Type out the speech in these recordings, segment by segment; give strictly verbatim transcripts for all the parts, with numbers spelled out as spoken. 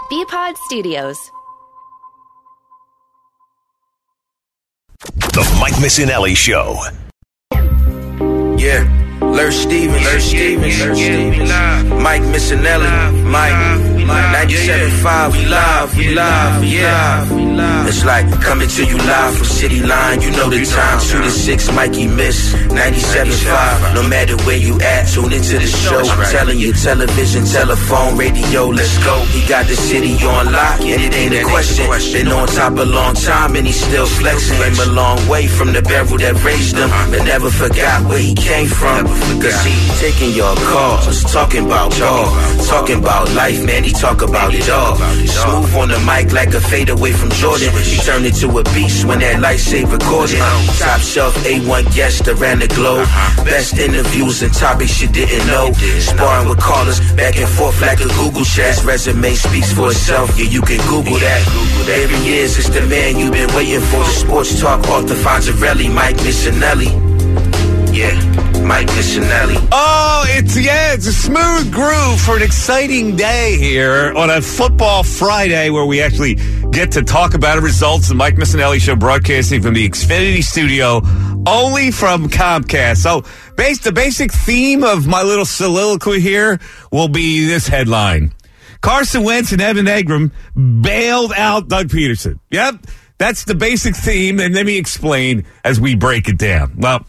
B-Pod Studios. The Mike Missinelli Show. Yeah, Lurch Stevens, Lurch Stevens, Lurch Stevens, Mike Missinelli, Mike, ninety-seven point five, we live, we live, yeah. It's like coming to you live from City Line, you know the time, two to six, Mikey Miss, ninety-seven point five, no matter where you at, tune into the show, I'm telling you, television, telephone, radio, let's go. He got the city on lock, and it ain't a question, been on top a long time, and he's still flexing, came a long way from the barrel that raised him, but never forgot where he came from, cause he taking your calls, talking about ball, talking about life, man, he talk about it all. Smooth on the mic like a fade away from Jordan. He turned into a beast when that lightsaber recorded. Top shelf A one guest around the globe. Best interviews and topics you didn't know. Sparring with callers back and forth like a Google chat. His resume speaks for itself. Yeah, you can Google that. There he is, it's the man you've been waiting for. The sports talk off the Fonzarelli, Mike Missinelli. Yeah, Mike Missinelli. Oh, it's, yeah, it's a smooth groove for an exciting day here on a Football Friday where we actually get to talk about results. The Mike Missinelli Show broadcasting from the Xfinity studio, only from Comcast. So base, the basic theme of my little soliloquy here will be this headline. Carson Wentz and Evan Engram bailed out Doug Peterson. Yep, that's the basic theme, and let me explain as we break it down. Well,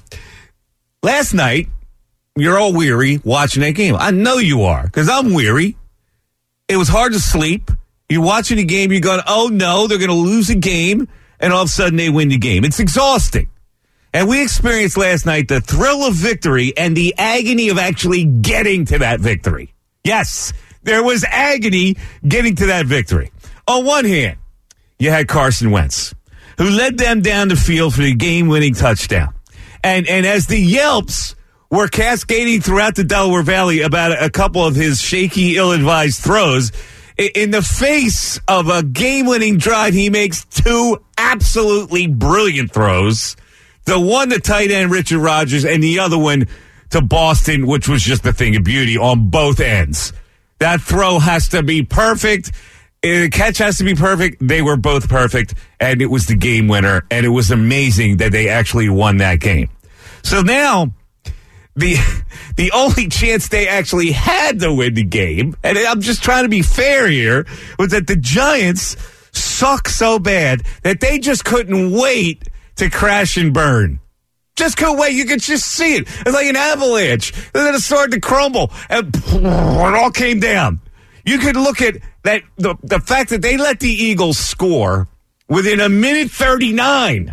last night, you're all weary watching that game. I know you are, because I'm weary. It was hard to sleep. You're watching the game, you're going, oh no, they're going to lose a game, and all of a sudden they win the game. It's exhausting. And we experienced last night the thrill of victory and the agony of actually getting to that victory. Yes, there was agony getting to that victory. On one hand, you had Carson Wentz, who led them down the field for the game-winning touchdown. And and as the yelps were cascading throughout the Delaware Valley about a couple of his shaky, ill-advised throws, in the face of a game-winning drive, he makes two absolutely brilliant throws. The one to tight end Richard Rodgers and the other one to Boston, which was just a thing of beauty on both ends. That throw has to be perfect. The catch has to be perfect. They were both perfect, and it was the game winner, and it was amazing that they actually won that game. So now, the the only chance they actually had to win the game, and I'm just trying to be fair here, was that the Giants suck so bad that they just couldn't wait to crash and burn. Just couldn't wait. You could just see it. It's like an avalanche. Then it started to crumble, and it all came down. You could look at that the, the fact that they let the Eagles score within a minute thirty-nine.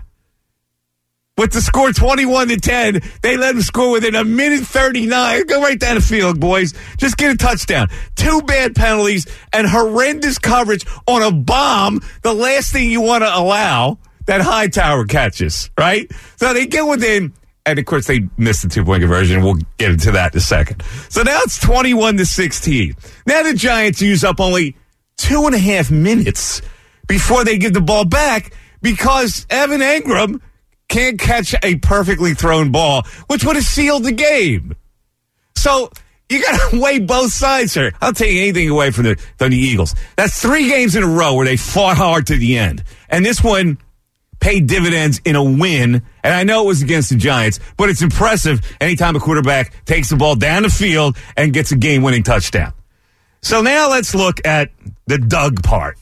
With the score twenty-one to ten, they let them score within a minute thirty-nine. Go right down the field, boys. Just get a touchdown. Two bad penalties and horrendous coverage on a bomb, the last thing you want to allow that Hightower catches, right? So they get within, and of course they missed the two-point conversion. We'll get into that in a second. So now it's twenty-one to sixteen. Now the Giants use up only two and a half minutes before they give the ball back because Evan Engram can't catch a perfectly thrown ball, which would have sealed the game. So you got to weigh both sides here. I'll take anything away from the, from the Eagles. That's three games in a row where they fought hard to the end. And this one paid dividends in a win. And I know it was against the Giants, but it's impressive anytime a quarterback takes the ball down the field and gets a game-winning touchdown. So now let's look at the Doug part.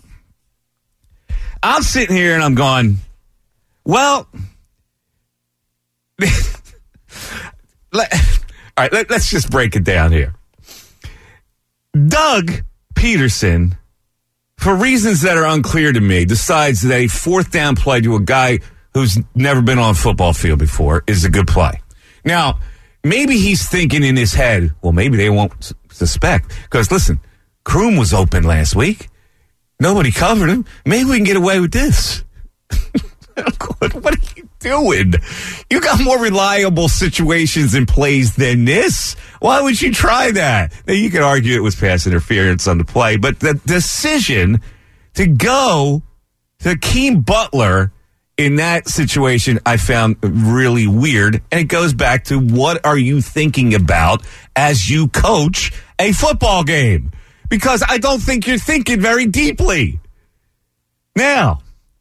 I'm sitting here and I'm going, well, let, all right, let, let's just break it down here. Doug Peterson, for reasons that are unclear to me, decides that a fourth down play to a guy who's never been on a football field before is a good play. Now, maybe he's thinking in his head, well, maybe they won't suspect. Because, listen, Kroom was open last week. Nobody covered him. Maybe we can get away with this. What are you doing? You got more reliable situations and plays than this. Why would you try that? Now, you could argue it was pass interference on the play, but the decision to go to Keem Butler in that situation I found really weird. And it goes back to what are you thinking about as you coach a football game? because I don't think you're thinking very deeply. Now,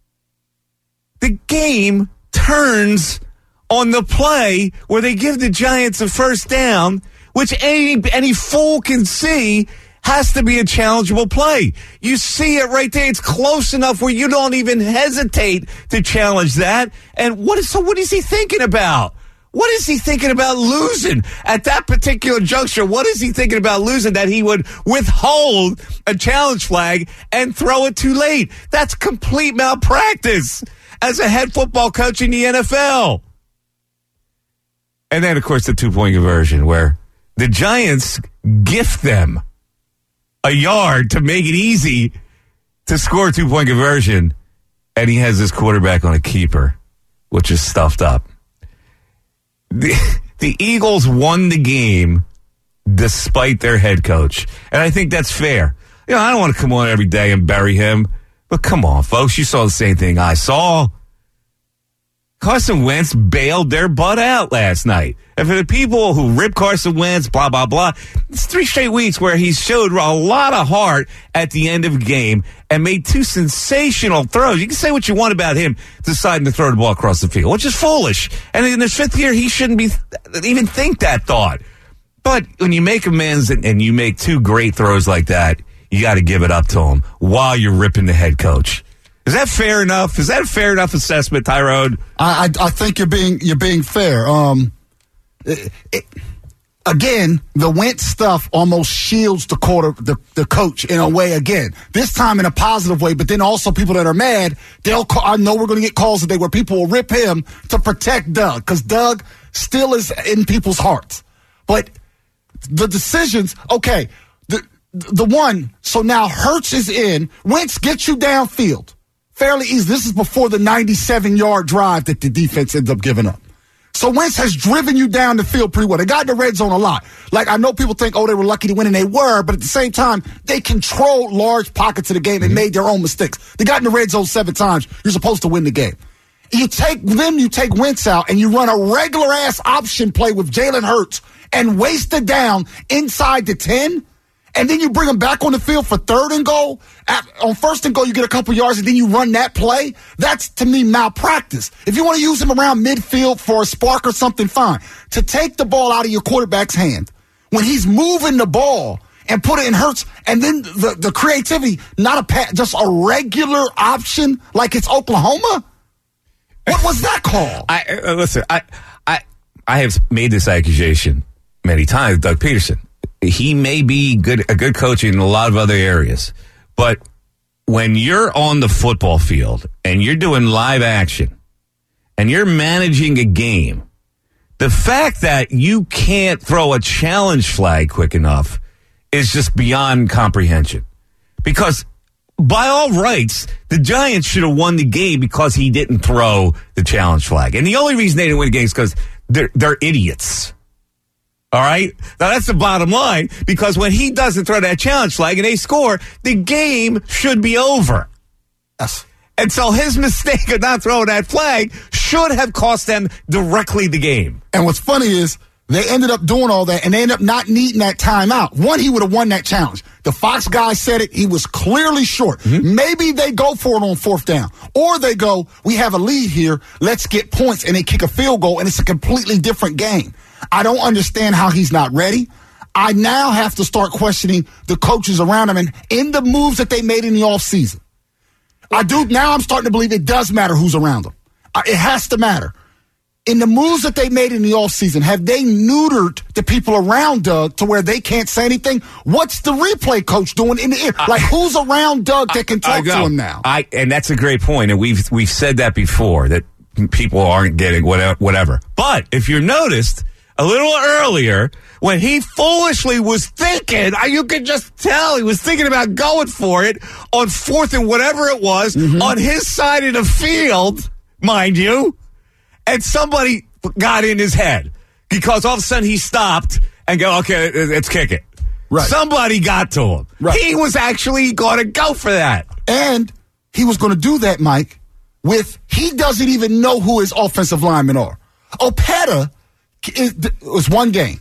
the game turns on the play where they give the Giants a first down, which any any fool can see has to be a challengeable play. You see it right there. It's close enough where you don't even hesitate to challenge that. And what is so what is he thinking about? What is he thinking about losing at that particular juncture? What is he thinking about losing that he would withhold a challenge flag and throw it too late? That's complete malpractice as a head football coach in the N F L. And then, of course, the two-point conversion where the Giants gift them a yard to make it easy to score a two-point conversion, and he has his quarterback on a keeper, which is stuffed up. The, the Eagles won the game despite their head coach, and I think that's fair. You know, I don't want to come on every day and bury him, but come on, folks. You saw the same thing I saw. Carson Wentz bailed their butt out last night. And for the people who rip Carson Wentz, blah, blah, blah, it's three straight weeks where he showed a lot of heart at the end of a game and made two sensational throws. You can say what you want about him deciding to throw the ball across the field, which is foolish. And in his fifth year, he shouldn't be even think that thought. But when you make amends and, and you make two great throws like that, you got to give it up to him while you're ripping the head coach. Is that fair enough? Is that a fair enough assessment, Tyrone? I, I I think you're being you're being fair. Um, it, it, again, the Wentz stuff almost shields the quarter the, the coach in a way. Again, this time in a positive way, but then also people that are mad, they'll call, I know we're going to get calls today where people will rip him to protect Doug because Doug still is in people's hearts. But the decisions, okay, the the one. So now Hurts is in. Wentz gets you downfield. Fairly easy. This is before the ninety-seven-yard drive that the defense ends up giving up. So Wentz has driven you down the field pretty well. They got in the red zone a lot. Like, I know people think, oh, they were lucky to win, and they were, but at the same time, they controlled large pockets of the game and mm-hmm. made their own mistakes. They got in the red zone seven times. You're supposed to win the game. You take them, you take Wentz out, and you run a regular-ass option play with Jalen Hurts and waste it down inside the ten, and then you bring them back on the field for third and goal. At, on first and goal, you get a couple yards, and then you run that play. That's, to me, malpractice. If you want to use him around midfield for a spark or something, fine. To take the ball out of your quarterback's hand when he's moving the ball and put it in Hurts, and then the, the creativity, not a pat, just a regular option like it's Oklahoma? What was that call? I uh, Listen, I, I, I have made this accusation many times, Doug Peterson. He may be good, a good coach in a lot of other areas, but when you're on the football field and you're doing live action and you're managing a game, the fact that you can't throw a challenge flag quick enough is just beyond comprehension. Because by all rights, the Giants should have won the game because he didn't throw the challenge flag. And the only reason they didn't win the game is because they're, they're idiots. All right? Now, that's the bottom line, because when he doesn't throw that challenge flag and they score, the game should be over. Yes. And so his mistake of not throwing that flag should have cost them directly the game. And what's funny is they ended up doing all that, and they ended up not needing that timeout. One, he would have won that challenge. The Fox guy said it. He was clearly short. Mm-hmm. Maybe they go for it on fourth down. Or they go, we have a lead here. Let's get points, and they kick a field goal, and it's a completely different game. I don't understand how he's not ready. I now have to start questioning the coaches around him and in the moves that they made in the offseason. I do. Now I'm starting to believe it does matter who's around them. It has to matter. In the moves that they made in the offseason, have they neutered the people around Doug to where they can't say anything? What's the replay coach doing in the ear? Like, who's around Doug that can talk to him now? I And that's a great point, and we've we've said that before, that people aren't getting whatever. whatever. But if you noticed, a little earlier, when he foolishly was thinking, you could just tell he was thinking about going for it on fourth and whatever it was, mm-hmm. on his side of the field, mind you, and somebody got in his head because all of a sudden he stopped and go, okay, let's kick it. Right. Somebody got to him. Right. He was actually going to go for that. And he was going to do that, Mike, with he doesn't even know who his offensive linemen are. Opeta, it was one game.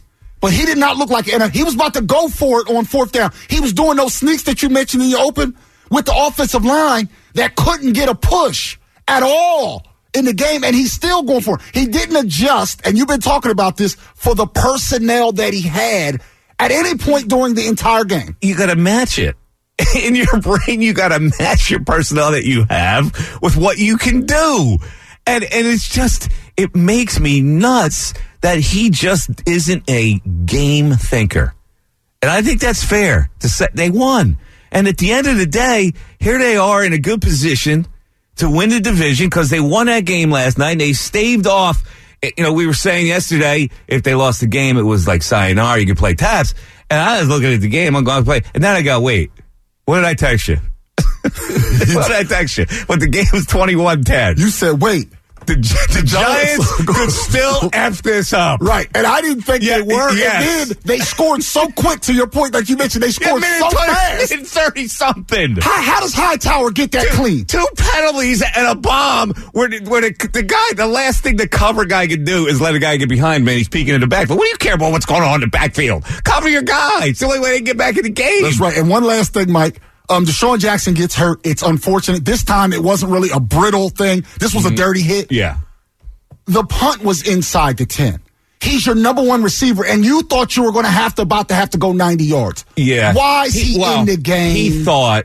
but he did not look like it. And he was about to go for it on fourth down. He was doing those sneaks that you mentioned in your open with the offensive line that couldn't get a push at all in the game, and he's still going for it. He didn't adjust, and you've been talking about this, for the personnel that he had at any point during the entire game. You got to match it. In your brain, you got to match your personnel that you have with what you can do. And and it's just, it makes me nuts that he just isn't a game thinker. And I think that's fair to say. They won. And at the end of the day, here they are in a good position to win the division because they won that game last night and they staved off. You know, we were saying yesterday, if they lost the game, it was like sayonara, you could play taps. And I was looking at the game, I'm going to play. And then I go, wait, what did I text you? What did I text you? But the game was twenty-one ten. You said, wait. The, the Giants could still F this up. Right. And I didn't think yeah, they were. yes. And then they scored so quick, to your point, like you mentioned, they scored yeah, so fast. thirty-something. How, how does Hightower get that two, clean? Two penalties and a bomb where, the, where the, the guy, the last thing the cover guy can do is let a guy get behind me and he's peeking in the backfield. What do you care about what's going on in the backfield? Cover your guy. It's the only way they can get back in the game. That's right. And one last thing, Mike. Um, Deshaun Jackson gets hurt. It's unfortunate. This time it wasn't really a brittle thing. This was mm-hmm. a dirty hit. Yeah. The punt was inside the ten. He's your number one receiver, and you thought you were going to have to about to have to go ninety yards. Yeah. Why is he, he well, in the game? He thought,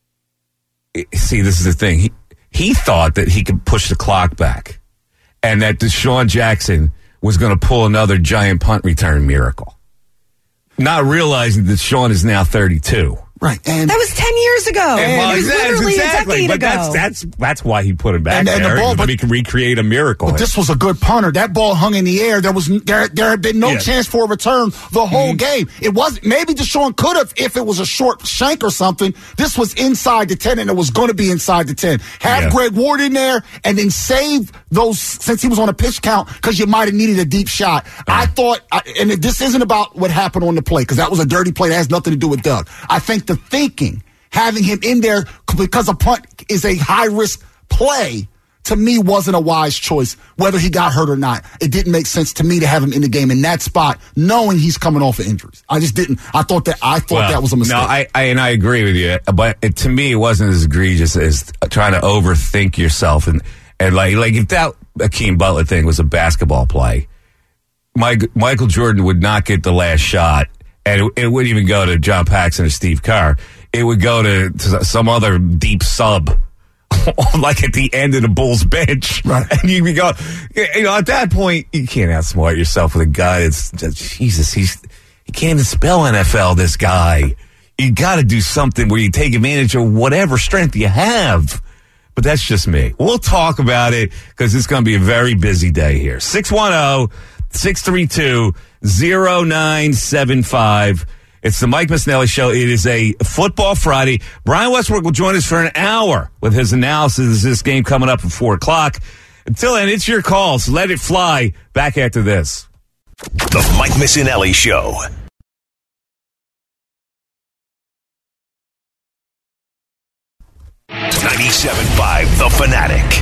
see, this is the thing. He, he thought that he could push the clock back and that Deshaun Jackson was going to pull another giant punt return miracle. Not realizing that Deshaun is now thirty-two. Right, and that was ten years ago. And well, it was literally exactly, a decade but ago. That's that's that's why he put him back and, there, and the ball, so but, he can recreate a miracle. But this was a good punter. That ball hung in the air. There was there there had been no yeah. chance for a return the whole mm-hmm. game. It was maybe Deshaun could have if it was a short shank or something. This was inside the ten, and it was going to be inside the ten. Have yeah. Greg Ward in there, and then save those since he was on a pitch count because you might have needed a deep shot. Uh-huh. I thought, and this isn't about what happened on the play because that was a dirty play that has nothing to do with Doug. I think the thinking. Having him in there because a punt is a high-risk play, to me, wasn't a wise choice, whether he got hurt or not. It didn't make sense to me to have him in the game in that spot, knowing he's coming off of injuries. I just didn't. I thought that I thought well, that was a mistake. No, I, I and I agree with you, but it, to me, it wasn't as egregious as trying to overthink yourself. And, and like, like if that Akeem Butler thing was a basketball play, Mike, Michael Jordan would not get the last shot, and it, it wouldn't even go to John Paxson or Steve Kerr. It would go to, to some other deep sub, like at the end of the Bulls bench. Right. And you'd be going, you know, at that point, you can't outsmart yourself with a guy that's, just, Jesus, he's, he can't even spell N F L, this guy. You got to do something where you take advantage of whatever strength you have. But that's just me. We'll talk about it because it's going to be a very busy day here. six one zero, six three two, zero nine seven five. It's the Mike Missanelli Show. It is a Football Friday. Brian Westbrook will join us for an hour with his analysis of this game coming up at four o'clock. Until then, it's your call, so let it fly. Back after this. The Mike Missanelli Show. ninety-seven point five The Fanatic.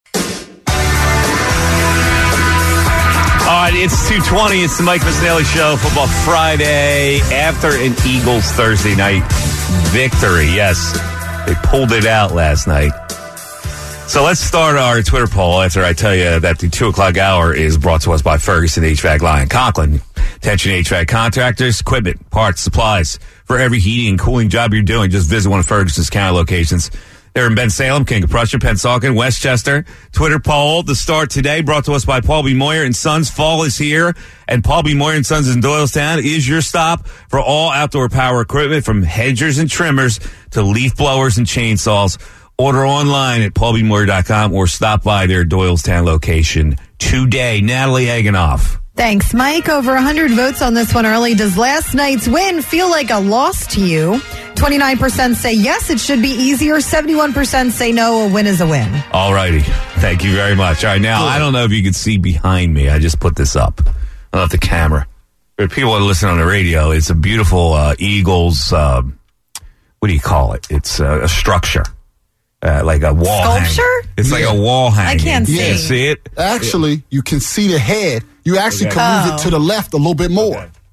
All right, it's two twenty. It's the Mike Missanelli Show. Football Friday after an Eagles Thursday night victory. Yes, they pulled it out last night. So let's start our Twitter poll after I tell you that the two o'clock hour is brought to us by Ferguson H V A C Lyon Conklin. Attention H V A C contractors, equipment, parts, supplies for every heating and cooling job you're doing. Just visit one of Ferguson's counter locations. They're in Ben Salem, King of Prussia, Pennsauken, Westchester. Twitter poll, the start today, brought to us by Paul B. Moyer and Sons. Fall is here, and Paul B. Moyer and Sons in Doylestown is your stop for all outdoor power equipment, from hedgers and trimmers to leaf blowers and chainsaws. Order online at paul b moyer dot com or stop by their Doylestown location today. Natalie Eganoff. Thanks, Mike. Over one hundred votes on this one early. Does last night's win feel like a loss to you? twenty-nine percent say yes, it should be easier. seventy-one percent say no, a win is a win. All righty. Thank you very much. All right, now, I don't know if you can see behind me. I just put this up. I don't know if the camera. For people that listen on the radio, it's a beautiful uh, Eagles, uh, what do you call it? It's uh, a structure. Uh, like a wall sculpture? Hanging. It's yeah. like a wall hanging. I can't see. You can't see it? Actually, you can see the head. You actually okay. can move oh. it to the left a little bit more. Okay. Like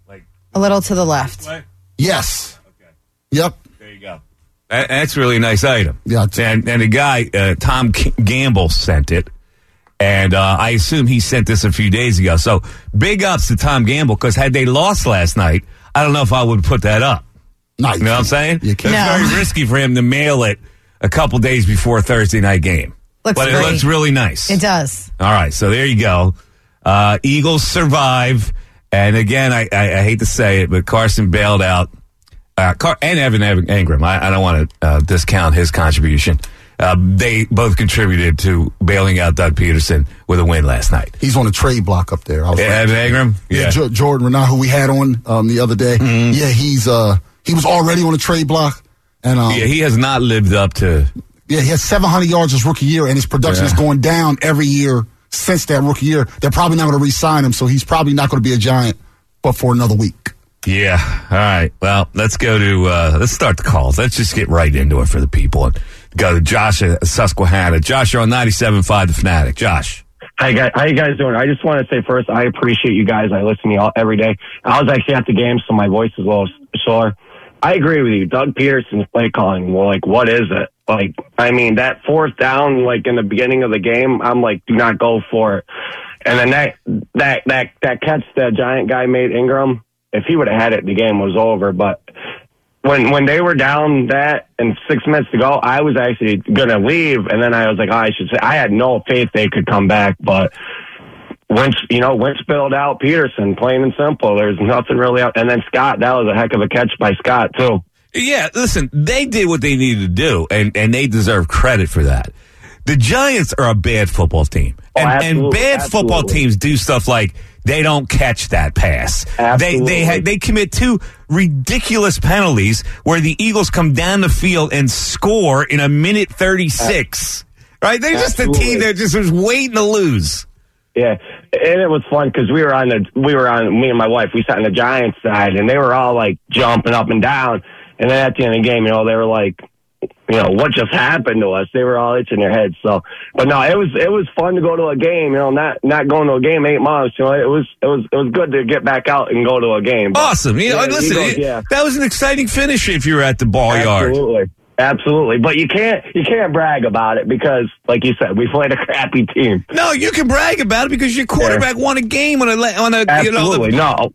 A little to the left. Yes. Okay. Yep. There you go. That, that's a really nice item. Yeah. T- And, and the guy, uh, Tom K- Gamble, sent it. And uh, I assume he sent this a few days ago. So big ups to Tom Gamble, because had they lost last night, I don't know if I would put that up. Nice. You know what I'm saying? You It's can't. No. very risky for him to mail it a couple days before a Thursday night game. Looks but great. it looks really nice. It does. All right, so there you go. Uh, Eagles survive. And again, I, I, I hate to say it, but Carson bailed out. Uh, Car- and Evan, Evan Ingram. I, I don't want to uh, discount his contribution. Uh, they both contributed to bailing out Doug Peterson with a win last night. He's on the trade block up there. I was Yeah, like- Evan Ingram? Yeah, Yeah. Jo- Jordan Renard, who we had on um, the other day. Mm-hmm. Yeah, he's uh, he was already on the trade block. And um, Yeah, he has not lived up to. Yeah, he has seven hundred yards his rookie year, and his production Yeah. is going down every year since that rookie year. They're probably not going to re-sign him, so he's probably not going to be a Giant, but for another week. Yeah. All right. Well, let's go to, uh, let's start the calls. Let's just get right into it for the people and go to Josh at Susquehanna. Josh, you're on ninety-seven point five The Fanatic. Josh. Hi guys, how you guys doing? I just want to say first, I appreciate you guys. I listen to you all every day. I was actually at the game, so my voice is a little sore. I agree with you. Doug Peterson's play calling, well, like, what is it? Like, I mean, that fourth down, like, in the beginning of the game, I'm like, do not go for it. And then that, that, that, that catch the Giant guy made, Ingram, if he would have had it, the game was over. But when, when they were down that and six minutes to go, I was actually going to leave. And then I was like, oh, I should say, I had no faith they could come back, but Wentz, you know, Wentz spilled out Peterson, plain and simple. There's nothing really out. And then Scott, that was a heck of a catch by Scott, too. Yeah, listen, they did what they needed to do, and, and they deserve credit for that. The Giants are a bad football team. Oh, And, and absolutely, bad football absolutely. teams do stuff like they don't catch that pass. They Absolutely. they ha- they commit two ridiculous penalties where the Eagles come down the field and score in a minute thirty-six. Right? They're just a team Absolutely. that just was waiting to lose. Yeah, and it was fun because we were on the we were on me and my wife. We sat on the Giants side, and they were all like jumping up and down. And then at the end of the game, you know, they were like, you know, what just happened to us? They were all itching their heads. So, but no, it was it was fun to go to a game. You know, not not going to a game eight months. You know, it was it was it was good to get back out and go to a game. But, Awesome. You know, yeah, listen, Eagles, it- yeah. that was an exciting finish if you were at the ball yard. Absolutely. Absolutely. But you can't you can't brag about it because, like you said, we played a crappy team. No, you can brag about it because your quarterback won a game on a le- on a you know Absolutely. the, no.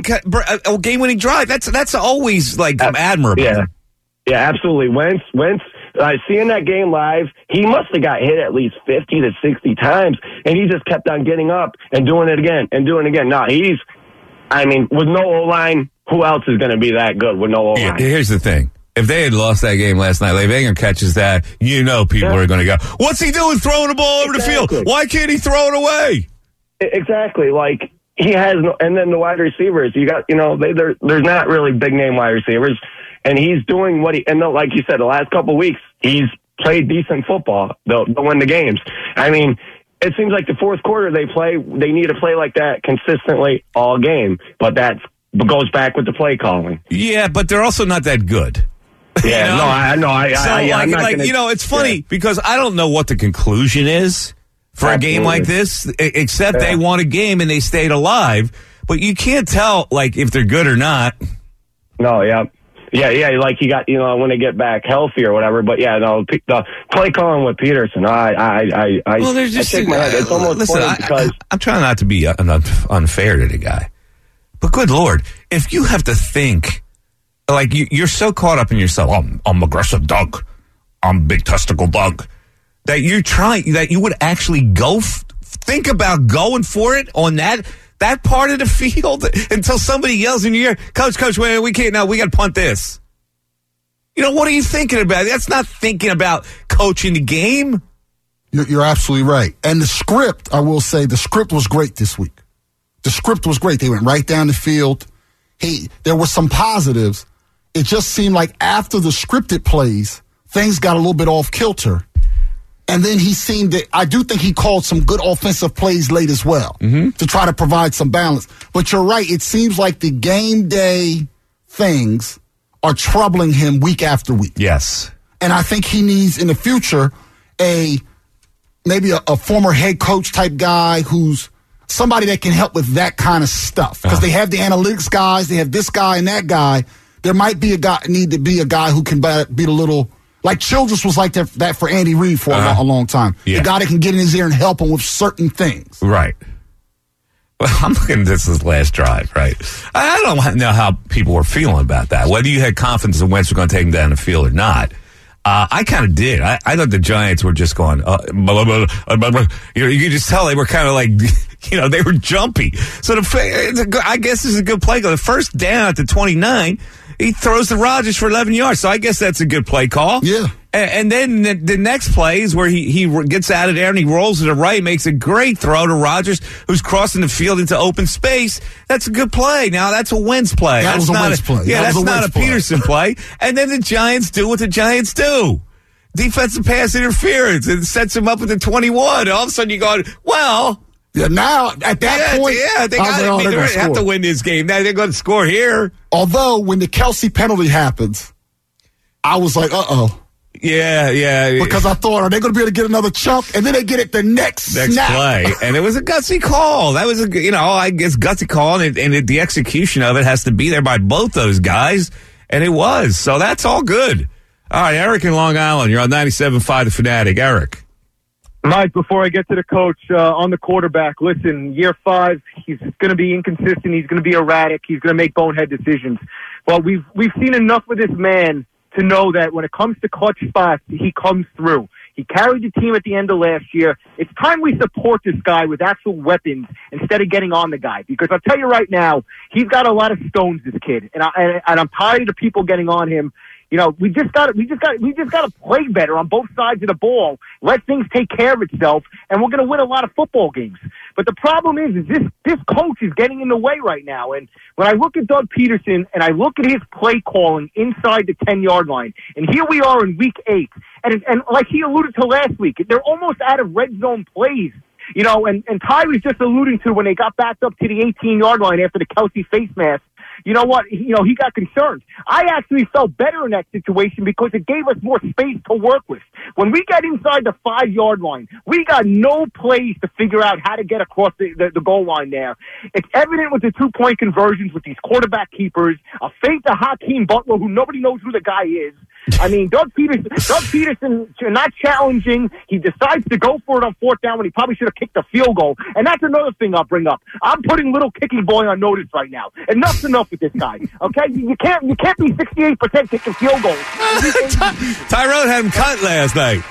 a game-winning drive. That's that's always like admirable. Yeah. Yeah, absolutely. Wentz, Wentz, uh, seeing that game live, he must have got hit at least fifty to sixty times, and he just kept on getting up and doing it again and doing it again. No, he's, I mean, with no O-line, who else is going to be that good with no O-line? Yeah, here's the thing. If they had lost that game last night, if Ingram catches that, you know people Yeah. are going to go, what's he doing throwing the ball over the Exactly. field? Why can't he throw it away? Exactly. Like, he has no, and then the wide receivers, you got, you know, they, they're, there's not really big name wide receivers, and he's doing what he, and like you said, the last couple of weeks, he's played decent football. They'll, they'll win the games. I mean, it seems like the fourth quarter they play, they need to play like that consistently all game, but that goes back with the play calling. Yeah, but they're also not that good. Yeah, You know? no, I know. I, So, I, yeah, like, I'm not like gonna, you know, it's funny yeah. because I don't know what the conclusion is for a game Absolutely. like this, e- except Yeah. they won a game and they stayed alive. But you can't tell, like, if they're good or not. No, yeah. Yeah, yeah, like you got, you know, when they get back healthy or whatever. But yeah, no, P- the play calling with Peterson, I, I, I, I, Well, there's I just shake my head. It's almost listen. funny I, because I, I'm trying not to be un- un- unfair to the guy, but good Lord, if you have to think, like you, you're so caught up in yourself, I'm, I'm aggressive Doug, I'm big testicle Doug, that you're trying, that you would actually go f- think about going for it on that that part of the field until somebody yells in your ear, Coach, Coach, wait, we can't now, we got to punt this. You know, what are you thinking about? That's not thinking about coaching the game. You're, you're absolutely right. And the script, I will say, the script was great this week. The script was great. They went right down the field. He, there were some positives. It just seemed like after the scripted plays, things got a little bit off kilter. And then he seemed that I do think he called some good offensive plays late as well mm-hmm. to try to provide some balance. But you're right. It seems like the game day things are troubling him week after week. Yes. And I think he needs in the future a maybe a, a former head coach type guy who's somebody that can help with that kind of stuff. Because Uh-huh. they have the analytics guys, they have this guy and that guy. There might be a guy, need to be a guy who can be a little, like Childress was like that, that for Andy Reid for Uh-huh. a, lo- a long time. Yeah. The guy that can get in his ear and help him with certain things. Right. Well, I'm looking at this as last drive, right? I don't know how people were feeling about that, whether you had confidence that Wentz was going to take him down the field or not. Uh, I kind of did. I, I thought the Giants were just going, uh, blah, blah, blah, blah, blah. You know, you could just tell they were kind of like, you know, they were jumpy. So the, it's a good, I guess this is a good play. The first down at the twenty-nine, he throws to Rodgers for eleven yards. So I guess that's a good play call. Yeah. And, and then the, the next play is where he, he gets out of there and he rolls to the right, makes a great throw to Rodgers, who's crossing the field into open space. That's a good play. Now, that's a Wentz play. That that's was a not Wentz play. Yeah, That that's was a not Wentz a play. Peterson play. And then the Giants do what the Giants do. Defensive pass interference. It sets him up at the twenty-one. All of a sudden, you're going, well... Yeah, now, at that yeah, point, yeah, they I was got like, it. oh, I mean, they're they gonna have to score. win this game. Now they're going to score here. Although, when the Kelsey penalty happens, I was like, uh-oh. Yeah, yeah. Because I thought, are they going to be able to get another chunk? And then they get it the next, Next snap. play, and it was a gutsy call. That was a, you know, I guess gutsy call, and, it, and it, the execution of it has to be there by both those guys, and it was. So that's all good. All right, Eric in Long Island, you're on ninety-seven point five The Fanatic. Eric. Mike, before I get to the coach, uh, on the quarterback, listen, year five, he's going to be inconsistent. He's going to be erratic. He's going to make bonehead decisions. Well, we've we've seen enough of this man to know that when it comes to clutch spots, he comes through. He carried the team at the end of last year. It's time we support this guy with actual weapons instead of getting on the guy. Because I'll tell you right now, he's got a lot of stones, this kid, and I and, and I'm tired of people getting on him. You know, we just got we just got we just got to play better on both sides of the ball. Let things take care of itself, and we're going to win a lot of football games. But the problem is, is this this coach is getting in the way right now. And when I look at Doug Peterson and I look at his play calling inside the ten yard line, and here we are in week eight, and and like he alluded to last week, they're almost out of red zone plays. You know, and and Ty was just alluding to when they got backed up to the eighteen yard line after the Kelsey face mask. You know what? You know, he got concerned. I actually felt better in that situation because it gave us more space to work with. When we got inside the five-yard line, we got no plays to figure out how to get across the, the, the goal line there. It's evident with the two-point conversions with these quarterback keepers, a fake to Hakeem Butler, who nobody knows who the guy is. I mean, Doug Peterson, Doug Peterson, not challenging. He decides to go for it on fourth down when he probably should have kicked a field goal. And that's another thing I'll bring up. I'm putting little kicking boy on notice right now. Enough's enough with this guy. Okay, you, you can't you can't be sixty-eight percent kicking field goals. Tyrone had him cut last night.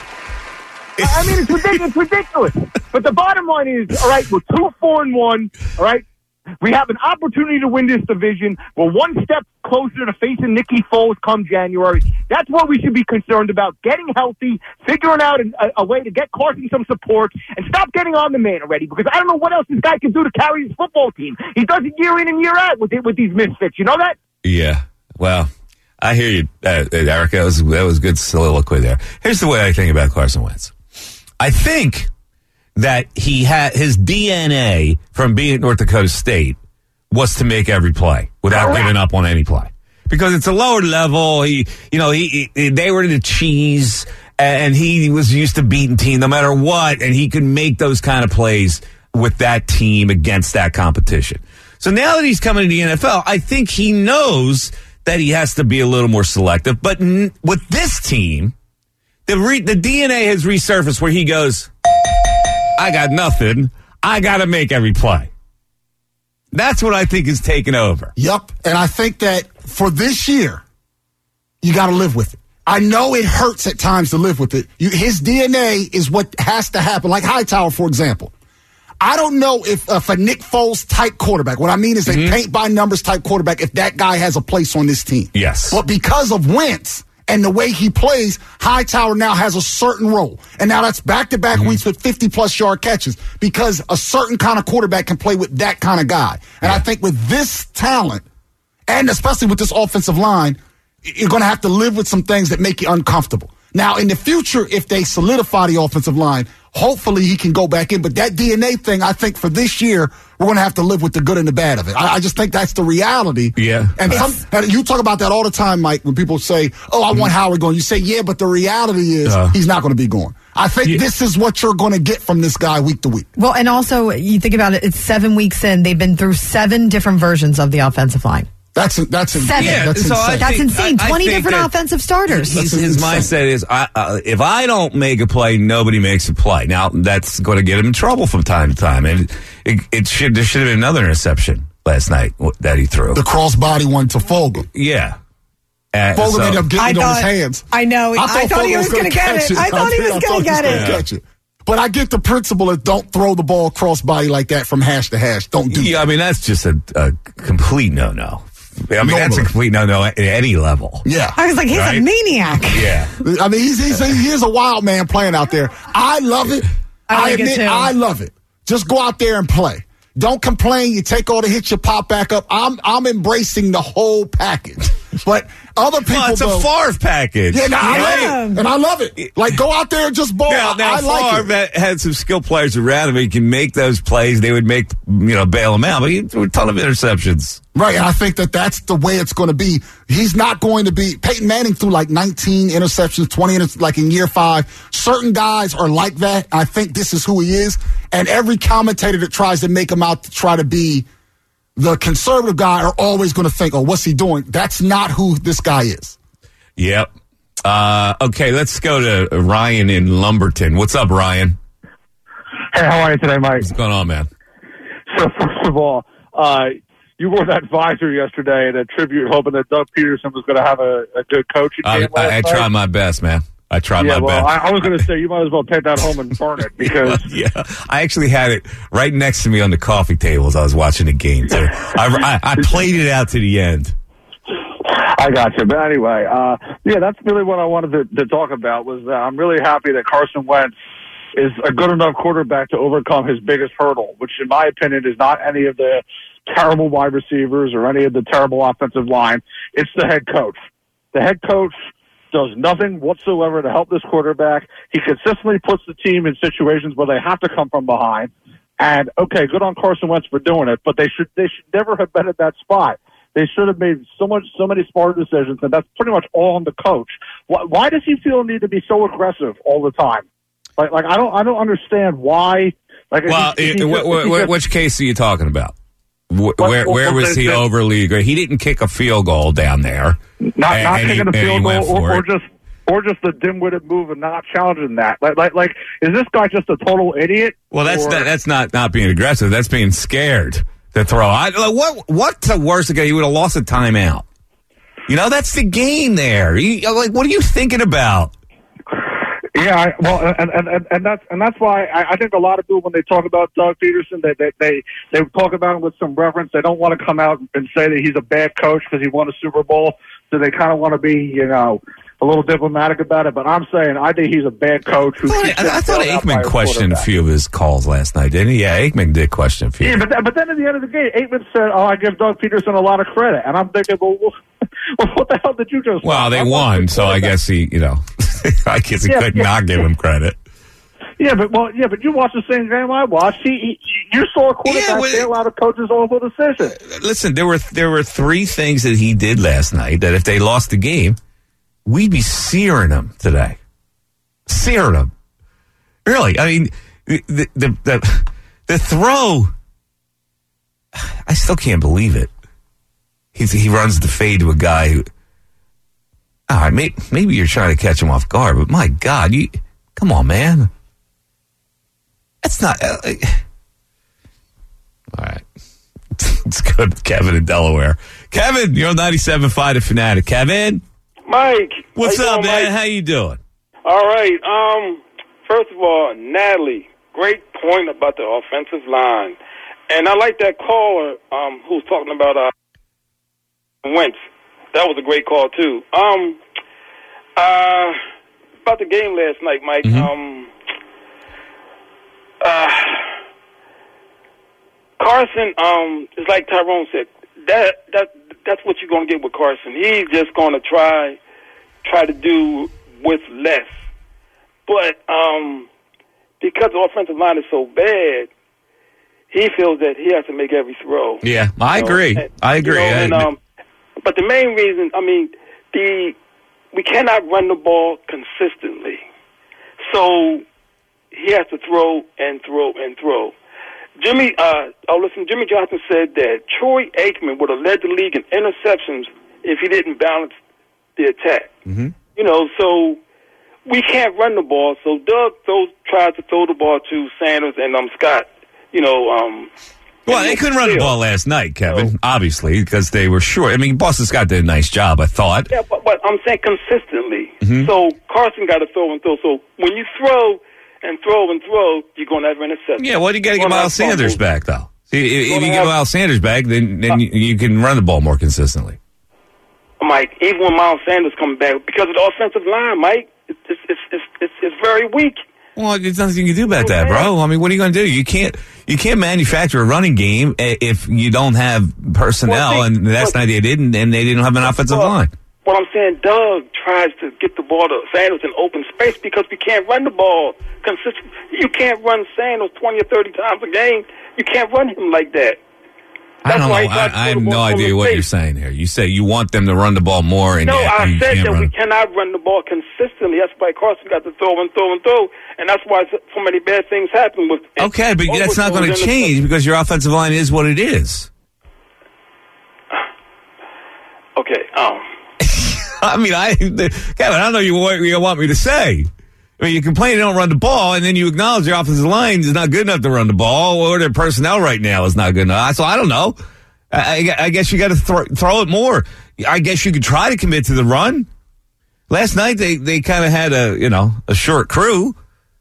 I mean, it's ridiculous. It's ridiculous. But the bottom line is, all right, we're two, four, and one. All right. We have an opportunity to win this division. We're one step closer to facing Nicky Foles come January. That's what we should be concerned about, getting healthy, figuring out a, a way to get Carson some support, and stop getting on the man already, because I don't know what else this guy can do to carry his football team. He does it year in and year out with, with these misfits. You know that? Yeah. Well, I hear you, uh, Eric. That was, that was good soliloquy there. Here's the way I think about Carson Wentz. I think that he had his D N A from being at North Dakota State was to make every play without Correct. giving up on any play, because it's a lower level. He, you know, he, he they were the cheese, and he was used to beating team no matter what, and he could make those kind of plays with that team against that competition. So now that he's coming to the N F L, I think he knows that he has to be a little more selective. But n- with this team, the re- the D N A has resurfaced where he goes, I got nothing. I got to make every play. That's what I think is taking over. Yep. And I think that for this year, you got to live with it. I know it hurts at times to live with it. You, his D N A is what has to happen. Like Hightower, for example. I don't know if uh, for Nick Foles type quarterback, what I mean is a Mm-hmm. paint by numbers type quarterback, if that guy has a place on this team. Yes. But because of Wentz and the way he plays, Hightower now has a certain role. And now that's back-to-back Mm-hmm. weeks with fifty-plus yard catches, because a certain kind of quarterback can play with that kind of guy. And Yeah. I think with this talent, and especially with this offensive line, you're going to have to live with some things that make you uncomfortable. Now, in the future, if they solidify the offensive line, hopefully he can go back in. But that D N A thing, I think for this year, we're going to have to live with the good and the bad of it. I, I just think that's the reality. Yeah. And, some, and you talk about that all the time, Mike, when people say, oh, I want Howard going. You say, yeah, but the reality is Uh. he's not going to be going. I think Yeah. this is what you're going to get from this guy week to week. Well, and also, you think about it, it's seven weeks in. They've been through seven different versions of the offensive line. That's that's Seven. Yeah, that's so I insane. That's think- insane. I- I twenty think different that offensive starters. His, That's his insane. mindset is, I, uh, if I don't make a play, nobody makes a play. Now that's going to get him in trouble from time to time, and it, it should there should have been another interception last night that he threw. the crossbody one to Fogle. Yeah, uh, Fogle so- ended up getting I it on thought- his hands. I know. I thought he was Fogle gonna get catch it. I thought he was I gonna thought get was it. gonna catch it. But I get the principle of don't throw the ball crossbody like that from hash to hash. Don't do Yeah, I mean that's just a, a complete no-no. I mean that's a Normally. complete no-no at any level. that. Yeah. I was like, he's Right? a maniac. Yeah. I mean, he's, he's, he is a wild man playing out there. I love it. I like it admit, too. I love it. Just go out there and play. Don't complain. You take all the hits, you pop back up. I'm I'm embracing the whole package. But other people, Well, it's a though, Favre package. yeah, no, I Yeah. love it, and I love it. Like go out there and just ball. Now, now I like Favre it. had- had some skilled players around him. He can make those plays. They would make, you know, bail him out. But he threw a ton of interceptions. Right, and I think that that's the way it's going to be. He's not going to be. Peyton Manning threw like nineteen interceptions, twenty, inter- like in year five. Certain guys are like that. I think this is who he is. And every commentator that tries to make him out to try to be the conservative guy are always going to think, oh, what's he doing? That's not who this guy is. Yep. Uh, okay, let's go to Ryan in Lumberton. What's up, Ryan? Hey, how are you today, Mike? What's going on, man? So first of all, uh, you wore that visor yesterday in a tribute, hoping that Doug Peterson was going to have a, a good coaching I, game last I, I night. try my best, man. I try Yeah, my well, best. I, I was going to say you might as well take that home and burn it because yeah, I actually had it right next to me on the coffee table as I was watching the game, too. I, I, I played it out to the end. I got you. But anyway, uh, yeah, that's really what I wanted to, to talk about was that I'm really happy that Carson Wentz is a good enough quarterback to overcome his biggest hurdle, which in my opinion is not any of the terrible wide receivers or any of the terrible offensive line. It's the head coach. The head coach does nothing whatsoever to help this quarterback. He consistently puts the team in situations where they have to come from behind. And okay, good on Carson Wentz for doing it, but they should they should never have been at that spot. They should have made so much so many smarter decisions, and that's pretty much all on the coach. Why, why does he feel the need to be so aggressive all the time? Like like I don't I don't understand why. Like if Well, he- if he it, just- wh- if he wh- just- which case are you talking about? Wh- What- where what- where what was they he did- overly aggressive? He didn't kick a field goal down there. Not And- not and he- taking a and he field went goal, for or, or it. just or just the dim-witted move and not challenging that. Like like like is this guy just a total idiot? Well, that's Or- that, that's not not being aggressive. That's being scared to throw. I, like, what what's the worst? Okay, he would have lost a timeout. You know, that's the game there. You, like, what are you thinking about? Yeah, I, well, and, and and and that's and that's why I, I think a lot of people when they talk about Doug Peterson, they they they, they talk about him with some reverence. They don't want to come out and say that he's a bad coach because he won a Super Bowl. So they kind of want to be, you know, a little diplomatic about it. But I'm saying I think he's a bad coach. Who I keeps thought, I, I thought getting bailed out by Aikman his questioned a quarterback. few of his calls last night, didn't he? Yeah, Aikman did question a few. Yeah, but then, but then at the end of the game, Aikman said, "Oh, I give Doug Peterson a lot of credit," and I'm thinking, well, well what the hell did you just? Well, they I watched won, the so I quarterback. guess he, you know, I guess he Yeah, could yeah. not give him credit. Yeah, but well, yeah, but you watched the same game I watched. He, he you saw a quarterback Yeah, well, bail out of coaches awful decision. Listen, there were there were three things that he did last night that if they lost the game, we'd be searing them today. Searing them. Really. I mean, the, the, the, the, the throw, I still can't believe it. He's, he runs the fade to a guy who, all right, maybe, maybe you're trying to catch him off guard, but my God, you, come on, man. That's not, uh, all right. Let's go to Kevin in Delaware. Kevin, you're on ninety-seven point five The Fanatic. Kevin, Mike, what's how you up, doing, man? Mike? How you doing? All right. Um, first of all, Natalie, great point about the offensive line, and I like that caller um, who's talking about uh, Wentz. That was a great call too. Um, uh, about the game last night, Mike. Mhm. Um, uh, Carson, um, is like Tyrone said. That that that's what you're gonna get with Carson. He's just gonna try try to do with less. But um, because the offensive line is so bad, he feels that he has to make every throw. Yeah, I You know, agree. and- I agree. you know, and, I- um, but the main reason, I mean, the we cannot run the ball consistently. So he has to throw and throw and throw. Jimmy, uh, oh, listen, Jimmy Johnson said that Troy Aikman would have led the league in interceptions if he didn't balance the attack. Mm-hmm. You know, so we can't run the ball. So Doug throws, tries to throw the ball to Sanders and um Scott. You know, um. Well, they couldn't run the ball last night, Kevin, so, obviously, because they were short. I mean, Boston Scott did a nice job, I thought. Yeah, but, but I'm saying consistently. Mm-hmm. So Carson got to throw and throw. So when you throw and throw and throw, you're going to have an interception. Yeah, well, you got to get Miles Sanders back, though. See, if you get Miles Sanders back, then then you, you can run the ball more consistently. Mike, even when Miles Sanders comes back, because of the offensive line, Mike, it's it's it's it's, it's, it's very weak. Well, there's nothing you can do about that, bro. I mean, what are you going to do? You can't you can't manufacture a running game if you don't have personnel, well, see, and last night they didn't, and they didn't have an offensive well, line. What I'm saying, Doug tries to get the ball to Sanders in open space because we can't run the ball consistently. You can't run Sanders twenty or thirty times a game. You can't run him like that. That's I don't know. I, I have no idea what you're saying here. You say you want them to run the ball more, and no, yet I you said can't that run. we cannot run the ball consistently. That's why Carson got to throw and throw and throw, and that's why so many bad things happen with. Okay, but that's not going to change because your offensive line is what it is. Okay. Um. I mean, I, Kevin, I don't know you what you want me to say. I mean, you complain you don't run the ball, and then you acknowledge your offensive line is not good enough to run the ball, or their personnel right now is not good enough. So I don't know. I, I guess you got to throw, throw it more. I guess you could try to commit to the run. Last night they, they kind of had a you know a short crew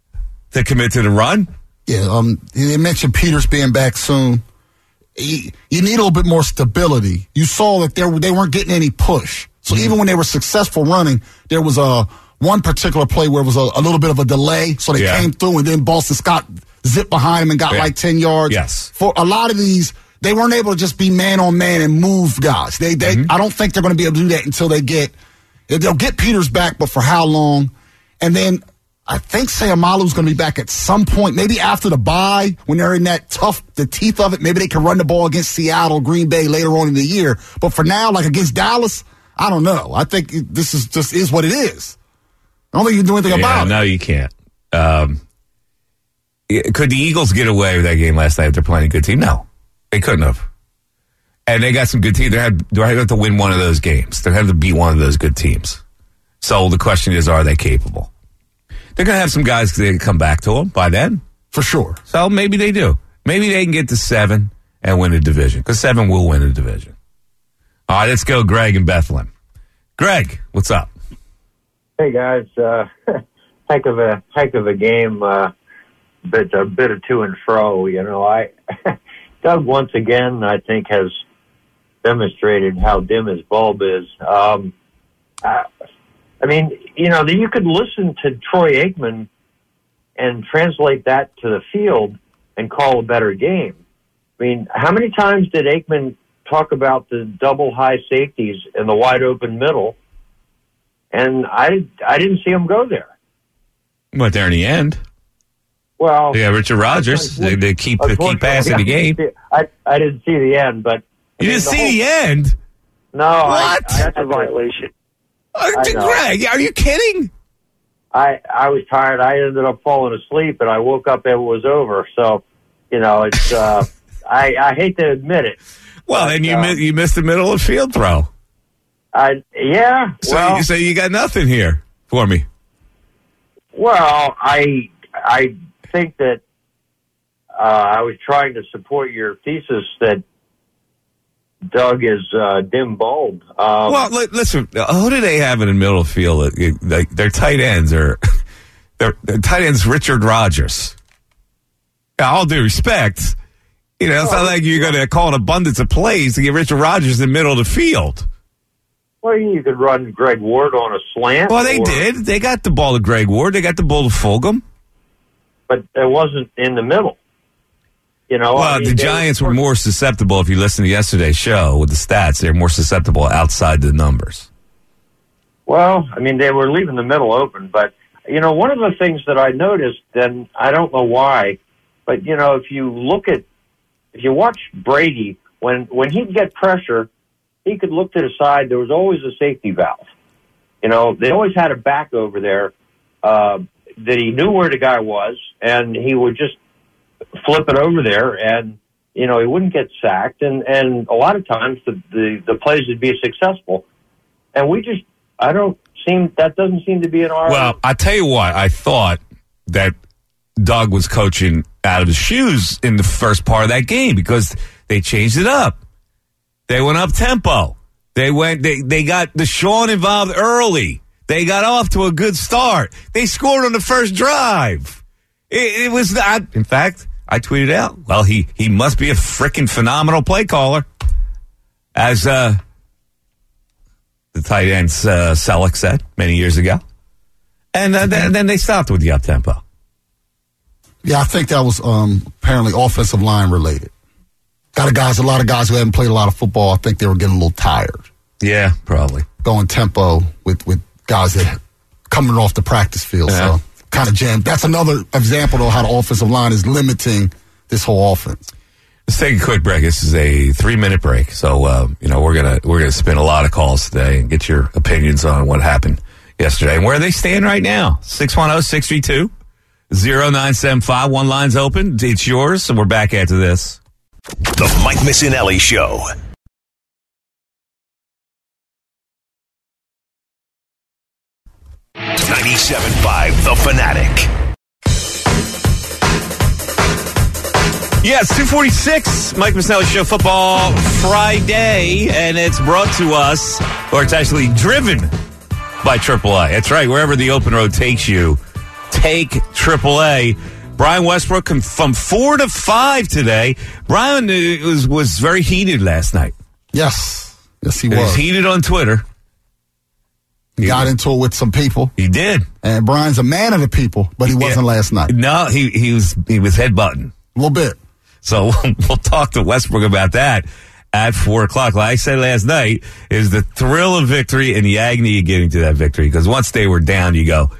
to commit to the run. Yeah, um, they mentioned Peters being back soon. You, you need a little bit more stability. You saw that they they weren't getting any push. So mm-hmm. even when they were successful running, there was a one particular play where it was a, a little bit of a delay. So they yeah. came through, and then Boston Scott zipped behind him and got yeah. like ten yards. Yes. For a lot of these, they weren't able to just be man on man and move guys. They, they, mm-hmm. I don't think they're going to be able to do that until they get, they'll get Peters back, but for how long? And then I think Sayamalu's going to be back at some point, maybe after the bye, when they're in that tough, the teeth of it. Maybe they can run the ball against Seattle, Green Bay later on in the year. But for now, like against Dallas, I don't know. I think this is just is what it is. I don't think you can do anything yeah, about it. No, you can't. Um, could the Eagles get away with that game last night if they're playing a good team? No, they couldn't have. And they got some good teams. They had, they have to win one of those games. They have to beat one of those good teams. So the question is, are they capable? They're going to have some guys that can come back to them by then. For sure. So maybe they do. Maybe they can get to seven and win a division, because seven will win a division. All right, let's go, Greg in Bethlehem. Greg, what's up? Hey guys, uh, heck of a heck of a game, uh, but a bit of to and fro. You know, I Doug once again I think has demonstrated how dim his bulb is. Um, I, I mean, you know, you could listen to Troy Aikman and translate that to the field and call a better game. I mean, how many times did Aikman talk about the double high safeties in the wide open middle? And I, I didn't see him go there. Went there in the end. Well, yeah, Richard Rodgers. They, they keep keep passing the game. I, I didn't see the end, but you didn't see the end. No, what? I, I, that's a violation. Uh, Greg, are you kidding? I I was tired. I ended up falling asleep, and I woke up and it was over. So, you know, it's. Uh, I I hate to admit it. Well, but, then you uh, miss, you missed the middle of field throw. I yeah. So well, you say you got nothing here for me. Well, I I think that uh, I was trying to support your thesis that Doug is uh, dim bulb. Um, well, li- listen, who do they have in the middle of the field? Like their tight ends are their, their tight ends Richard Rodgers. All due respect, you know, it's not like you're going to call an abundance of plays to get Richard Rodgers in the middle of the field. Well, you could run Greg Ward on a slant. Well, they or, did. They got the ball to Greg Ward. They got the ball to Fulgham. But it wasn't in the middle. You know, well, I mean, the Giants were more susceptible. If you listen to yesterday's show with the stats, they're more susceptible outside the numbers. Well, I mean, they were leaving the middle open. But, you know, one of the things that I noticed, and I don't know why, but, you know, if you look at, if you watch Brady, when, when he'd get pressure, he could look to the side. There was always a safety valve. You know, they always had a back over there, uh, that he knew where the guy was, and he would just flip it over there, and you know he wouldn't get sacked, and and a lot of times the the, the plays would be successful, and we just I don't seem that doesn't seem to be in our. Well, I tell you what, I thought that Doug was coaching out of his shoes in the first part of that game because they changed it up. They went up tempo. They went. They they got Deshaun involved early. They got off to a good start. They scored on the first drive. It, it was not. In fact, I tweeted out, well, he, he must be a freaking phenomenal play caller. As uh, the tight end uh, Selleck said many years ago. And uh, th- then they stopped with the up-tempo. Yeah, I think that was um, apparently offensive line related. Got a guys, a lot of guys who haven't played a lot of football, I think they were getting a little tired. Yeah, probably. Going tempo with, with guys that coming off the practice field. Yeah. So kind of jammed. That's another example of how the offensive line is limiting this whole offense. Let's take a quick break. This is a three-minute break. So, uh, you know, we're going to we're gonna spin a lot of calls today and get your opinions on what happened yesterday and where they stand right now. six one zero, six three two, zero nine seven five. One line's open. It's yours, and we're back after this. The Mike Missinelli Show. ninety-seven point five The Fanatic. Yeah, it's two forty-six, Mike Missinelli Show Football Friday, and it's brought to us, or it's actually driven by triple A. That's right, wherever the open road takes you, take triple A. Brian Westbrook from four to five today. Brian was, was very heated last night. Yes. Yes, he He was. was heated on Twitter. He got into it with some people. He did. And Brian's a man of the people, but he wasn't Yeah. last night. No, he, he was he was headbutting. A little bit. So we'll talk to Westbrook about that at four o'clock. Like I said last night, is the thrill of victory and the agony of getting to that victory. Because once they were down, you go,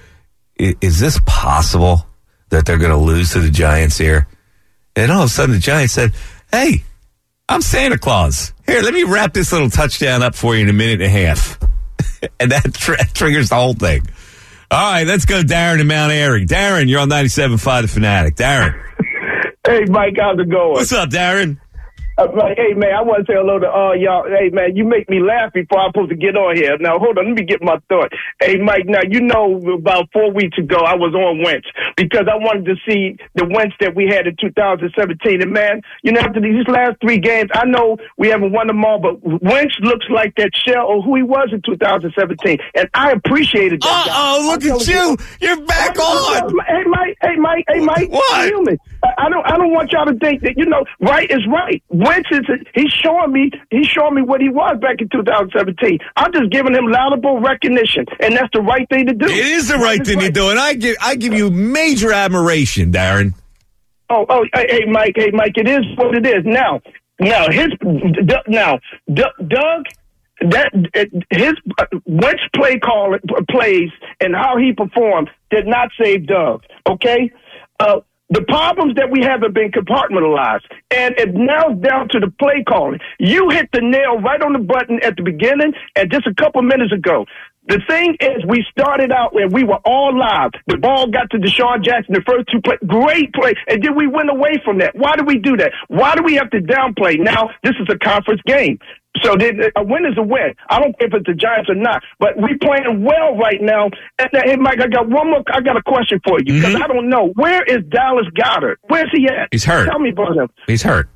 is this possible that they're going to lose to the Giants here? And all of a sudden the Giants said, hey, I'm Santa Claus. Here, let me wrap this little touchdown up for you in a minute and a half. And that tr- triggers the whole thing. All right, let's go Darren in Mount Airy. Darren, you're on ninety-seven point five The Fanatic. Darren. Hey, Mike, how's it going? What's up, Darren? Uh, hey, man, I want to say hello to uh, y'all. Hey, man, you make me laugh before I'm supposed to get on here. Now, hold on, let me get my thought. Hey, Mike, now, you know, about four weeks ago, I was on Wentz because I wanted to see the Wentz that we had in two thousand seventeen. And, man, you know, after these last three games, I know we haven't won them all, but Wentz looks like that shell of who he was in two thousand seventeen. And I appreciated that. Uh-oh, look at you. You're back on. Hey, Mike, hey, Mike, hey, Mike. What? Human. I don't, I don't want y'all to think that, you know, right is right. Wentz is, he's showing me, he's showing me what he was back in two thousand seventeen. I'm just giving him laudable recognition, and that's the right thing to do. It is the right thing to do, and I give, I give you major admiration, Darren. Oh, oh, hey, hey, Mike, hey, Mike, it is what it is. Now, now, his, now, Doug, that his Wentz play call plays and how he performed did not save Doug. Okay, uh, the problems that we have have been compartmentalized, and it now down to the play calling. You hit the nail right on the button at the beginning, and just a couple minutes ago. The thing is, we started out where we were all live. The ball got to Deshaun Jackson, the first two play, great play, and then we went away from that. Why do we do that? Why do we have to downplay? Now, this is a conference game. So a win is a win. I don't care if it's the Giants or not, but we playing well right now. And, hey, Mike, I got one more. I got a question for you because mm-hmm. I don't know. Where is Dallas Goedert? Where's he at? He's hurt. Tell me about him. He's hurt.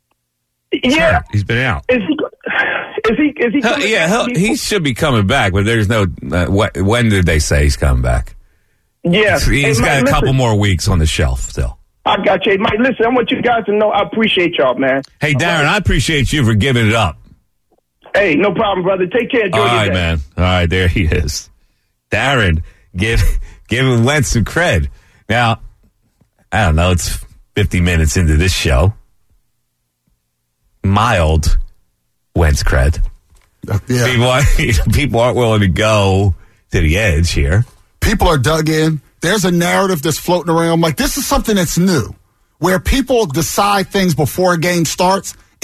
He's yeah, hurt. He's been out. Is he? Is he? Is he? Coming yeah, back? he should be coming back, but there's no. Uh, what, when did they say he's coming back? Yeah, he's, he's hey, got Mike, a couple listen. more weeks on the shelf still. I got you, Mike. Listen, I want you guys to know I appreciate y'all, man. Hey, Darren, right. I appreciate you for giving it up. Hey, no problem, brother. Take care. Enjoy All your right, day. man. All right, there he is. Darren, give give him Wentz some cred. Now, I don't know. It's fifty minutes into this show. Mild Wentz cred. Uh, yeah. People, are, people aren't willing to go to the edge here. People are dug in. There's a narrative that's floating around. Like, this is something that's new, where people decide things before a game starts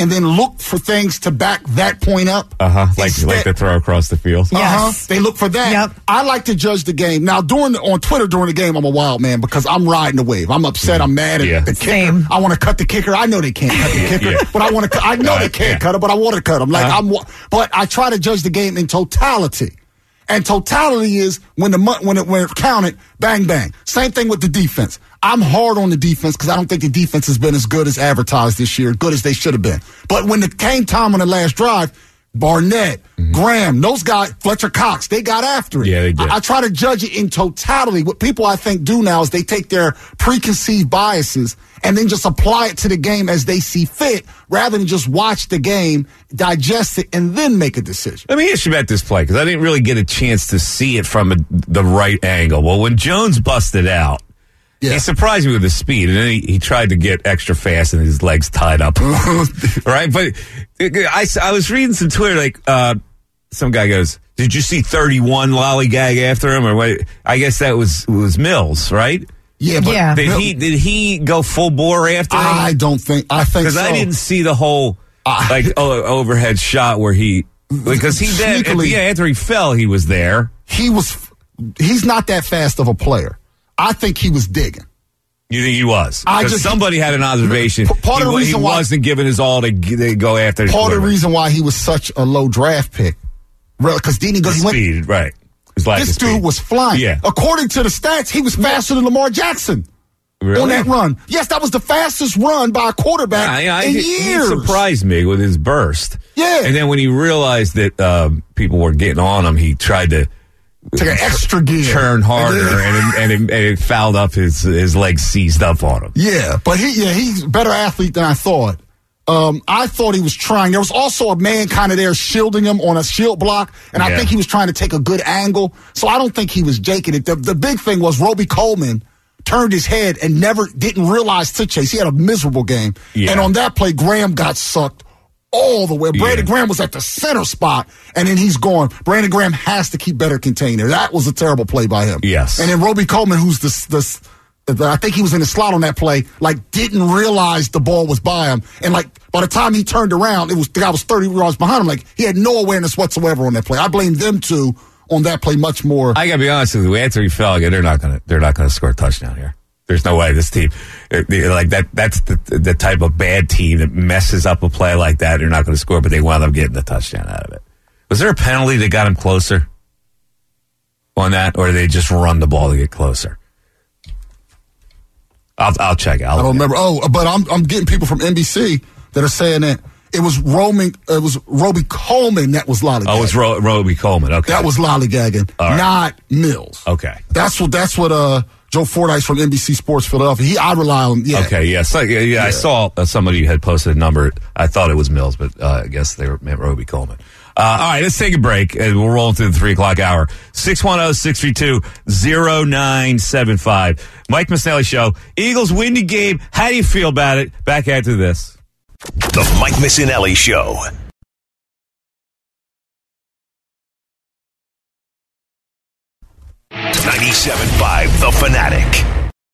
and then look for things to back that point up. Uh-huh. Like, Instead- like the throw across the field. Uh-huh. Yes. They look for that. Yep. I like to judge the game. Now, during the, on Twitter during the game, I'm a wild man because I'm riding the wave. I'm upset. I'm mad at Yeah. the kicker. Same. I want to cut the kicker. I know they can't cut the kicker, Yeah. but I want to. I know Uh, they can't yeah. cut it, but I want to cut him. Like Uh-huh. I'm. wa- But I try to judge the game in totality. And totality is when the mon- when it when it counted, bang bang. Same thing with the defense. I'm hard on the defense because I don't think the defense has been as good as advertised this year, good as they should have been. But when it came time on the last drive, Barnett, Mm-hmm. Graham, those guys, Fletcher Cox, they got after it. Yeah, they did. I, I try to judge it in totality. What people I think do now is they take their preconceived biases and then just apply it to the game as they see fit, rather than just watch the game, digest it, and then make a decision. Let me ask you about this play, because I didn't really get a chance to see it from a, the right angle. Well, when Jones busted out, Yeah. he surprised me with his speed, and then he, he tried to get extra fast, and his legs tied up. Right? But I, I was reading some Twitter, like, uh, some guy goes, did you see thirty-one lollygag after him? Or what? I guess that was was Mills, right? Yeah, but Yeah. Did he did he go full bore after him? I don't think. I think Because so. I didn't see the whole I- like o- overhead shot where he because he did Sneakily- yeah after he fell he was there. He was. He's not that fast of a player. I think he was digging. You think he was? I Because just- somebody had an observation. P- part he, of the wa- reason he why- wasn't giving his all to, g- to go after. his Part of the quarterback. reason why he was such a low draft pick, because then he goes. He went. speed, right? His lack This of speed. dude was flying. Yeah. According to the stats, he was faster than Lamar Jackson Really? on that run. Yes, that was the fastest run by a quarterback Yeah, I- I- in he- years. He surprised me with his burst. Yeah. And then when he realized that um, people were getting on him, he tried to Took an extra gear. turn harder, And then- and it, and, it, and it fouled up his his legs seized up on him. Yeah, but he yeah he's a better athlete than I thought. Um, I thought he was trying. There was also a man kind of there shielding him on a shield block, and I Yeah. think he was trying to take a good angle. So I don't think he was jaking it. The, the big thing was Roby Coleman turned his head and never didn't realize to chase. He had a miserable game, Yeah. and on that play, Graham got sucked all the way. Brandon Yeah. Graham was at the center spot, and then he's gone. Brandon Graham has to keep better container. That was a terrible play by him. Yes. And then Roby Coleman, who's the the I think he was in the slot on that play, like didn't realize the ball was by him. And like by the time he turned around, it was the guy was thirty yards behind him. Like he had no awareness whatsoever on that play. I blame them two on that play much more. I gotta be honest with you, Anthony Felga, they're not gonna they're not gonna score a touchdown here. There's no way this team uh, they- like that. That's the the type of bad team that messes up a play like that. They're not going to score, but they wound up getting the touchdown out of it. Was there a penalty that got him closer on that, or did they just run the ball to get closer? I'll I'll check it. I'll I don't remember. Oh, but I'm I'm getting people from N B C that are saying that it was roaming. It was Roby Coleman that was lollygagging. Oh, it was Ro- Roby Coleman. Okay, That was lollygagging, All right. not Mills. okay. That's what that's what uh Joe Fordyce from N B C Sports Philadelphia. He I rely on. Yeah. Okay, yeah, so, yeah, yeah, I saw uh, somebody had posted a number. I thought it was Mills, but uh, I guess they were meant Roby Coleman. Uh, all right, let's take a break, and we'll roll into the three o'clock hour. six one zero, six three two, zero nine seven five. Mike Missanelli Show. Eagles win the game. How do you feel about it? Back after this. The Mike Missanelli Show. ninety-seven point five The Fanatic.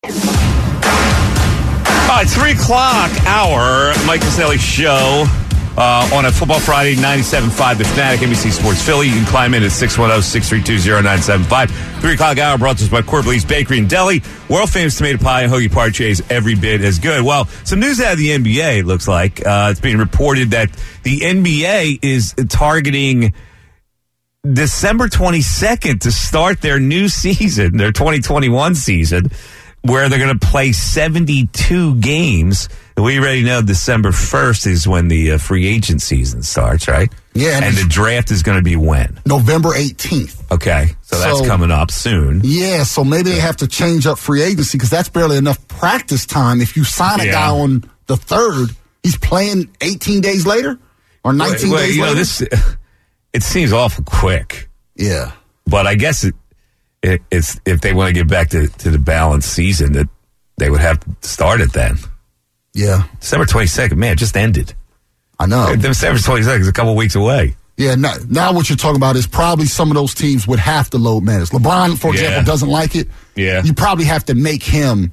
All right, three o'clock hour, Mike Missanelli Show. Uh, on a Football Friday, ninety-seven point five The Fanatic, N B C Sports Philly. You can climb in at six one zero, six three two, zero nine seven five. three o'clock hour brought to us by Corbelly's Bakery and Deli. World famous tomato pie and hoagie parfaits every bit as good. Well, some news out of the N B A, it looks like. Uh, it's being reported that the N B A is targeting December twenty-second to start their new season, their twenty twenty-one season, where they're going to play seventy-two games. We already know December first is when the uh, free agent season starts, right? Yeah, and And the draft is going to be when? November eighteenth. Okay, so that's So- coming up soon. Yeah, so maybe they have to change up free agency because that's barely enough practice time. If you sign a Yeah. guy on the third, he's playing eighteen days later or nineteen Well, days you know, later. this it seems awful quick, yeah. but I guess it, it, it's if they want to get back to, to the balanced season, that they would have to start it then. Yeah, December twenty-second, man, it just ended. I know. December twenty-second is a couple weeks away. Yeah, now, now what you're talking about is probably some of those teams would have to load manage. LeBron, for Yeah. example, doesn't like it. Yeah. You probably have to make him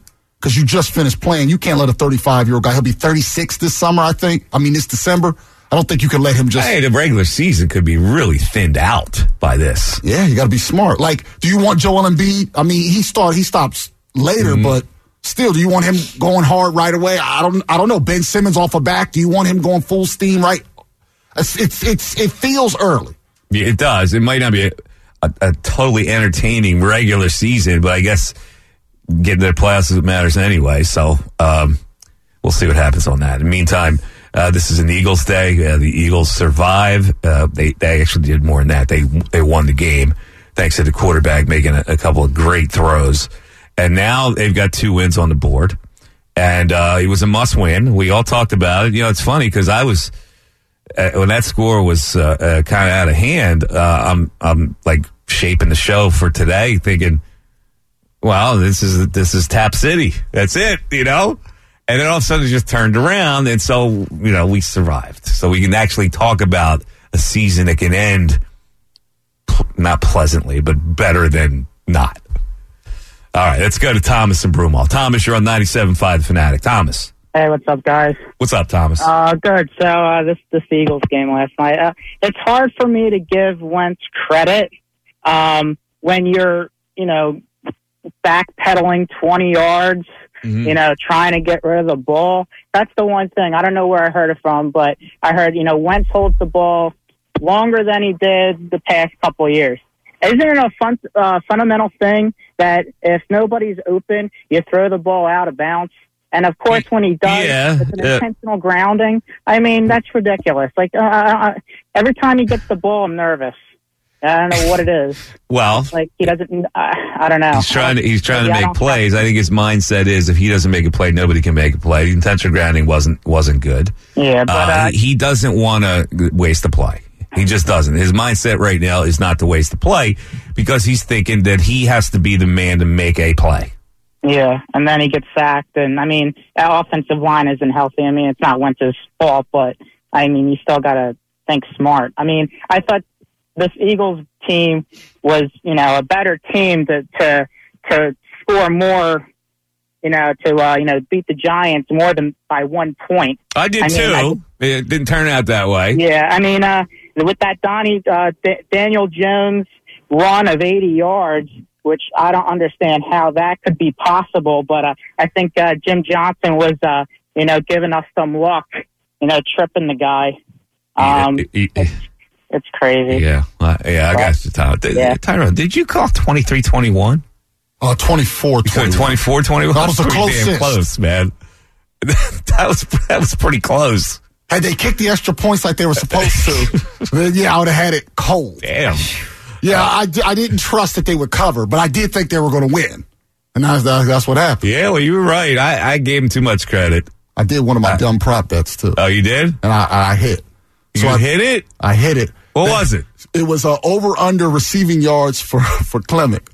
because you just finished playing. You can't let a thirty-five-year-old guy, he'll be thirty-six this summer, I think. I mean, this December. I don't think you can let him just... Hey, the regular season could be really thinned out by this. Yeah, you got to be smart. Like, do you want Joel Embiid? I mean, he start, he stops later, mm-hmm. but still, do you want him going hard right away? I don't I don't know. Ben Simmons off a back. Do you want him going full steam right? It's, it's, it's It feels early. Yeah, it does. It might not be a, a, a totally entertaining regular season, but I guess getting to the playoffs matters anyway. So um, we'll see what happens on that. In the meantime, uh, this is an Eagles day. Uh, the Eagles survive. Uh, they they actually did more than that. They they won the game thanks to the quarterback making a, a couple of great throws. And now they've got two wins on the board. And uh, it was a must-win. We all talked about it. You know, it's funny because I was, uh, when that score was uh, uh, kind of out of hand, uh, I'm I'm like shaping the show for today thinking, well, this is this is Tap City. That's it, you know? And then all of a sudden it just turned around. And so, you know, we survived. So we can actually talk about a season that can end not pleasantly, but better than not. All right, let's go to Thomas and Broomall. Thomas, you're on ninety-seven point five The Fanatic. Thomas. Hey, what's up, guys? What's up, Thomas? Uh, good. So uh, this this Eagles game last night. Uh, it's hard for me to give Wentz credit um, when you're, you know, backpedaling twenty yards, mm-hmm. you know, trying to get rid of the ball. That's the one thing. I don't know where I heard it from, but I heard, you know, Wentz holds the ball longer than he did the past couple of years. Isn't it a fun, uh, fundamental thing that if nobody's open, you throw the ball out of bounds? And, of course, when he does, yeah, it's an yeah. intentional grounding. I mean, that's ridiculous. Like, uh, uh, every time he gets the ball, I'm nervous. I don't know what it is. Well, like he doesn't. Uh, I don't know. He's trying to. He's trying Maybe to I make plays. I think his mindset is if he doesn't make a play, nobody can make a play. The intentional grounding wasn't wasn't good. Yeah, but uh, uh, he, he doesn't want to waste a play. He just doesn't. His mindset right now is not to waste the play because he's thinking that he has to be the man to make a play. Yeah, and then he gets sacked. And, I mean, our offensive line isn't healthy. I mean, it's not Wentz's fault, but, I mean, you still got to think smart. I mean, I thought this Eagles team was, you know, a better team to to, to score more, you know, to, uh, you know, beat the Giants more than by one point. I did, I mean, too. I, it didn't turn out that way. Yeah, I mean, uh, with that Donnie, uh, D- Daniel Jones run of eighty yards, which I don't understand how that could be possible, but uh, I think uh, Jim Johnson was, uh, you know, giving us some luck, you know, tripping the guy. Um, he, he, it's, it's crazy. Yeah, uh, yeah, I got you, Tom. Yeah. Tyrone, did you call twenty-three twenty-one? Uh, twenty-four twenty-one. twenty-four twenty-one? That was a close damn close, man. that was that was pretty close. Had they kicked the extra points like they were supposed to, then yeah, I would have had it cold. Damn. Yeah, I, I didn't trust that they would cover, but I did think they were going to win. And that's, that's what happened. Yeah, well, you were right. I, I gave him too much credit. I did one of my uh, dumb prop bets, too. Oh, you did? And I, I hit. So you I hit it? I hit it. What that, was it? It was uh, over-under receiving yards for, for Clement.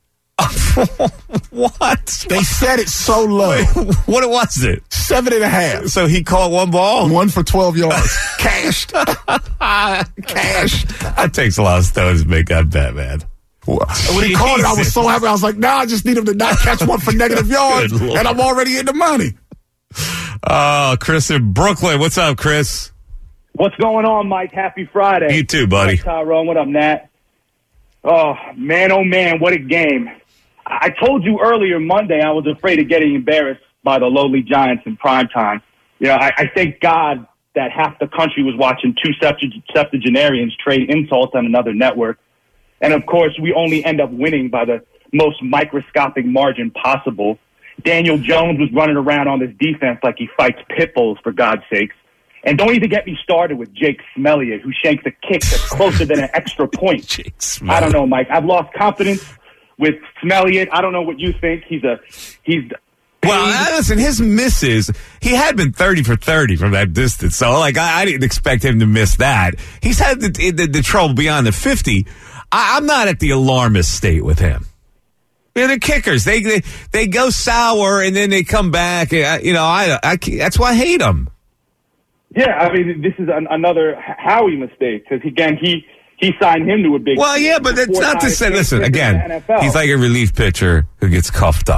What? They set it so low. Wait, what was it? Seven and a half. So he caught one ball? One for twelve yards. Cashed. Cashed. That takes a lot of stones to make that bet, man. When he caught it, I was so happy. I was like, nah, I just need him to not catch one for negative yards, and I'm already in the money. Oh, Chris in Brooklyn. What's up, Chris? What's going on, Mike? Happy Friday. You too, buddy. What up, Tyrone? What up, Nat? Oh, man, oh, man, what a game. I told you earlier Monday I was afraid of getting embarrassed by the lowly Giants in primetime. You know, I, I thank God that half the country was watching two septuagenarians trade insults on another network. And, of course, we only end up winning by the most microscopic margin possible. Daniel Jones was running around on this defense like he fights pit bulls, for God's sakes. And don't even get me started with Jake Smelliot, who shanks a kick that's closer than an extra point. Jake I don't know, Mike. I've lost confidence with Smelliot. I don't know what you think. He's a he's. Well, listen, his misses, he had been thirty for thirty from that distance. So, like, I, I didn't expect him to miss that. He's had the, the, the trouble beyond the fifty. I, I'm not at the alarmist state with him. They're the kickers. They, they they go sour and then they come back. And, you know, I, I that's why I hate them. Yeah, I mean, this is an, another Howie mistake because, again, he, he signed him to a big... Well, yeah, but that's not to say... Listen, again, he's like a relief pitcher who gets cuffed up.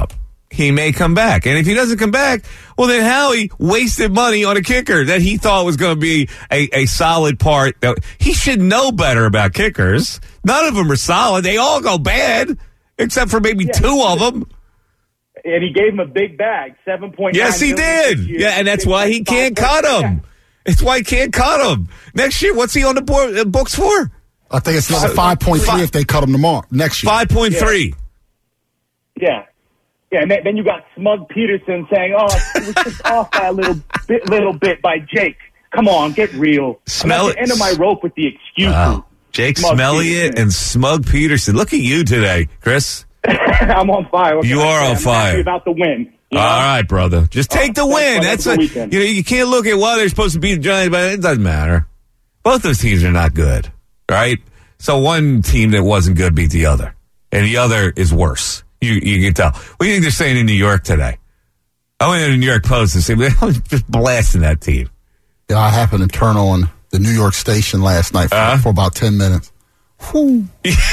he may come back. And if he doesn't come back, well, then Howie wasted money on a kicker that he thought was going to be a, a solid part. He should know better about kickers. None of them are solid. They all go bad, except for maybe yeah, two of them. And he gave him a big bag, seven point nine. Yes, he did. Yeah, and that's why he can't cut him. It's why he can't cut him. Next year, what's he on the board, uh, books for? I think it's like five point three if they cut him tomorrow, next year. five point three. Yeah. Yeah, and then you got Smug Peterson saying, oh, it was just off by a little bit, little bit by Jake. Come on, get real. Smell I'm at the end of my rope with the excuses. Wow. Jake Smug Smelliot Peterson. and Smug Peterson. Look at you today, Chris. I'm on fire. What You can I are say? on I'm fire. happy about the win. You know? All right, brother. Just take the Oh, win. thanks, That's brother. a, Have a good you know, you can't look at, well, they're supposed to beat the Giants, but it doesn't matter. Both those teams are not good, right? So one team that wasn't good beat the other, and the other is worse. You you can tell. What do you think they're saying in New York today? I went to the New York Post and said, they're just blasting that team. Yeah, I happened to turn on the New York station last night for, Uh-huh. for about ten minutes. Whew.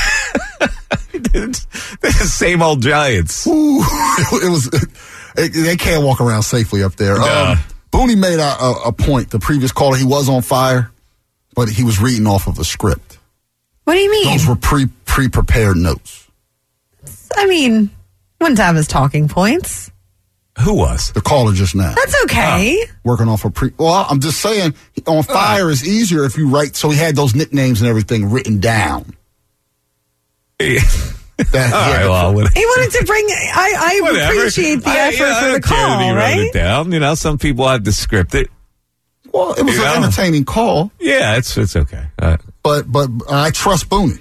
The same old Giants. Ooh, it was. It, they can't walk around safely up there. Nah. Um, Booney made a, a, a point. The previous caller, he was on fire, but he was reading off of a script. What do you mean? Those were pre pre prepared notes. I mean, wouldn't have his talking points. Who was? The caller just now. That's okay. Working off a pre. Well, I'm just saying, on fire is easier if you write. So he had those nicknames and everything written down. That, All right, yeah, well, what- He wanted to bring. I, I whatever. appreciate the I- effort yeah, I for the don't care that call, he wrote right? it down. You know, some people have to script it. Well, it was You an know? entertaining call, Yeah, it's it's okay. Uh, but but I trust Booney.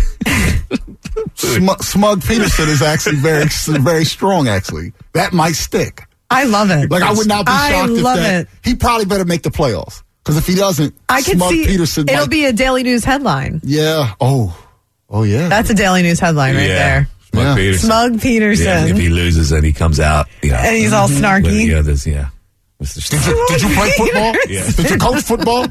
Smug, Smug Peterson is actually very very strong. Actually, that might stick. I love it. Like I would not be I shocked if love that. it. He probably better make the playoffs because if he doesn't, I can Smug see Peterson. it'll might- be a Daily News headline. Yeah. Oh. Oh yeah. That's a Daily News headline right yeah. there. Smug Yeah. Peterson. Smug Peterson. Yeah, if he loses, then he comes out. You know, And he's all snarky. with the others, yeah. Mister Did you, did you play football? Yeah. Did you coach football?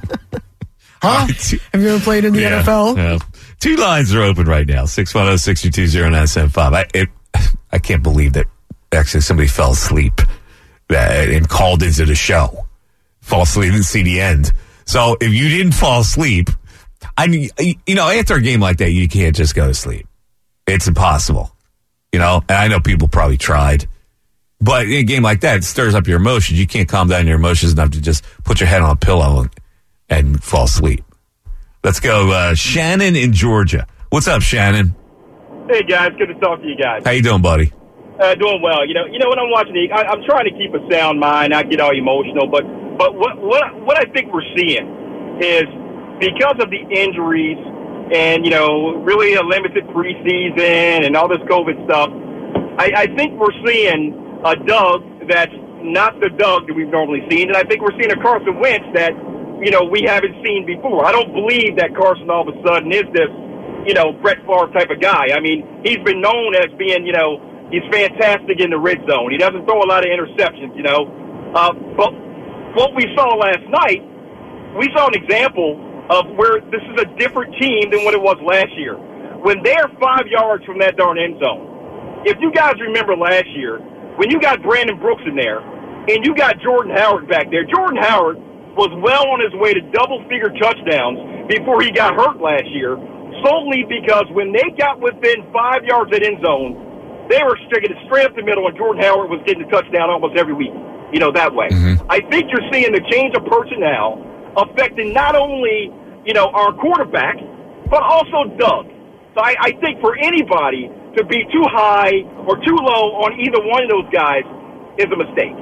Huh? Have you ever played in the Yeah, N F L? yeah. Two lines are open right now. six one zero, six two two, zero nine seven five. I, it, I can't believe that actually somebody fell asleep uh, and called into the show. Fall asleep, didn't see the end. So if you didn't fall asleep, I mean, you know, after a game like that, you can't just go to sleep. It's impossible. You know, and I know people probably tried. But in a game like that, it stirs up your emotions. You can't calm down your emotions enough to just put your head on a pillow and, and fall asleep. Let's go, uh, Shannon in Georgia. What's up, Shannon? Hey guys, good to talk to you guys. How you doing, buddy? Uh, doing well. You know, you know when I'm watching the, I, I'm trying to keep a sound mind, not get all emotional. But but what what what I think we're seeing is because of the injuries and you know really a limited preseason and all this COVID stuff. I, I think we're seeing a Doug that's not the Doug that we've normally seen, and I think we're seeing a Carson Wentz that you know we haven't seen before. I don't believe that Carson all of a sudden is this you know Brett Favre type of guy. I mean, he's been known as being you know. He's fantastic in the red zone. He doesn't throw a lot of interceptions, you know. Uh, but what we saw last night, we saw an example of where this is a different team than what it was last year. When they're five yards from that darn end zone, if you guys remember last year, when you got Brandon Brooks in there and you got Jordan Howard back there, Jordan Howard was well on his way to double-figure touchdowns before he got hurt last year, solely because when they got within five yards of that end zone, they were sticking it straight up the middle, and Jordan Howard was getting a touchdown almost every week, you know, that way. Mm-hmm. I think you're seeing the change of personnel affecting not only, you know, our quarterback, but also Doug. So I, I think for anybody to be too high or too low on either one of those guys is a mistake.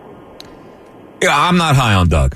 Yeah, I'm not high on Doug.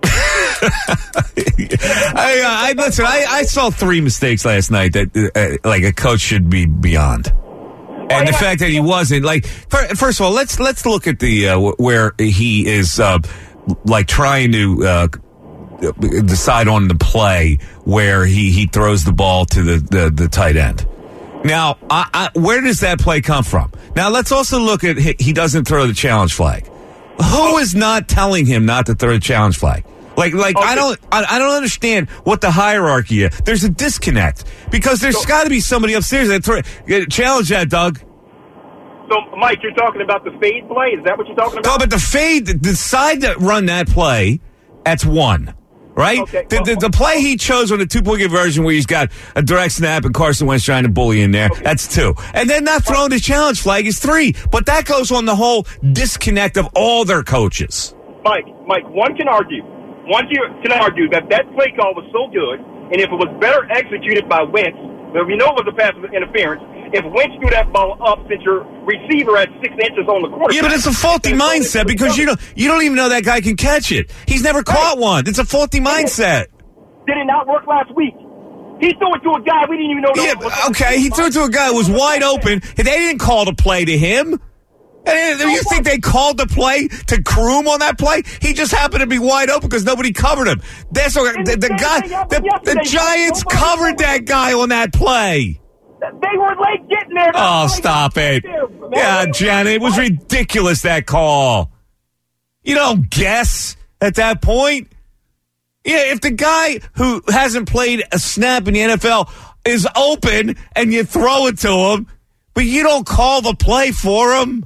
I, I listen. I, I saw three mistakes last night that, uh, like, a coach should be beyond. And the fact that he wasn't, like, first of all, let's let's look at the uh, where he is, uh, like, trying to uh, decide on the play where he, he throws the ball to the, the, the tight end. Now, I, I, where does that play come from? Now, let's also look at he, he doesn't throw the challenge flag. Who is not telling him not to throw the challenge flag? Like, like okay. I don't, I, I don't understand what the hierarchy is. There's a disconnect because there's so, got to be somebody upstairs that throw, challenge that, Doug. so, Mike, you're talking about the fade play? Is that what you're talking about? No, but the fade, decide to run that play, that's one. Right? Okay, the, the, the play he chose on the two-point conversion where he's got a direct snap and Carson Wentz trying to bully in there, okay. That's two. And then not throwing the challenge flag is three. But that goes on the whole disconnect of all their coaches. Mike, Mike, one can argue. One can argue that that play call was so good, and if it was better executed by Wentz, well, we know it was a pass interference. If Wentz threw that ball up, since your receiver at six inches on the quarterback. Yeah, but it's a faulty mindset because you don't you don't even know that guy can catch it. He's never caught one. It's a faulty mindset. Did it not work last week? He threw it to a guy we didn't even know. Yeah, okay, he threw it to a guy who was wide open. They didn't call the play to him. And you think they called the play to Kroom on that play? He just happened to be wide open because nobody covered him. That's okay. The, the guy, the, the Giants covered that guy on that play. They were late getting there. Oh, stop it. Yeah, Janet, it was ridiculous, that call. You don't guess at that point. Yeah, if the guy who hasn't played a snap in the N F L is open and you throw it to him, but you don't call the play for him,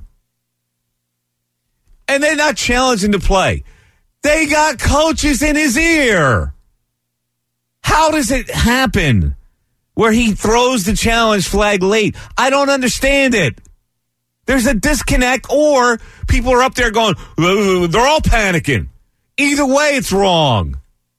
and they're not challenging the play. They got coaches in his ear. How does it happen where he throws the challenge flag late? I don't understand it. There's a disconnect, or people are up there going, they're all panicking. Either way, it's wrong.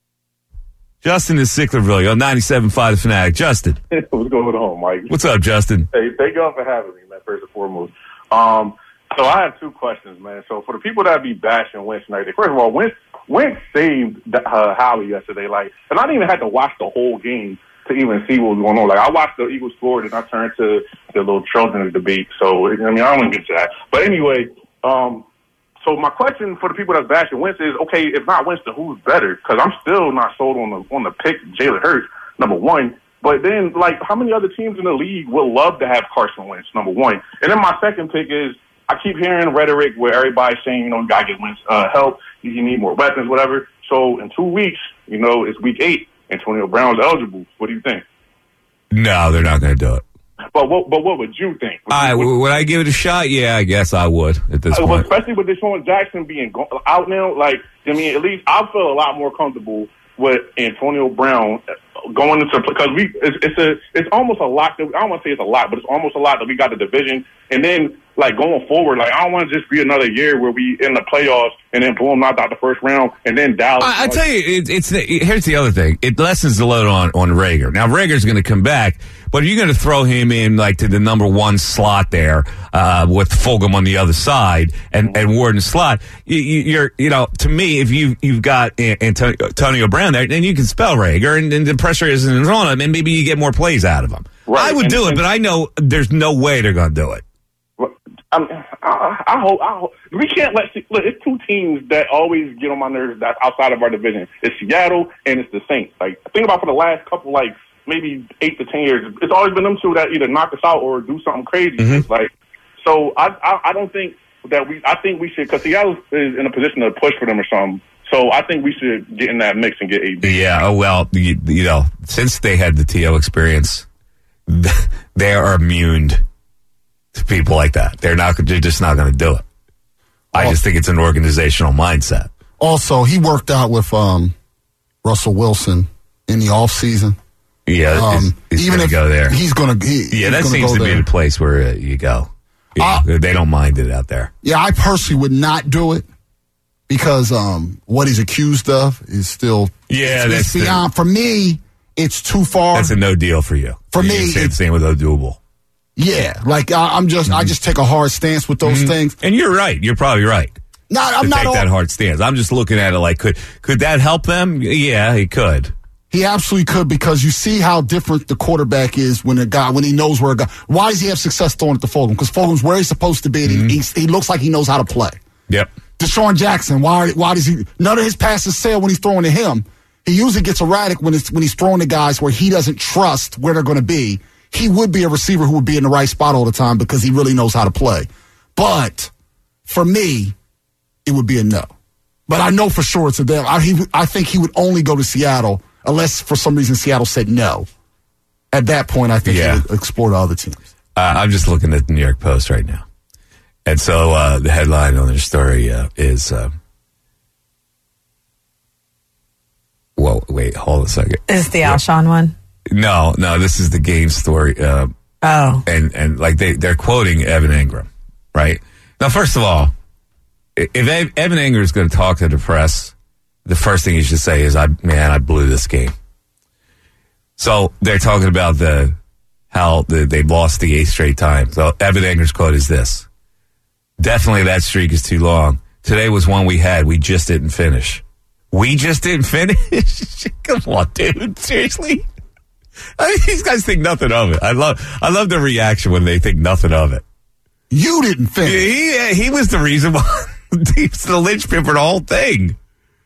Justin is Sicklerville. You're on ninety-seven point five The Fanatic. Justin. What's going on, Mike? What's up, Justin? Hey, thank y'all for having me, man, first and foremost. Um, so I have two questions, man. So for the people that be bashing Wentz tonight, first of all, Wentz, Wentz saved uh, Howie yesterday. Like, and I didn't even have to watch the whole game to even see what was going on. Like, I watched the Eagles score, and I turned to the little children's debate. So, I mean, I don't get to that. But anyway, um, so my question for the people that's bashing Wentz is, okay, if not Wentz, then who's better? Because I'm still not sold on the on the pick Jalen Hurts, number one. But then, like, how many other teams in the league would love to have Carson Wentz, number one? And then my second pick is, I keep hearing rhetoric where everybody's saying, you know, you got to get Wentz uh, help, you need more weapons, whatever. So in two weeks, you know, it's week eight. Antonio Brown's eligible. What do you think? No, they're not going to do it. But what? But what would you think? Would, I, would, would I give it a shot? Yeah, I guess I would at this uh, point. Especially with Deshaun Jackson being go- out now. Like, I mean, at least I feel a lot more comfortable with Antonio Brown going into because we it's, it's a it's almost a lot. That, I don't want to say it's a lot, but it's almost a lot that we got the division, and then like going forward, like I don't want to just be another year where we in the playoffs and then boom, knocked out the first round, and then Dallas. I, I tell you, it, it's the, here's the other thing. It lessens the load on on Rager. Now Rager's going to come back, but you're going to throw him in like to the number one slot there uh, with Fulgham on the other side and, mm-hmm. and Ward in the slot. You, you, you're you know to me, if you you've got Antonio, Antonio Brown there, then you can spell Rager, and, and the pressure isn't on him, and maybe you get more plays out of him. Right. I would and, do it, and, but I know there's no way they're going to do it. I, I, I hope. I hope we can't let. Look, it's two teams that always get on my nerves. That's outside of our division. It's Seattle and it's the Saints. Like think about for the last couple, like maybe eight to ten years, it's always been them two that either knock us out or do something crazy. Mm-hmm. Like so, I, I I don't think that we. I think we should because Seattle is in a position to push for them or something. So I think we should get in that mix and get A B. Yeah. Oh well, you, you know, since they had the T O experience, they are immune to people like that. They're not. They're just not going to do it. I just think it's an organizational mindset. Also, he worked out with um, Russell Wilson in the offseason. Yeah, um, he's, he's even going if to go there. He's going to. He, yeah, that gonna seems to there. be the place where uh, you go. Yeah, uh, they don't mind it out there. Yeah, I personally would not do it because um, what he's accused of is still. Yeah, it's, that's it's beyond. The, for me, it's too far. That's a no deal for you. For you me, it's the same with O'Doable. Yeah, like I, I'm just, mm-hmm. I just take a hard stance with those mm-hmm. things. And you're right. You're probably right. Not, I'm to not take all, that hard stance. I'm just looking at it like, could could that help them? Yeah, it could. He absolutely could because you see how different the quarterback is when a guy when he knows where a guy. Why does he have success throwing it to Fulgham? Because Fulgham's where he's supposed to be. And mm-hmm. he, he looks like he knows how to play. Yep. Deshaun Jackson. Why? Why does he? None of his passes sail when he's throwing to him. He usually gets erratic when it's when he's throwing to guys where he doesn't trust where they're going to be. He would be a receiver who would be in the right spot all the time because he really knows how to play. But for me, it would be a no. But I know for sure it's a damn. I, he, I think he would only go to Seattle unless for some reason Seattle said no. At that point, I think yeah. he would explore to other teams. Uh, I'm just looking at the New York Post right now. And so uh, the headline on their story uh, is, uh, well, wait, hold on a second. Is the Alshon one? No, no, this is the game story. Uh, oh. And, and like they, they're quoting Evan Ingram, right? Now, first of all, if Evan Ingram is going to talk to the press, the first thing he should say is, "I man, I blew this game." So they're talking about the how the, they lost the eighth straight time. So Evan Ingram's quote is this: "Definitely that streak is too long. Today was one we had. We just didn't finish. We just didn't finish? Come on, dude. Seriously?" I mean, these guys think nothing of it. I love I love the reaction when they think nothing of it. You didn't finish. He, he was the reason why. He's the linchpin for the whole thing.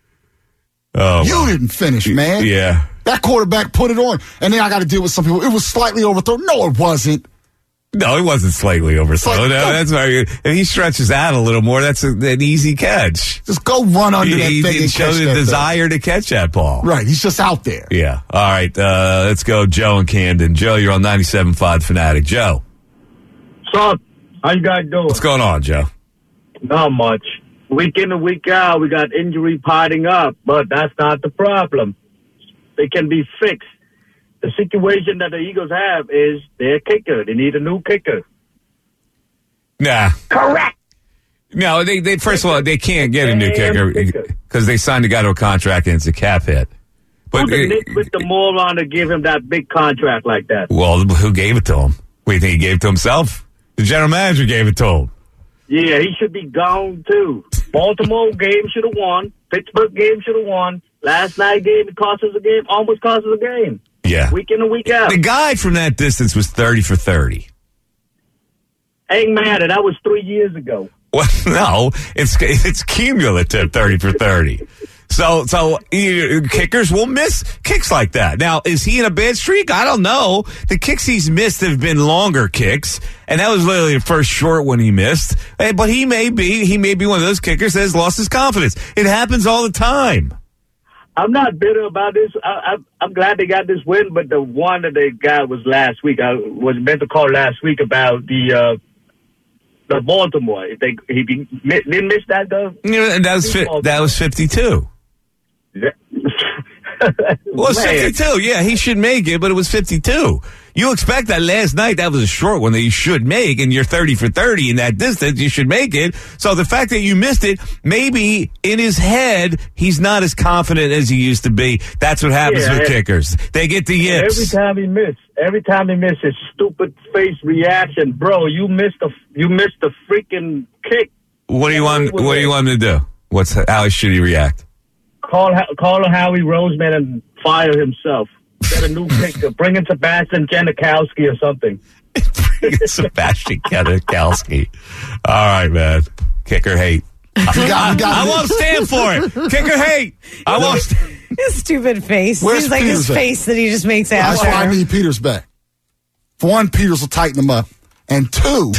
Oh, you didn't finish, man. Yeah. That quarterback put it on. And then I got to deal with some people. It was slightly overthrown. No, it wasn't. No, it wasn't slightly overthrown. Like, no, no. That's why if he stretches out a little more, that's a, an easy catch. Just go run under he, that he thing didn't and show catch the that desire thing. to catch that ball. Right. He's just out there. Yeah. All right. Uh, let's go, Joe and Camden. Joe, you're on ninety-seven point five Fanatic. Joe. What's up? How you guys doing? What's going on, Joe? Not much. Week in and week out, we got injury piling up, but that's not the problem. They can be fixed. The situation that the Eagles have is their kicker. They need a new kicker. Nah. Correct. No, they, they first of all, they can't get a new kicker because they signed the guy to a contract and it's a cap hit. But Who the Nick with the moron to give him that big contract like that? Well, who gave it to him? What, do you think he gave it to himself? The general manager gave it to him. Yeah, he should be gone too. Baltimore game should have won. Pittsburgh game should have won. Last night game, it cost us a game, almost cost us a game. Yeah. Week in and week out. The guy from that distance was thirty for thirty. Ain't mad at that was three years ago. Well, no, it's it's cumulative thirty for thirty. So, so you, kickers will miss kicks like that. Now, is he in a bad streak? I don't know. The kicks he's missed have been longer kicks, and that was literally the first short one he missed. Hey, but he may be he may be one of those kickers that has lost his confidence. It happens all the time. I'm not bitter about this. I, I, I'm glad they got this win, but the one that they got was last week. I was meant to call last week about the uh, the Baltimore. If they he be, didn't miss that though. Yeah, and that was fi- that was fifty-two. Yeah. Well, it's fifty-two. Yeah, he should make it, but it was fifty-two. You expect that last night, that was a short one that you should make, and you're thirty for thirty in that distance, you should make it. So the fact that you missed it, maybe in his head, he's not as confident as he used to be. That's what happens Yeah, with yeah. kickers. They get the yips. Every time he missed, every time he missed his stupid face reaction, bro. You missed the you missed the freaking kick. What do you want? What do you want him to do? What's how should he react? Call call Howie Roseman and fire himself. Get a new kicker. Bring in Sebastian Janikowski or something. Sebastian Janikowski. All right, man. Kicker hate. I, I won't stand for it. Kicker hate. I won't. St- His stupid face. Where's Seems like his Peters at? face that he just makes That's after. why I need Peters back. For one, Peters will tighten him up. And two,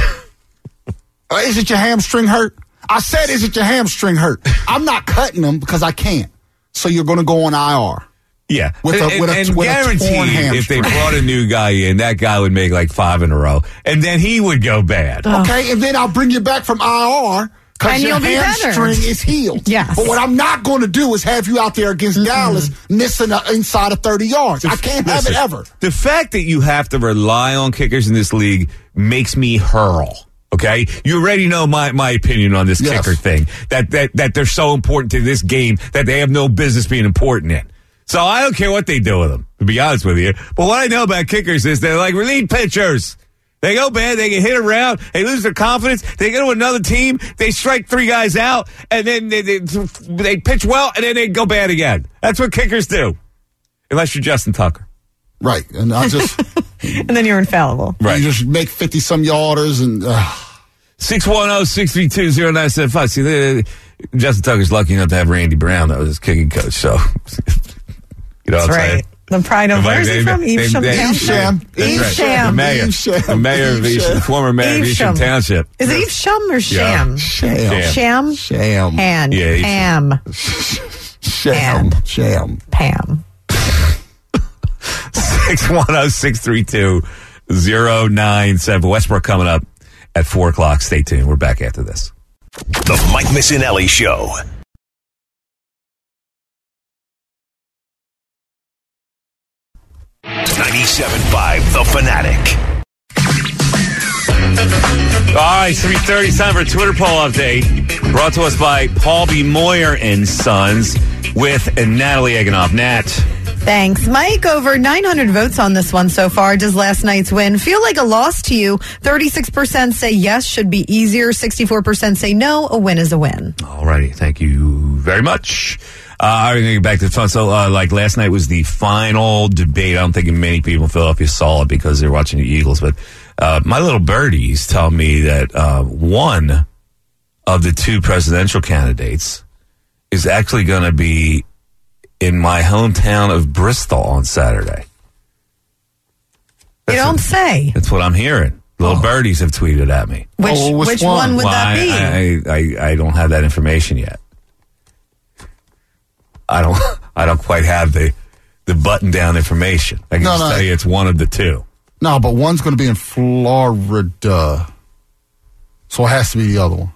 uh, is it your hamstring hurt? I said, is it your hamstring hurt? I'm not cutting him because I can't. So you're going to go on I R. Yeah, With a- and, with a- and with a torn guaranteed if they hamstring. brought a new guy in, that guy would make like five in a row, and then he would go bad. Okay, and then I'll bring you back from I R because And your you'll be better. hamstring is healed. Yes. But what I'm not going to do is have you out there against Dallas missing a, inside of thirty yards. I can't have it Listen, ever. The fact that you have to rely on kickers in this league makes me hurl. Okay, you already know my, my opinion on this Yes. kicker thing. That that that they're so important to this game that they have no business being important in. So I don't care what they do with them, to be honest with you. But what I know about kickers is they're like relief pitchers. They go bad, they get hit around, they lose their confidence, they go to another team, they strike three guys out, and then they, they, they pitch well, and then they go bad again. That's what kickers do. Unless you're Justin Tucker. Right, and I just And then you're infallible. Right. you just make fifty some yarders and uh, six one zero, six three two, zero nine seven five. See, they, Justin Tucker's lucky enough to have Randy Brown. That was his kicking coach. So, you know what That's I'm right. saying? The pride of, where's he from? Evesham Township? Evesham. The mayor. Evesham. The mayor of Evesham, the former mayor of Evesham Evesham. Township. Is it Evesham or Sham? Sham. Sham? Sham. And Yeah, Evesham. Pam. Sham. Sham. Pam. six one zero, six three two, zero nine seven. Westbrook coming up at four o'clock. Stay tuned. We're back after this. The Mike Missinelli Show. ninety-seven point five The Fanatic. All right, three thirty, time for a Twitter poll update. Brought to us by Paul B. Moyer and Sons with Natalie Eganoff. Nat. Thanks, Mike. Over nine hundred votes on this one so far. Does last night's win feel like a loss to you? thirty-six percent say yes, should be easier. sixty-four percent say no, a win is a win. All righty. Thank you very much. Uh, I'm going to get back to the fun. So, uh, like, last night was the final debate. I don't think many people in Philadelphia saw it because they're watching the Eagles. But uh, my little birdies tell me that uh, one of the two presidential candidates is actually going to be in my hometown of Bristol on Saturday. That's you don't what, say. That's what I'm hearing. Little oh. birdies have tweeted at me. Which, oh, which, which one? one would well, that be? I, I, I, I don't have that information yet. I don't. I don't quite have the the button down information. I can no, just no. tell you it's one of the two. No, but one's going to be in Florida, so it has to be the other one.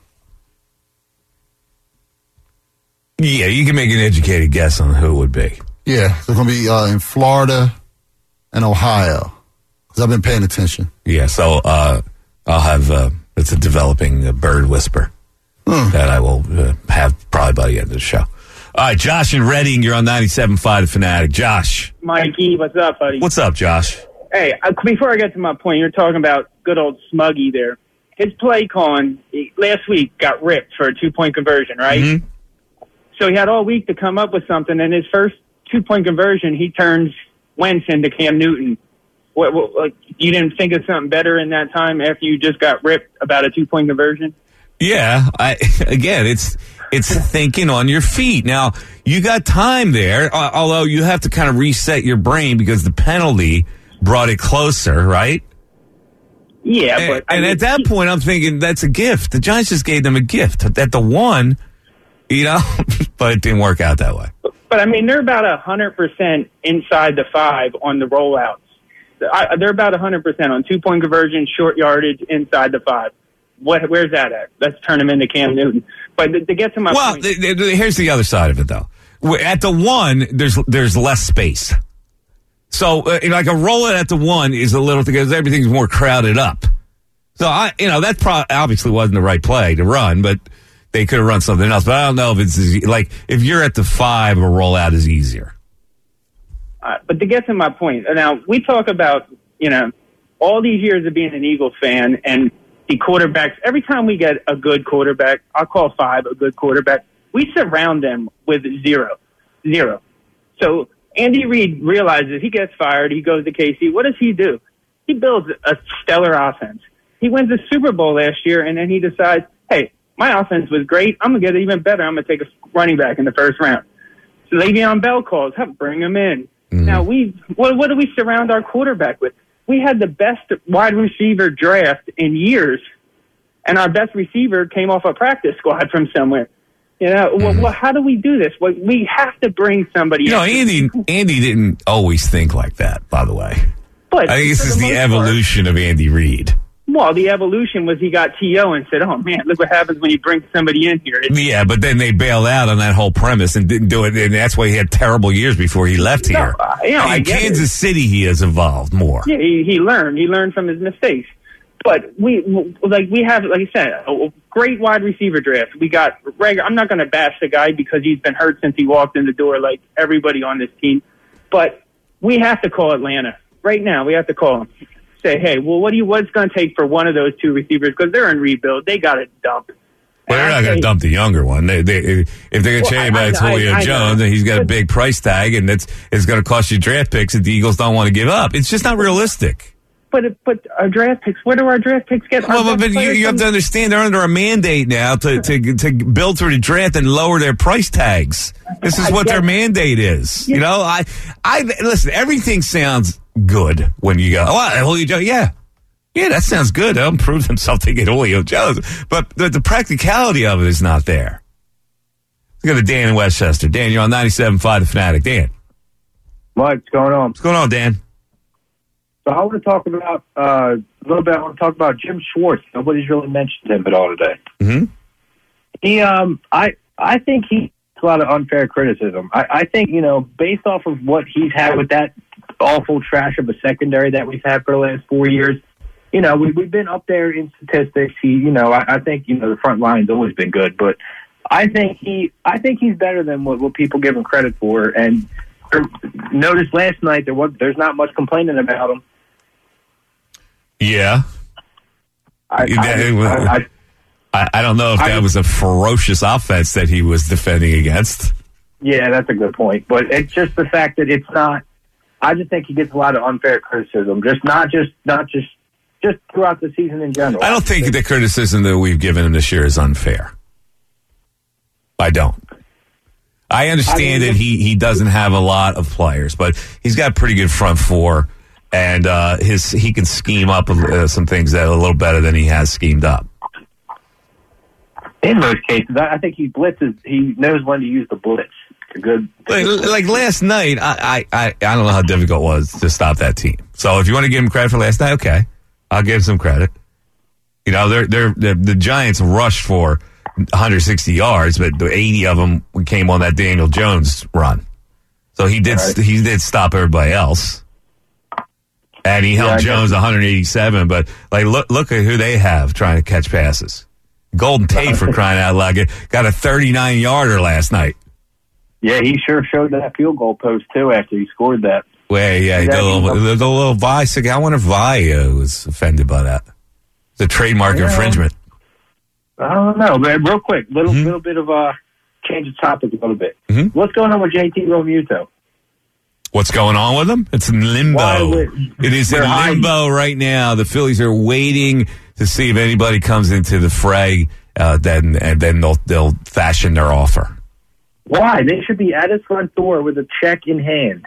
Yeah, you can make an educated guess on who it would be. Yeah, they're going to be uh, in Florida and Ohio because I've been paying attention. Yeah, so uh, I'll have uh, it's a developing uh, bird whisper hmm. that I will uh, have probably by the end of the show. All right, Josh in Reading, you're on ninety-seven point five The Fanatic. Josh. Mikey, what's up, buddy? What's up, Josh? Hey, uh, before I get to my point, you're talking about good old Smuggy there. His play calling last week got ripped for a two-point conversion, right? Mm-hmm. So he had all week to come up with something, and his first two-point conversion, he turns Wentz into Cam Newton. What, what, like, you didn't think of something better in that time after you just got ripped about a two-point conversion? Yeah, I, again, it's it's thinking on your feet. Now, you got time there, uh, although you have to kind of reset your brain because the penalty brought it closer, right? Yeah, and, but... I and mean, at that he, point, I'm thinking, that's a gift. The Giants just gave them a gift. At the one, you know, but it didn't work out that way. But, but I mean, they're about one hundred percent inside the five on the rollouts. I, they're about one hundred percent on two-point conversion, short yardage, inside the five. What? Where's that at? Let's turn him into Cam Newton. But to, to get to my well, point... th- th- here's the other side of it, though. At the one, there's there's less space. So, uh, like a rollout at the one is a little, because everything's more crowded up. So, I, you know, that pro- obviously wasn't the right play to run, but they could have run something else. But I don't know if it's, as, like, if you're at the five, a rollout is easier. Uh, but to get to my point, now, we talk about, you know, all these years of being an Eagles fan and the quarterbacks, every time we get a good quarterback, I'll call five a good quarterback, we surround them with zero. Zero. So Andy Reid realizes he gets fired, he goes to K C. What does he do? He builds a stellar offense. He wins the Super Bowl last year, and then he decides, hey, my offense was great. I'm going to get it even better. I'm going to take a running back in the first round. So Le'Veon Bell calls, bring him in. Mm-hmm. Now, we what, what do we surround our quarterback with? We had the best wide receiver draft in years, and our best receiver came off a practice squad from somewhere. You know, mm-hmm. well, how do we do this? Well, we have to bring somebody. You know, Andy Andy didn't always think like that, by the way. But I think this is the, the evolution part, of Andy Reid. Well, the evolution was he got T O and said, oh, man, look what happens when you bring somebody in here. It's, yeah, but then they bailed out on that whole premise and didn't do it, and that's why he had terrible years before he left no, here. Uh, you know, in Kansas it. City, he has evolved more. Yeah, he, he learned. He learned from his mistakes. But we, like we have, like I said, a great wide receiver draft. We got regular. I'm not going to bash the guy because he's been hurt since he walked in the door, like everybody on this team. But we have to call Atlanta right now. We have to call them. Say, hey, well, what do you? What's going to take for one of those two receivers? Because they're in rebuild. They got to dump. Well, they're not going to dump the younger one. They, they, if they're going to tell you about it's Julio Jones and he's got a big price tag and that's it's going to cost you draft picks that the Eagles don't want to give up, it's just not realistic. But but our draft picks, where do our draft picks get? Well, but, but you, you have to understand they're under a mandate now to, to to build through the draft and lower their price tags. This is what their mandate is. You know, I I listen. Everything sounds good when you go, oh, Julio Jones, yeah, yeah, that sounds good. They'll improve themselves to get Julio Jones, but the, the practicality of it is not there. Let's go to Dan in Westchester. Dan, you're on ninety-seven point five The Fanatic. Dan, Mike, what's going on? What's going on, Dan? So I want to talk about uh, a little bit. I want to talk about Jim Schwartz. Nobody's really mentioned him at all today. Mm-hmm. He, um, I, I think he gets a lot of unfair criticism. I, I think you know, based off of what he's had with that awful trash of a secondary that we've had for the last four years. You know, we, we've been up there in statistics. He, you know, I, I think you know the front line's always been good, but I think he, I think he's better than what, what people give him credit for. And notice last night there was, there's not much complaining about him. Yeah, I, I, I, I, I don't know if that was a ferocious offense that he was defending against. Yeah, that's a good point, but it's just the fact that it's not. I just think he gets a lot of unfair criticism. Just not just not just. Just throughout the season in general. I don't think the criticism that we've given him this year is unfair. I don't. I understand I mean, that he, he doesn't have a lot of players, but he's got a pretty good front four, and uh, his he can scheme up uh, some things that are a little better than he has schemed up. In most cases, I think he blitzes. He knows when to use the blitz. A good, like, like last night, I, I, I, I don't know how difficult it was to stop that team. So if you want to give him credit for last night, okay. I'll give some credit. You know, they're, they're, they're, the Giants rushed for one hundred sixty yards, but the eighty of them came on that Daniel Jones run. So he did right. he did stop everybody else. And he held yeah, Jones one hundred eighty-seven, but like look look at who they have trying to catch passes. Golden Tate, for crying out loud, got a thirty-nine yarder last night. Yeah, he sure showed that field goal post, too, after he scored that. Well, yeah, the little, the, the little Vi. I wonder if Vi uh, was offended by that. The trademark yeah. infringement. I don't know, but real quick, little mm-hmm. little bit of uh, change of topic a little bit. Mm-hmm. What's going on with J T Realmuto? What's going on with him? It's in limbo. It is in limbo right now. The Phillies are waiting to see if anybody comes into the fray. Uh, then and then they'll they'll fashion their offer. Why? They should be at his front door with a check in hand.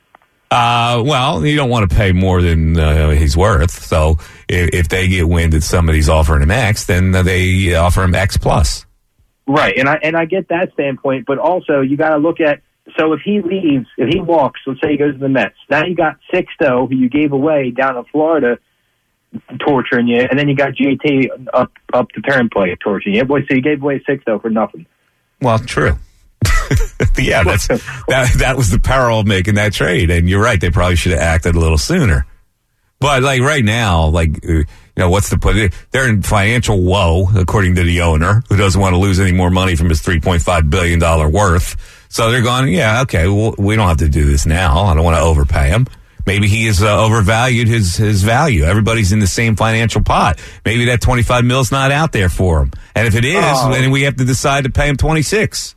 Uh, well, you don't want to pay more than uh, he's worth. So if, if they get wind that somebody's offering him X, then they offer him X plus. Right, and I and I get that standpoint, but also you got to look at. So if he leaves, if he walks, let's say he goes to the Mets. Now you got Sixto, who you gave away down in Florida, torturing you, and then you got J T up up the turnpike torturing you. Boy, so you gave away Sixto for nothing. Well, true. yeah, that's that. That was the peril of making that trade, and you're right. They probably should have acted a little sooner. But like right now, like you know, what's the put? They're in financial woe, according to the owner, who doesn't want to lose any more money from his three point five billion dollar worth. So they're going, yeah, okay, well, we don't have to do this now. I don't want to overpay him. Maybe he has uh, overvalued his his value. Everybody's in the same financial pot. Maybe that twenty-five mil's not out there for him. And if it is, oh. then we have to decide to pay him twenty-six.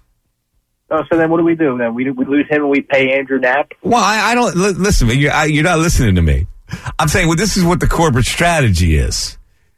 Oh, so then what do we do? Then we we lose him and we pay Andrew Knapp? Well, I, I don't li- listen. You're, I, you're not listening to me. I'm saying, well, this is what the corporate strategy is.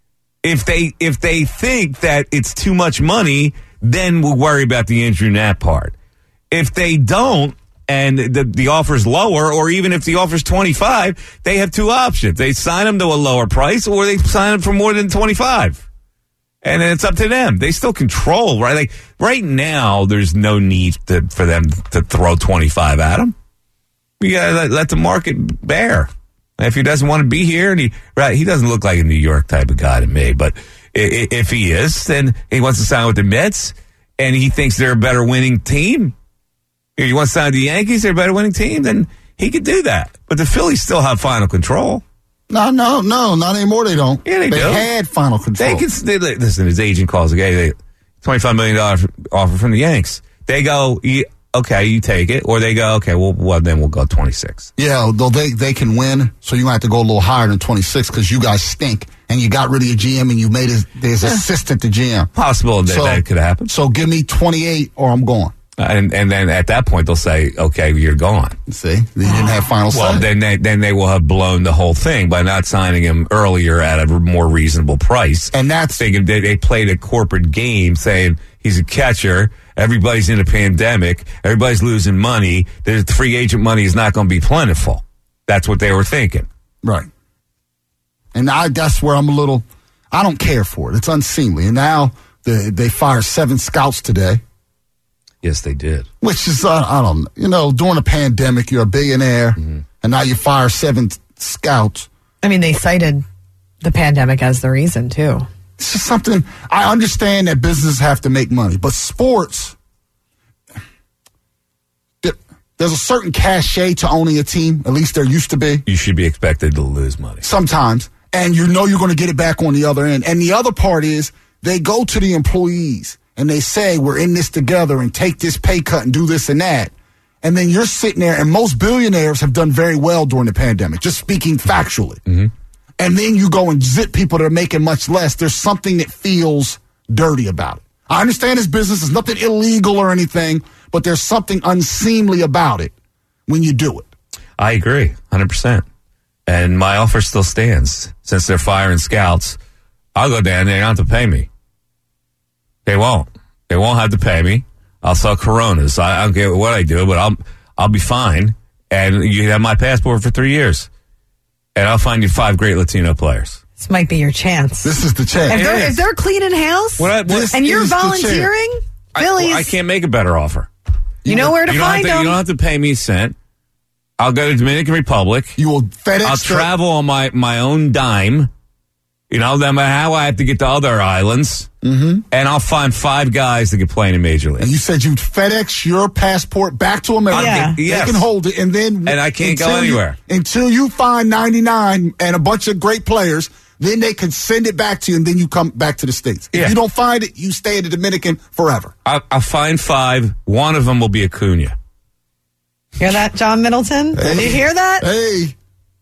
If they if they think that it's too much money, then we'll worry about the Andrew Knapp part. If they don't, and the the offer's lower, or even if the offer's twenty-five, they have two options. They sign him to a lower price, or they sign him for more than twenty-five. And then it's up to them. They still control, right? Like right now, there's no need to, for them to throw twenty-five at him. You gotta let, let the market bear. If he doesn't want to be here, and he right, he doesn't look like a New York type of guy to me. But if, if he is, then he wants to sign with the Mets, and he thinks they're a better winning team. If he wants to sign with the Yankees, they're a better winning team, then he could do that. But the Phillies still have final control. No, no, no, not anymore. They don't. Yeah, they, they do. had final control. They can. They, listen, his agent calls a guy. twenty-five million dollars offer from the Yanks. They go, okay, you take it, or they go, okay, well, well then we'll go twenty-six. Yeah, though they they can win, so you're gonna have to go a little higher than twenty-six because you guys stink, and you got rid of your G M and you made his, his yeah. assistant the G M. Possible that so, that could happen. So give me twenty-eight, or I'm going. Uh, and and then at that point they'll say, okay, you're gone. See, they didn't have final say. Well, then they then they will have blown the whole thing by not signing him earlier at a more reasonable price. And that's they they played a corporate game, saying he's a catcher. Everybody's in a pandemic. Everybody's losing money. The free agent money is not going to be plentiful. That's what they were thinking, right? And I that's where I'm a little. I don't care for it. It's unseemly. And now the, they fired seven scouts today. Yes, they did. Which is, uh, I don't know, you know, during a pandemic, you're a billionaire, mm-hmm. and now you fire seven scouts. I mean, they cited the pandemic as the reason, too. It's just something, I understand that businesses have to make money, but sports, there's a certain cachet to owning a team, at least there used to be. You should be expected to lose money. Sometimes. And you know you're going to get it back on the other end. And the other part is they go to the employees and they say, we're in this together and take this pay cut and do this and that. And then you're sitting there, and most billionaires have done very well during the pandemic, just speaking factually. Mm-hmm. And then you go and zip people that are making much less. There's something that feels dirty about it. I understand it's business. There's nothing illegal or anything, but there's something unseemly about it when you do it. I agree, one hundred percent. And my offer still stands. Since they're firing scouts, I'll go down there. They don't have to pay me. They won't. They won't have to pay me. I'll sell Coronas. I, I don't care what I do, but I'll I'll be fine. And you can have my passport for three years. And I'll find you five great Latino players. This might be your chance. This is the chance. If they're, if they're cleaning house What I- what- and you're This is the volunteering, I, Phillies, well, I can't make a better offer. you know where to you don't have find to, them. You don't have to pay me a cent. I'll go to Dominican Republic. You will FedEx. I'll travel on my, my own dime. You know, no matter how I have to get to other islands. Mm-hmm. And I'll find five guys that can play in a major league. And you said you'd FedEx your passport back to America. Yeah. They Yes. can hold it, and then And I can't go until you- anywhere. until you find ninety-nine and a bunch of great players. Then they can send it back to you, and then you come back to the States. If Yeah. you don't find it, you stay in the Dominican forever. I'll, I'll find five. One of them will be Acuna. Hear that, John Middleton? Did you hear that? Hey.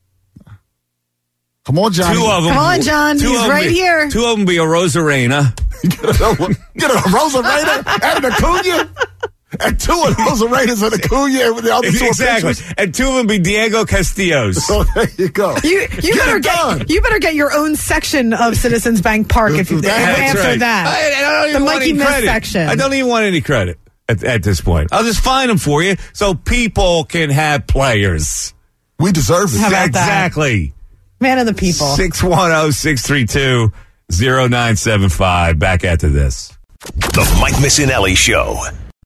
Come on, Johnny. Two of them. Come on, John. two He's of them right be- here. Two of them be a Rosarena. Get a Rosarena and an Acuna. And two of those Raiders and Acuna with the other two Exactly. pitchers. And two of them be Diego Castillos. So there you go. You, you Get better it done. get you better get your own section of Citizens Bank Park if you That's answer right. that. I, I don't even the want Mikey any Miss credit. section. I don't even want any credit at, at this point. I'll just find them for you so people can have players. We deserve it. How about that? Exactly. Man of the people. six one zero, six three two, zero nine seven five. Back after this. The Mike Missinelli Show.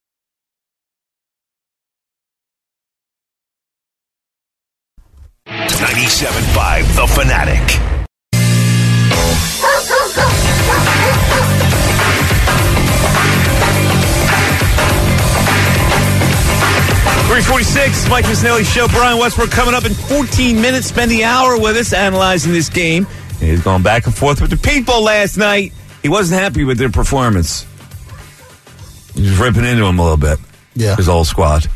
ninety-seven point five The Fanatic. three forty-six, Mike Missinelli Show. Brian Westbrook coming up in fourteen minutes. Spend the hour with us analyzing this game. And he's going back and forth with the people last night. He wasn't happy with their performance. He was ripping into him a little bit. Yeah. His old squad.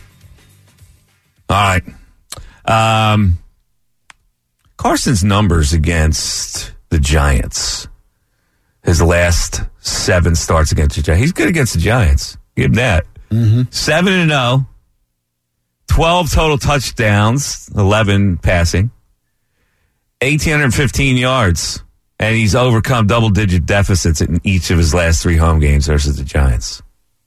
All right. Um, Carson's numbers against the Giants. His last seven starts against the Giants. He's good against the Giants. Give him that. Mm-hmm. seven and oh. twelve total touchdowns, eleven passing, one thousand eight hundred fifteen yards, and he's overcome double-digit deficits in each of his last three home games versus the Giants.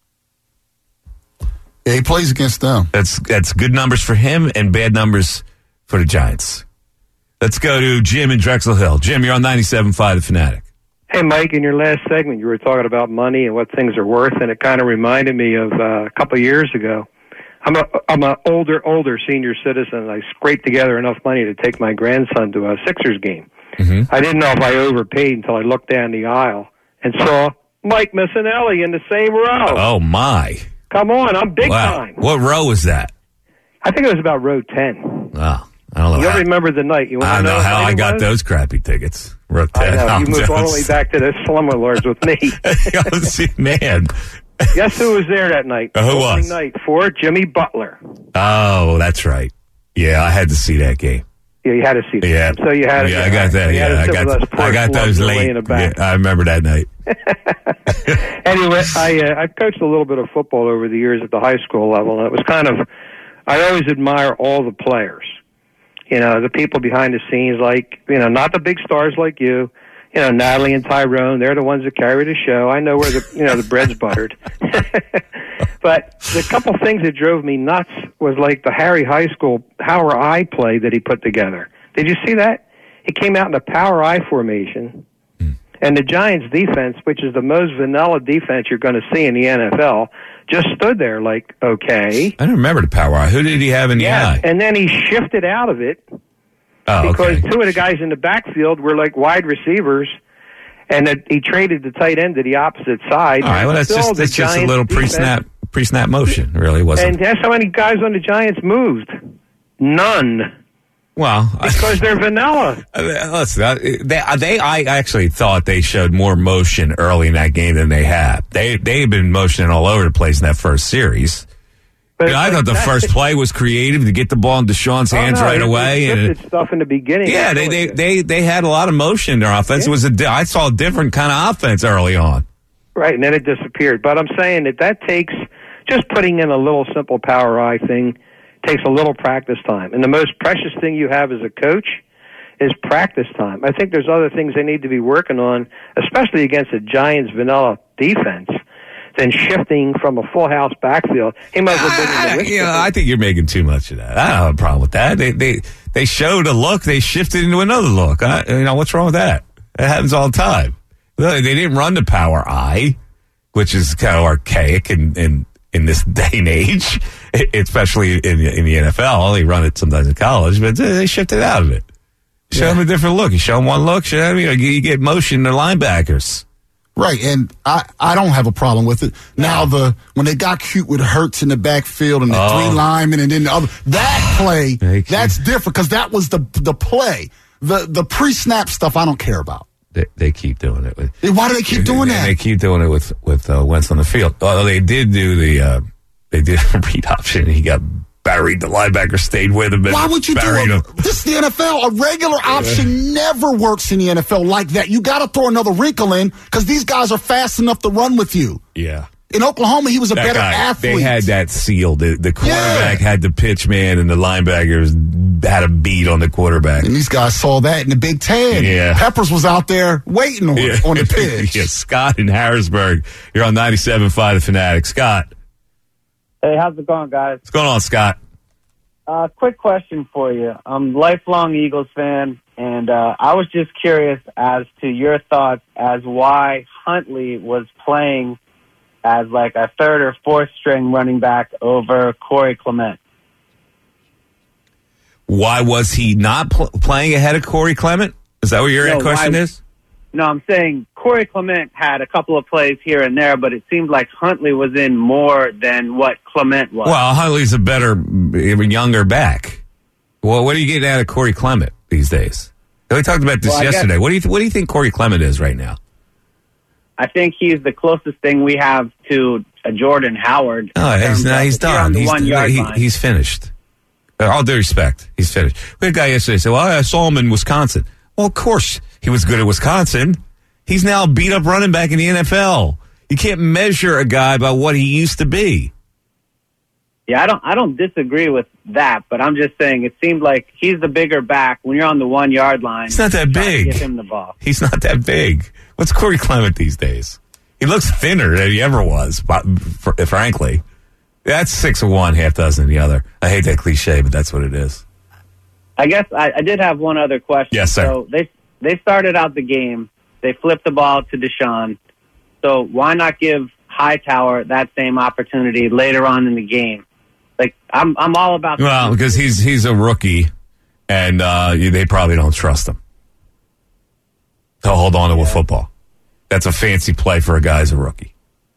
Yeah, he plays against them. That's that's good numbers for him and bad numbers for the Giants. Let's go to Jim in Drexel Hill. Jim, you're on ninety-seven point five The Fanatic. Hey, Mike, in your last segment, you were talking about money and what things are worth, and it kind of reminded me of uh, a couple of years ago. I'm a I'm an older older senior citizen. I scraped together enough money to take my grandson to a Sixers game. Mm-hmm. I didn't know if I overpaid until I looked down the aisle and saw Mike Missinelli in the same row. Oh, my. Come on, I'm big Wow. time. What row was that? I think it was about row ten. Oh, I don't know. You'll how, remember the night. You want I to don't know what how night I it got was? those crappy tickets. Row I ten. know. You I'm moved all the way just- back to the slumber lords with me. Man. Guess who was there that night? Uh, who Opening was? night for Jimmy Butler. Oh, that's right. Yeah, I had to see that game. Yeah, you had to see that. Yeah. So you had Yeah, to. I got that. You had to Yeah, I sit got, with us poor I got slums those that lay late. in the back. Yeah, I remember that night. Anyway, I uh, I've coached a little bit of football over the years at the high school level, and it was kind of I always admire all the players. You know, the people behind the scenes, like you know, not the big stars like you. You know, Natalie and Tyrone, they're the ones that carry the show. I know where the you know the bread's buttered. But the couple things that drove me nuts was like the Harry High School power I play that he put together. Did you see that? He came out in a power I formation. And the Giants defense, which is the most vanilla defense you're going to see in the N F L, just stood there like, okay. I don't remember the power eye. Who did he have in the Yeah, eye? and then he shifted out of it Oh, because okay. two of the guys in the backfield were like wide receivers, and that he traded the tight end to the opposite side. All right, well, that's Still, just the that's just a Giants little defense- pre-snap pre-snap motion, really, wasn't And it? guess how many guys on the Giants moved? None. Well, because they're vanilla. Uh, Listen, uh, they, they, I actually thought they showed more motion early in that game than they have. They, they've been motioning all over the place in that first series. But, You know, I thought the that's- first play was creative to get the ball in Deshaun's Oh, hands no, right it- away. it And scripted stuff in the beginning. yeah, they, they, they, they had a lot of motion in their offense. It was a, di- I saw a different kind of offense early on. Right, and then it disappeared. But I'm saying that that takes just putting in a little simple power eye thing takes a little practice time. And the most precious thing you have as a coach is practice time. I think there's other things they need to be working on, especially against the Giants' vanilla defense, than shifting from a full house backfield. He might as well been in the I, Winston. you know, I think you're making too much of that. I don't have a problem with that. They, they, they showed a look, they shifted into another look. I, you know, what's wrong with that? It happens all the time. They didn't run the power eye, which is kind of archaic in, in, in this day and age, especially in, in the N F L. They run it sometimes in college, but they shifted out of it. Show them a different look. You show them one look, show them, you know, you get motion to linebackers. Right, and I, I don't have a problem with it. Now, the when they got cute with Hurts in the backfield and the Oh. three linemen and then the other, that play, that's different because that was the the play. The the pre-snap stuff I don't care about. They, they keep doing it. With, Why do they keep doing they, that? They keep doing it with with uh, Wentz on the field. Although they did do the uh, they did a read option. He got buried. The linebacker stayed with him. And Why would you do buried it? him. This is the N F L. A regular option never works in the N F L like that. You got to throw another wrinkle in because these guys are fast enough to run with you. Yeah. In Oklahoma, he was a That better guy, athlete. They had that sealed. The, the quarterback had the pitch man, and the linebackers had a beat on the quarterback. And these guys saw that in the Big Ten. Yeah. Peppers was out there waiting on, Yeah. on the pitch. yeah, Scott in Harrisburg. You're on ninety-seven point five The Fanatic. Scott, Hey, how's it going, guys? what's going on, Scott? Uh, quick question for you. I'm a lifelong Eagles fan, and uh, I was just curious as to your thoughts as why Huntley was playing as like a third or fourth string running back over Corey Clement. Why was he not pl- playing ahead of Corey Clement? Is that what your No, question why- is? No, I'm saying Corey Clement had a couple of plays here and there, but it seemed like Huntley was in more than what Clement was. Well, Huntley's a better, younger back. Well, what are you getting out of Corey Clement these days? We talked about this Well, I guess- yesterday. What do you th- What do you think Corey Clement is right now? I think he's the closest thing we have to a Jordan Howard. Oh, in he's terms not, of he's if you're on done. the He's, one yard he- line. he's finished. Uh, all due respect, he's finished. We had a guy yesterday say, "Well, I saw him in Wisconsin." Well, of course he was good at Wisconsin. He's now a beat up running back in the N F L. You can't measure a guy by what he used to be. Yeah, I don't I don't disagree with that, but I'm just saying it seemed like he's the bigger back when you're on the one yard line. He's not that try to big. Give him the ball. He's not that big. What's Corey Clement these days? He looks thinner than he ever was, but fr- frankly. That's six of one, half dozen of the other. I hate that cliche, but that's what it is. I guess I, I did have one other question. Yes, sir. So they they started out the game. They flipped the ball to Deshaun. So why not give Hightower that same opportunity later on in the game? Like I'm I'm all about. Well, because he's he's a rookie, and uh, they probably don't trust him to hold on to a football. That's a fancy play for a guy who's a rookie.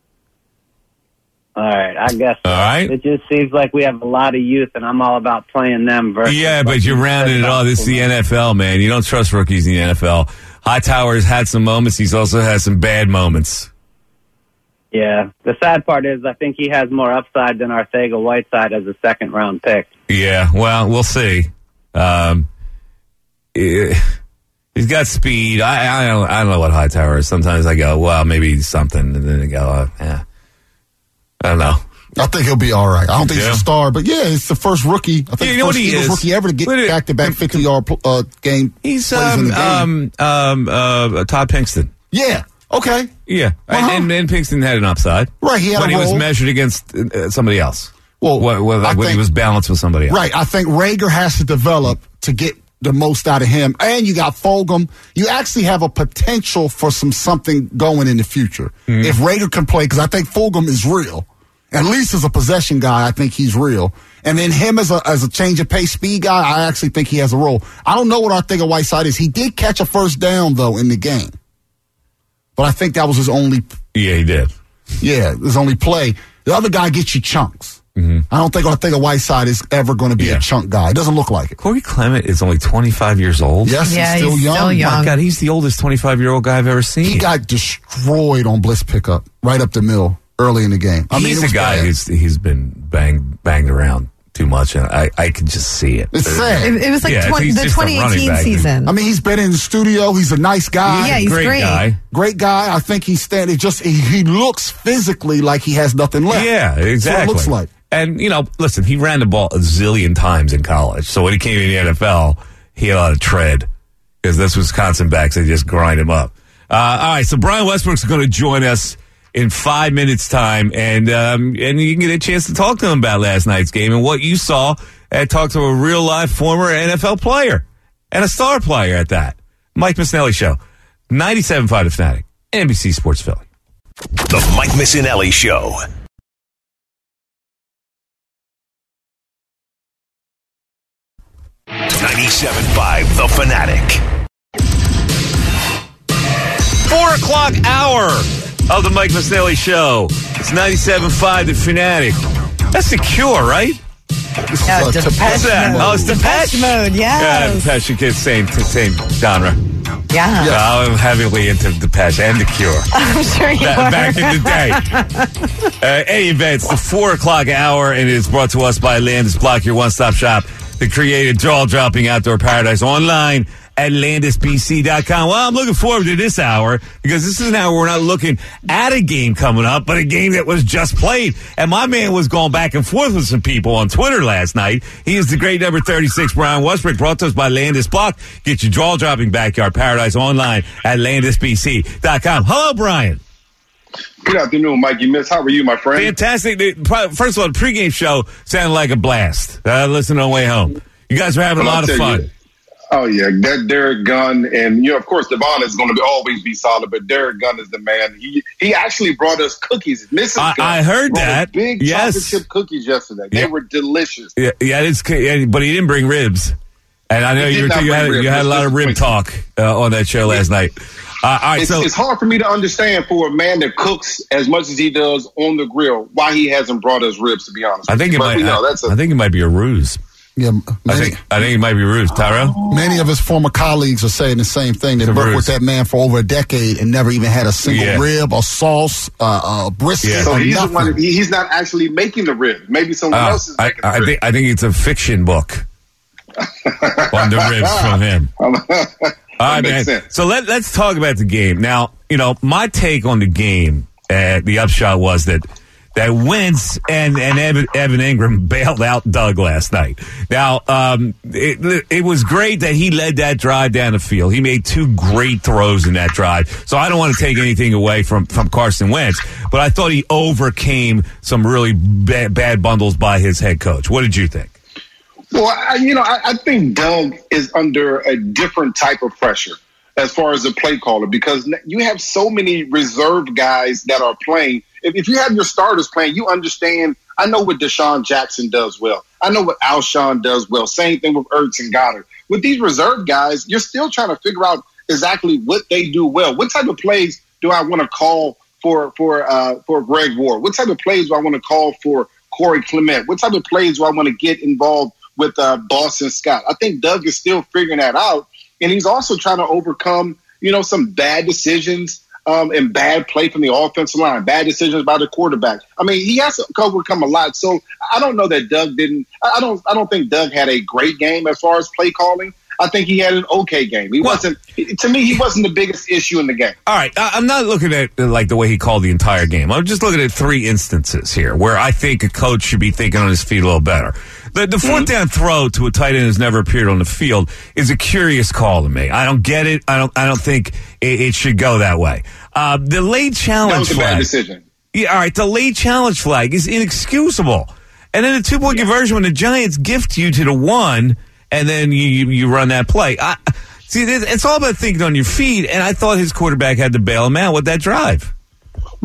All right, I guess. All right. It just seems like we have a lot of youth, and I'm all about playing them. Versus Yeah, but you're rounding it all. This is the N F L, man. You don't trust rookies in the N F L. Hightower's had some moments. He's also had some bad moments. Yeah. The sad part is I think he has more upside than Arthega Whiteside as a second round pick. Yeah, well, we'll see. Um, eh, he's got speed. I, I don't I don't know what Hightower is. Sometimes I go, well, maybe something, and then I go, uh, yeah, I don't know. I think he'll be all right. I don't think Yeah. he's a star, but yeah, it's the first rookie. I think Yeah, you the know what first he Eagles is? rookie ever to get What it- back-to-back fifty-yard uh, game. He's plays in um, the game. um um uh Todd Pinkston. Yeah. Okay. Yeah, Uh-huh. and, and Pinkston had an upside, Right, he had when a he was role. measured against uh, somebody else. Well, What- what- I when he think- was balanced with somebody else. Right. I think Rager has to develop to get the most out of him. And you got Fulgham. You actually have a potential for some something going in the future. Mm-hmm. If Rager can play, because I think Fulgham is real. At least as a possession guy, I think he's real. And then him as a as a change of pace speed guy, I actually think he has a role. I don't know what I think of Whiteside is. He did catch a first down, though, in the game. But I think that was his only... Yeah, he did. Yeah, his only play. The other guy gets you chunks. Mm-hmm. I don't think I think a Whiteside is ever going to be Yeah. a chunk guy. It doesn't look like it. Corey Clement is only twenty-five years old. Yes, Yeah, he's still he's young. still young. My God, he's the oldest twenty-five-year-old guy I've ever seen. He got destroyed on blitz pickup right up the middle early in the game. I mean, he's it a was guy bad. who's he's been banged banged around too much, and I, I can just see it. It's sad. It, it was like Yeah, twen- he's the just a running twenty eighteen back. season. I mean, he's been in the studio. He's a nice guy. Yeah, he's great, great. guy. Great guy. I think he's standing. Just he, he looks physically like he has nothing left. Yeah, That's exactly. what it looks like. And, you know, listen, he ran the ball a zillion times in college. So when he came in the N F L, he had a lot of tread because this Wisconsin backs, they just grind him up. Uh, all right, so Brian Westbrook's going to join us in five minutes' time, and um, and you can get a chance to talk to him about last night's game and what you saw, and talk to a real-life former N F L player and a star player at that. Mike Missinelli Show, ninety-seven point five The Fanatic, N B C Sports Philly. The Mike Missinelli Show. ninety-seven point five The Fanatic. Four o'clock hour of the Mike Missinelli Show. It's ninety-seven point five The Fanatic. That's the Cure, right? Yeah, Depeche What's that? Mode. Oh, it's Depeche? Depeche Mode, Yeah, yes. Depeche, you get same, same genre. Yeah. Uh, I'm heavily into Depeche and the Cure. I'm sure you Ba- were. back in the day. uh, any event, it's the four o'clock hour, and it is brought to us by Landis Block, your one-stop shop, the creative jaw-dropping outdoor paradise, online at landis b c dot com. Well, I'm looking forward to this hour because this is an hour we're not looking at a game coming up, but a game that was just played. And my man was going back and forth with some people on Twitter last night. He is the great number thirty-six, Brian Westbrook, brought to us by Landis Block. Get your jaw-dropping backyard paradise online at landis b c dot com. Hello, Brian. Good afternoon, Mikey Miss. How are you, my friend? Fantastic. The- pro- First of all, the pregame show sounded like a blast. Uh, listen on the way home. You guys were having a Well, I'll lot of tell fun. you, oh, yeah. That Derek Gunn, and, you know, of course, Devon is going to be, always be solid, but Derek Gunn is the man. He he actually brought us cookies. Missus I- Gunn I heard brought us that. Big Yes. chocolate chip cookies yesterday. They Yeah. were delicious. Yeah, yeah, it's, yeah, but he didn't bring ribs. And I know He you, did were, not you, bring had, ribs. you had a lot of rib Let's talk uh, on that show last night. Uh, all right, it's, so it's hard for me to understand for a man that cooks as much as he does on the grill why he hasn't brought us ribs, to be honest. I think it But might. we know I, that's a, I think it might be a ruse. Yeah, I many, think I think it might be a ruse. Tyrell? many of his former colleagues are saying the same thing. They It's a worked ruse. with that man for over a decade and never even had a single Yeah. rib or sauce, uh, uh, brisket, Yeah. so or he's the nothing. one. He, he's not actually making the ribs. Maybe someone Uh, else is I, making the I ribs. think I think it's a fiction book on the ribs from him. All right, makes man. sense. So let, let's talk about the game. Now, you know, my take on the game, uh, the upshot was that that Wentz and, and Evan, Evan Ingram bailed out Doug last night. Now, um, it, it was great that he led that drive down the field. He made two great throws in that drive. So I don't want to take anything away from, from Carson Wentz, but I thought he overcame some really bad, bad bundles by his head coach. What did you think? Well, I, you know, I, I think Doug is under a different type of pressure as far as a play caller because you have so many reserve guys that are playing. If, if you have your starters playing, you understand. I know what Deshaun Jackson does well. I know what Alshon does well. Same thing with Ertz and Goddard. With these reserve guys, you're still trying to figure out exactly what they do well. What type of plays do I want to call for for uh, for Greg Ward? What type of plays do I want to call for Corey Clement? What type of plays do I want to get involved with uh, Boston Scott? I think Doug is still figuring that out, and he's also trying to overcome, you know, some bad decisions um, and bad play from the offensive line, bad decisions by the quarterback. I mean, he has to overcome a lot. So I don't know that Doug didn't. I don't. I don't think Doug had a great game as far as play calling. I think he had an okay game. He wasn't. To me, he wasn't the biggest issue in the game. All right, I- I'm not looking at uh, like the way he called the entire game. I'm just looking at three instances here where I think a coach should be thinking on his feet a little better. The, the fourth down throw to a tight end who's never appeared on the field is a curious call to me. I don't get it. I don't. I don't think it, it should go that way. Uh, the late challenge That was a flag. bad decision. Yeah, all right. The late challenge flag is inexcusable. And then the two point conversion when the Giants gift you to the one, and then you you, you run that play. I, see, it's all about thinking on your feet. And I thought his quarterback had to bail him out with that drive.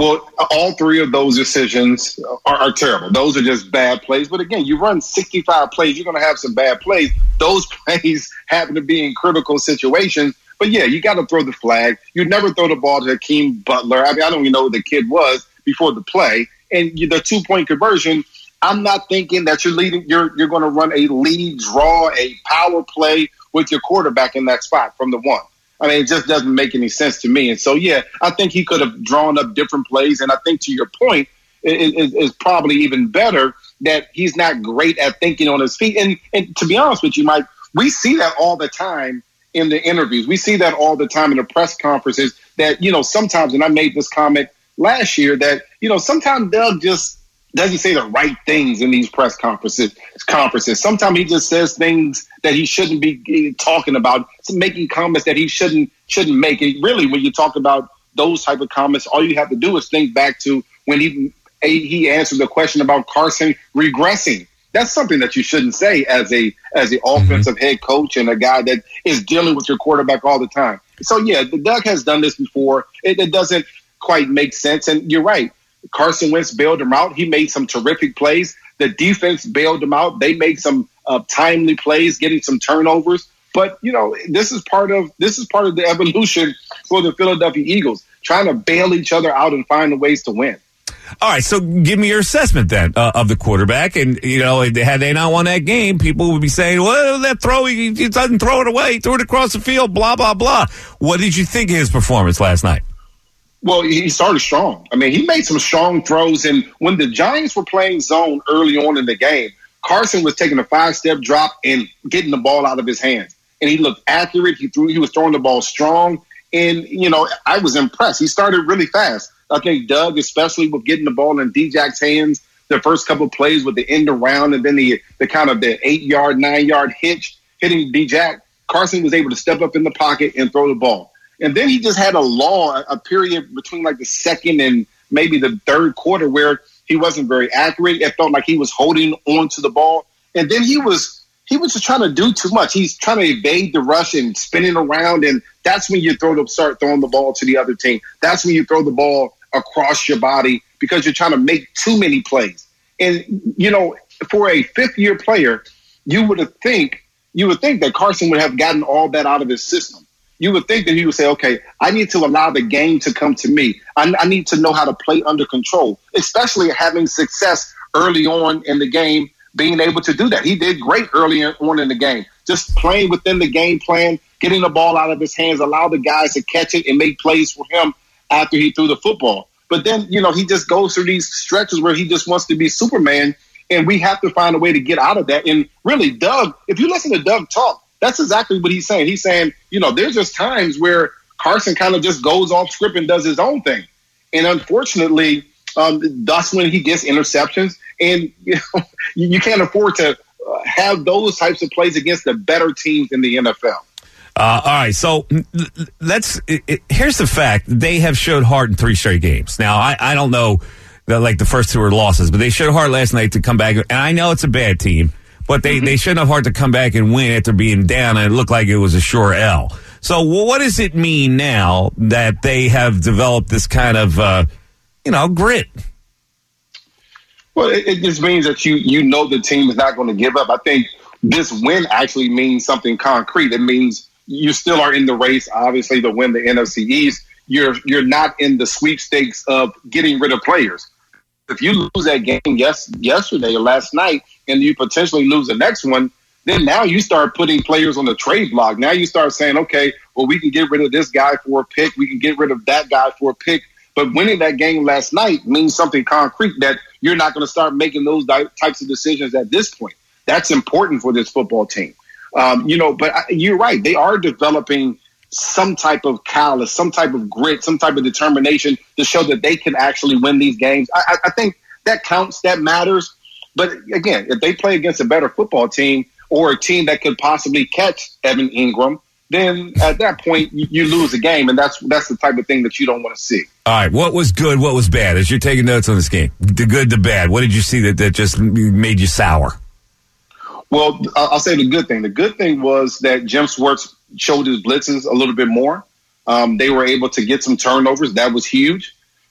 Well, all three of those decisions are, are terrible. Those are just bad plays. But again, you run sixty-five plays, you're going to have some bad plays. Those plays happen to be in critical situations. But yeah, you got to throw the flag. You'd never throw the ball to Hakeem Butler. I mean, I don't even know who the kid was before the play. And the two-point conversion, I'm not thinking that you're leading. You're you're going to run a lead draw, a power play with your quarterback in that spot from the one. I mean, it just doesn't make any sense to me. And so, yeah, I think he could have drawn up different plays. And I think, to your point, it is it, probably even better that he's not great at thinking on his feet. And, and to be honest with you, Mike, we see that all the time in the interviews. We see that all the time in the press conferences that, you know, sometimes, and I made this comment last year, that, you know, sometimes Doug just doesn't say the right things in these press conferences. Conferences. Sometimes he just says things that he shouldn't be talking about, making comments that he shouldn't shouldn't make. And really, when you talk about those type of comments, all you have to do is think back to when he he answered the question about Carson regressing. That's something that you shouldn't say as a as the offensive mm-hmm. head coach and a guy that is dealing with your quarterback all the time. So yeah, Doug has done this before. It, it doesn't quite make sense. And you're right. Carson Wentz bailed him out. He made some terrific plays. The defense bailed him out. They made some uh, timely plays, getting some turnovers. But, you know, this is part of this is part of the evolution for the Philadelphia Eagles, trying to bail each other out and find ways to win. All right, so give me your assessment then uh, of the quarterback. And, you know, had they not won that game, people would be saying, well, that throw, he, he doesn't throw it away. He threw it across the field, blah, blah, blah. What did you think of his performance last night? Well, he started strong. I mean, he made some strong throws. And when the Giants were playing zone early on in the game, Carson was taking a five-step drop and getting the ball out of his hands. And he looked accurate. He threw. He was throwing the ball strong. And, you know, I was impressed. He started really fast. I think Doug, especially with getting the ball in D-Jack's hands, the first couple of plays with the end around and then the, the kind of the eight-yard, nine-yard hitch hitting D-Jack, Carson was able to step up in the pocket and throw the ball. And then he just had a long, a period between like the second and maybe the third quarter where he wasn't very accurate. It felt like he was holding on to the ball. And then he was he was just trying to do too much. He's trying to evade the rush and spinning around. And that's when you throw the, start throwing the ball to the other team. That's when you throw the ball across your body because you're trying to make too many plays. And, you know, for a fifth-year player, you would have think you would think that Carson would have gotten all that out of his system. You would think that he would say, okay, I need to allow the game to come to me. I, I need to know how to play under control, especially having success early on in the game, being able to do that. He did great early on in the game, just playing within the game plan, getting the ball out of his hands, allow the guys to catch it and make plays for him after he threw the football. But then, you know, he just goes through these stretches where he just wants to be Superman, and we have to find a way to get out of that. And really, Doug, if you listen to Doug talk, that's exactly what he's saying. He's saying, you know, there's just times where Carson kind of just goes off script and does his own thing. And unfortunately, um, that's when he gets interceptions. And, you know, you can't afford to have those types of plays against the better teams in the N F L. Uh, all right, so let's. It, it, here's the fact: they have showed heart in three straight games. Now, I, I don't know that like the first two are losses, but they showed heart last night to come back. And I know it's a bad team, but they, mm-hmm. they shouldn't have heart to come back and win after being down, and it looked like it was a sure L. So, what does it mean now that they have developed this kind of, uh, you know, grit? Well, it, it just means that you you know the team is not going to give up. I think this win actually means something concrete. It means you still are in the race, obviously, to win the N F C East. You're you're not in the sweepstakes of getting rid of players. If you lose that game yes, yesterday or last night and you potentially lose the next one, then now you start putting players on the trade block. Now you start saying, okay, well, we can get rid of this guy for a pick. We can get rid of that guy for a pick. But winning that game last night means something concrete that you're not going to start making those types of decisions at this point. That's important for this football team. Um, you know, but you're right. They are developing some type of callous, some type of grit, some type of determination to show that they can actually win these games. I, I think that counts, that matters. But again, if they play against a better football team or a team that could possibly catch Evan Ingram, then at that point you, you lose a game, and that's that's the type of thing that you don't want to see. All right, what was good, what was bad? As you're taking notes on this game, the good, the bad, what did you see that, that just made you sour? Well, I'll say the good thing. The good thing was that Jim Schwartz showed his blitzes a little bit more. Um, they were able to get some turnovers. That was huge.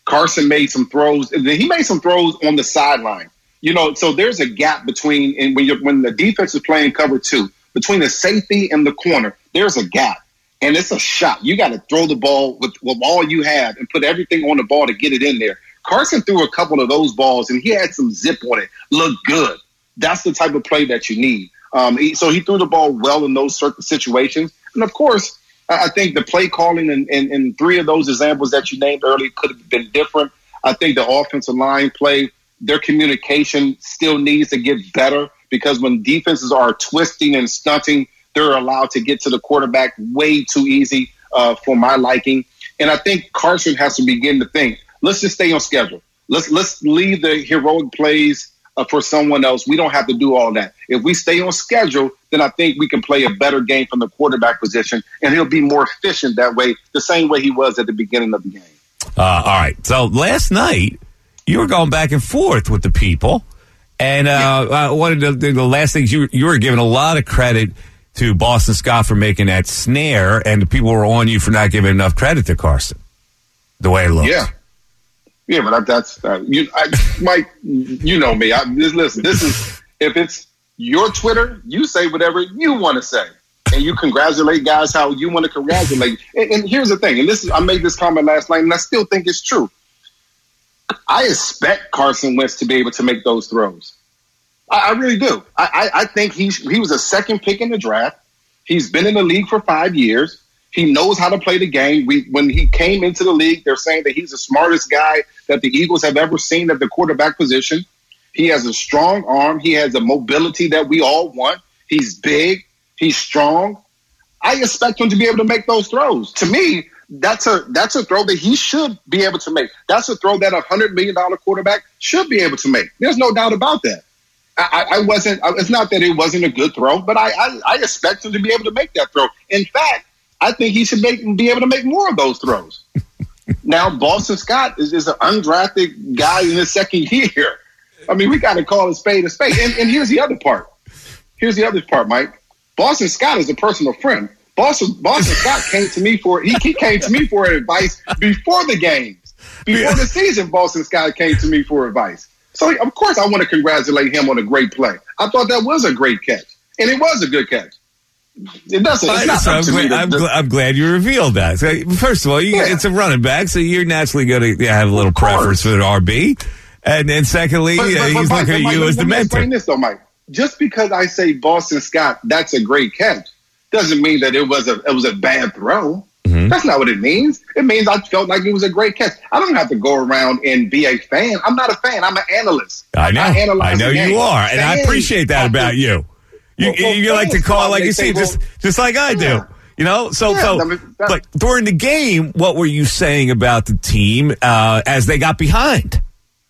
Carson made some throws. He made some throws on the sideline. You know, so there's a gap between, and when you're, when the defense is playing cover two, between the safety and the corner, there's a gap. And it's a shot. You got to throw the ball with, with all you have and put everything on the ball to get it in there. Carson threw a couple of those balls, and he had some zip on it. Looked good. That's the type of play that you need. Um, he, so he threw the ball well in those certain situations. And, of course, I think the play calling in, in, in three of those examples that you named earlier could have been different. I think the offensive line play, their communication still needs to get better because when defenses are twisting and stunting, they're allowed to get to the quarterback way too easy uh, for my liking. And I think Carson has to begin to think, let's just stay on schedule. Let's let's leave the heroic plays uh, for someone else. We don't have to do all that. If we stay on schedule, then I think we can play a better game from the quarterback position, and he'll be more efficient that way, the same way he was at the beginning of the game. Uh, all right. So last night, you were going back and forth with the people. And uh, yeah. uh, one of the, the last things, you, you were giving a lot of credit to Boston Scott for making that snare, and the people were on you for not giving enough credit to Carson, the way it looks. Yeah. Yeah, but that's, uh, you, I, Mike, you know me. I, this, listen, this is, if it's your Twitter, you say whatever you want to say. And you congratulate guys how you want to congratulate. And, and here's the thing, and this is, I made this comment last night, and I still think it's true. I expect Carson Wentz to be able to make those throws. I, I really do. I, I, I think he he was a second pick in the draft. He's been in the league for five years. He knows how to play the game. We, when he came into the league, they're saying that he's the smartest guy that the Eagles have ever seen at the quarterback position. He has a strong arm. He has a mobility that we all want. He's big. He's strong. I expect him to be able to make those throws. To me, that's a that's a throw that he should be able to make. That's a throw that a one hundred million dollars quarterback should be able to make. There's no doubt about that. I, I wasn't. It's not that it wasn't a good throw, but I, I, I expect him to be able to make that throw. In fact, I think he should make be able to make more of those throws. Now, Boston Scott is, is an undrafted guy in his second year. I mean, we got to call a spade a spade. And, and here's the other part. Here's the other part, Mike. Boston Scott is a personal friend. Boston Boston Scott came to me for he, he came to me for advice before the games, before the season. Boston Scott came to me for advice. So, of course, I want to congratulate him on a great play. I thought that was a great catch, and it was a good catch. It doesn't. It's not so up I'm, to glad, me to, I'm, gl- I'm glad you revealed that. So, first of all, you, Yeah. it's a running back, so you're naturally going to have a little preference for the R B. And then, secondly, But- but- uh, but he's Mike, looking but at you Mike, as the let me mentor. explain this, though, Mike. Just because I say Boston Scott, that's a great catch, doesn't mean that it was a it was a bad throw. Mm-hmm. That's not what it means. It means I felt like it was a great catch. I don't have to go around and be a fan. I'm not a fan. I'm an analyst. I know. analyze I know the game. you are, and I Fans appreciate that have to- about you. You, Well, well, you like to fans call it come like out you and see, they say, just just like I do. Yeah. You know, so Yeah, so. I mean, that- but during the game, what were you saying about the team uh, as they got behind?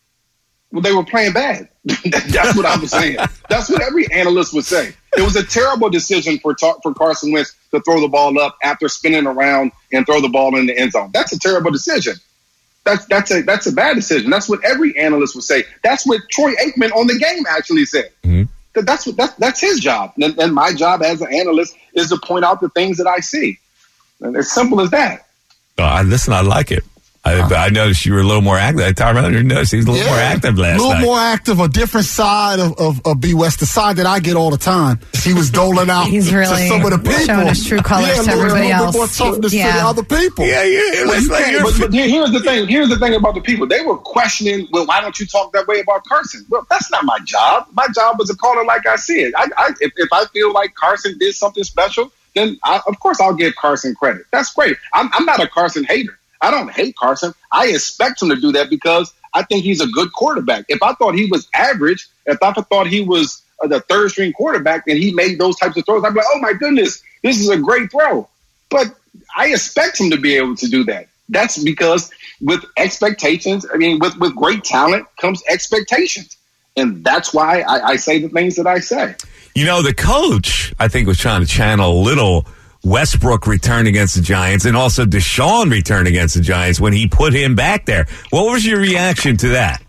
Well, they were playing bad. That's what I was saying. That's what every analyst would say. It was a terrible decision for ta- for Carson Wentz to throw the ball up after spinning around and throw the ball in the end zone. That's a terrible decision. That's that's a that's a bad decision. That's what every analyst would say. That's what Troy Aikman on the game actually said. Mm-hmm. That that's what that's that's his job, and, and my job as an analyst is to point out the things that I see. And it's simple as that. Uh, listen, I like it. I, I noticed you were a little more active. Tyrone noticed he was a little Yeah. more active A last little night. more active, a different side of, of, of B. West, the side that I get all the time. He was doling out He's really to some of the people. showing his true colors yeah, to a little- everybody a little else. more toughness to Yeah. the other people. Yeah, yeah. Well, It's you like can't- you're but, fi- but here- here's the thing. Here's the thing about the people. They were questioning, well, why don't you talk that way about Carson? Well, that's not my job. My job was to call it like I see it. I, I, if, if I feel like Carson did something special, then I, of course I'll give Carson credit. That's great. I'm, I'm not a Carson hater. I don't hate Carson. I expect him to do that because I think he's a good quarterback. If I thought he was average, if I thought he was uh, the third string quarterback and he made those types of throws, I'd be like, oh my goodness, this is a great throw. But I expect him to be able to do that. That's because with expectations, I mean, with, with great talent comes expectations. And that's why I, I say the things that I say. You know, the coach, I think, was trying to channel a little Westbrook return against the Giants and also Deshaun return against the Giants when he put him back there. What was your reaction to that?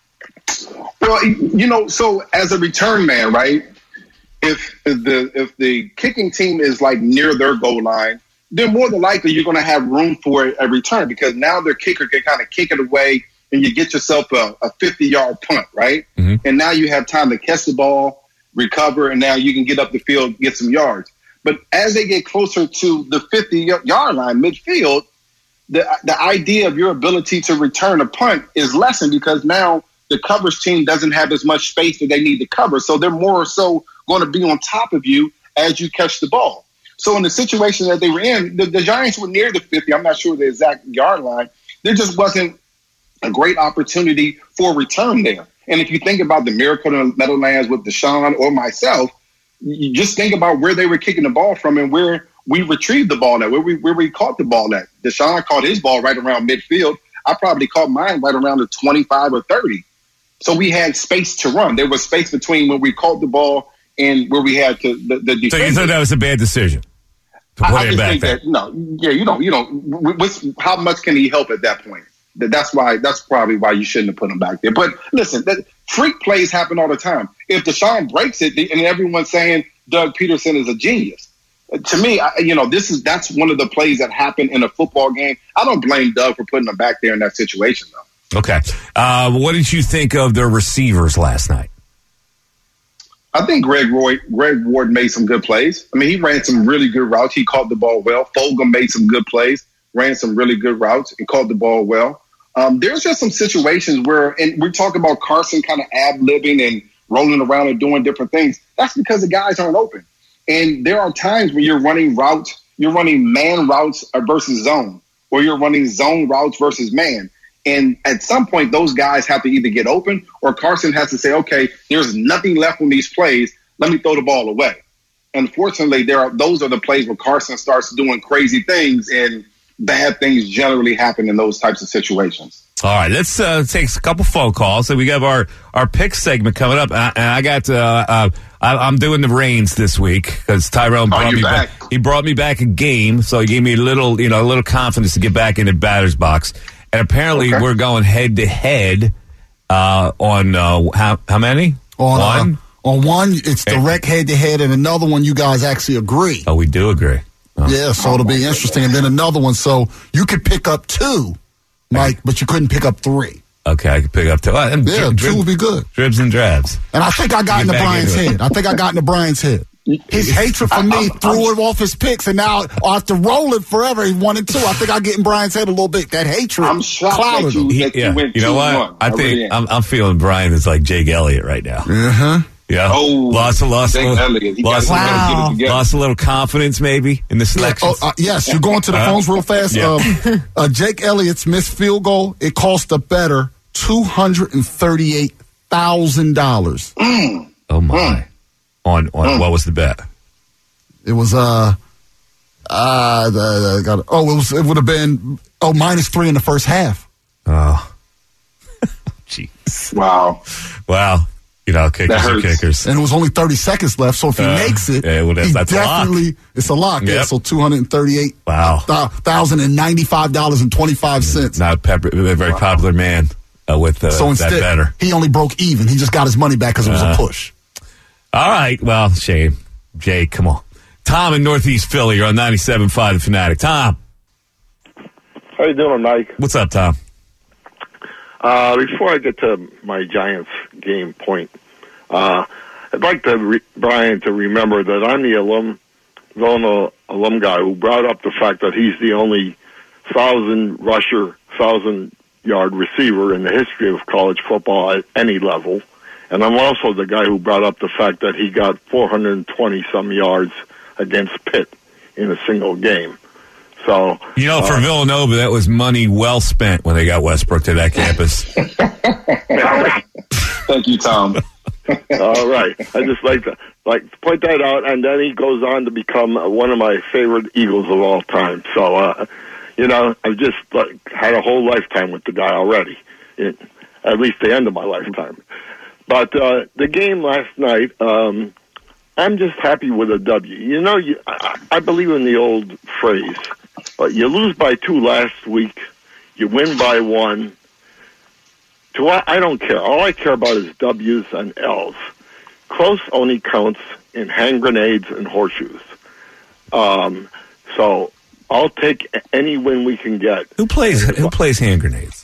Well, you know, so as a return man, right, if the if the kicking team is like near their goal line then more than likely you're going to have room for a return because now their kicker can kind of kick it away and you get yourself a, a fifty-yard punt, right? Mm-hmm. And now you have time to catch the ball, recover, and now you can get up the field, get some yards. But as they get closer to the fifty-yard line, midfield, the the idea of your ability to return a punt is lessened because now the coverage team doesn't have as much space that they need to cover. So they're more so going to be on top of you as you catch the ball. So in the situation that they were in, the, the Giants were near the fifty. I'm not sure the exact yard line. There just wasn't a great opportunity for a return there. And if you think about the Miracle in the Meadowlands with Deshaun or myself, you just think about where they were kicking the ball from and where we retrieved the ball at, where we where we caught the ball at. Deshaun caught his ball right around midfield. I probably caught mine right around the twenty-five or thirty. So we had space to run. There was space between when we caught the ball and where we had to the, the defense. So you thought that was a bad decision to put I, I him just back think there? that, no, yeah, you don't, you don't. What's, how much can he help at that point? That's why. That's probably why you shouldn't have put him back there. But listen, that, freak plays happen all the time. If Deshaun breaks it, and everyone's saying Doug Peterson is a genius, to me, I, you know, this is that's one of the plays that happen in a football game. I don't blame Doug for putting him back there in that situation, though. Okay. Uh, what did you think of their receivers last night? I think Greg Roy, Greg Ward made some good plays. I mean, he ran some really good routes. He caught the ball well. Fulgham made some good plays, ran some really good routes, and caught the ball well. Um, there's just some situations where, and we talk about Carson kind of ad-libbing and rolling around and doing different things. That's because the guys aren't open. And there are times when you're running routes, you're running man routes versus zone, or you're running zone routes versus man. And at some point, those guys have to either get open or Carson has to say, okay, there's nothing left on these plays. Let me throw the ball away. Unfortunately, there are those are the plays where Carson starts doing crazy things and bad things generally happen in those types of situations. All right, let's uh, take a couple phone calls. So we have our, our pick segment coming up. And I, I got uh, uh, I, I'm doing the reins this week because Tyrone brought me back. back. He brought me back a game, so he gave me a little you know a little confidence to get back in the batter's box. And apparently, okay. we're going head to head on uh, how how many? On one. Uh, on one, it's direct head to head, and another one you guys actually agree. Oh, we do agree. Oh. Yeah, so it'll be interesting. And then another one, so you could pick up two, Mike, but you couldn't pick up three. Okay, I could pick up two. Uh, and yeah, drib, two would be good. Dribs and drabs. And I think I got into Brian's into head. I think I got into Brian's head. His hatred for me I, threw him off his picks, and now I have to roll it forever. He one and two. I think I get in Brian's head a little bit. That hatred I'm shocked clouded that you, him. that you yeah. went You know what? One. I, I think really I'm, I'm feeling Brian is like Jake Elliott right now. Uh-huh. Yeah. Oh, lost, lost, Jake little, Elliott. lost, wow. little, lost a little confidence maybe in the selections. Oh, uh, yes, you're going to the uh, phones real fast. Yeah. Um, uh, Jake Elliott's missed field goal, it cost the bettor two hundred thirty-eight thousand dollars. Mm. Oh, my. Mm. On, on mm. What was the bet? It was, uh, uh, the, got, oh, it was, it would have been, oh, minus three in the first half. Oh. Jeez. Wow. Wow. You know, kickers are kickers. And it was only thirty seckons left, so if he uh, makes it, yeah, well, that's, he that's definitely, a lock. It's a lock. Yep. Yeah, so two hundred thirty-eight thousand ninety-five dollars and twenty-five cents. Not a, pepper, a very wow. popular man uh, with uh, so instead, that better. He only broke even. He just got his money back because it was uh, a push. All right. Well, shame. Jay, come on. Tom in Northeast Philly. You're on ninety-seven point five The Fanatic. Tom. How you doing, Mike? What's up, Tom? Uh, before I get to my Giants game point, uh, I'd like to re- Brian to remember that I'm the alum, Villanova alum guy who brought up the fact that he's the only thousand rusher, thousand yard receiver in the history of college football at any level. And I'm also the guy who brought up the fact that he got four hundred twenty some yards against Pitt in a single game. So you know, for uh, Villanova, that was money well spent when they got Westbrook to that campus. Thank you, Tom. All right, I just like to like to point that out, and then he goes on to become one of my favorite Eagles of all time. So, uh, you know, I've just like, had a whole lifetime with the guy already, it, at least the end of my lifetime. But uh, the game last night, um, I'm just happy with a W. You know, you, I, I believe in the old phrase, uh, you lose by two last week, you win by one. To I, I don't care. All I care about is W's and L's. Close only counts in hand grenades and horseshoes. Um, so I'll take any win we can get. Who plays Who plays hand grenades?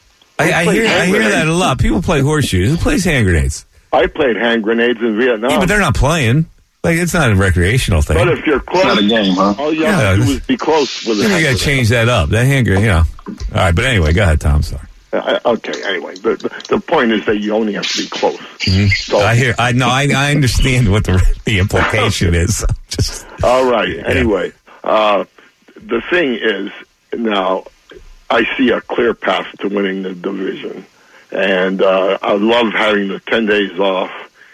I, I hear I hear that a lot. People play horseshoes. Who plays hand grenades? I played hand grenades in Vietnam. Yeah, but they're not playing. Like, it's not a recreational thing. But if you're close, not a game, huh? all you Yeah, have to do this- is be close with it. You got to change that up. That hand grenade, you know. All right, but anyway, go ahead, Tom. Sorry. Uh, okay, anyway, the, the the point is that you only have to be close. Mm-hmm. So I hear. I know. I, I understand what the the implication is. Just all right. Anyway, uh, the thing is now I see a clear path to winning the division, and uh, I love having the ten days off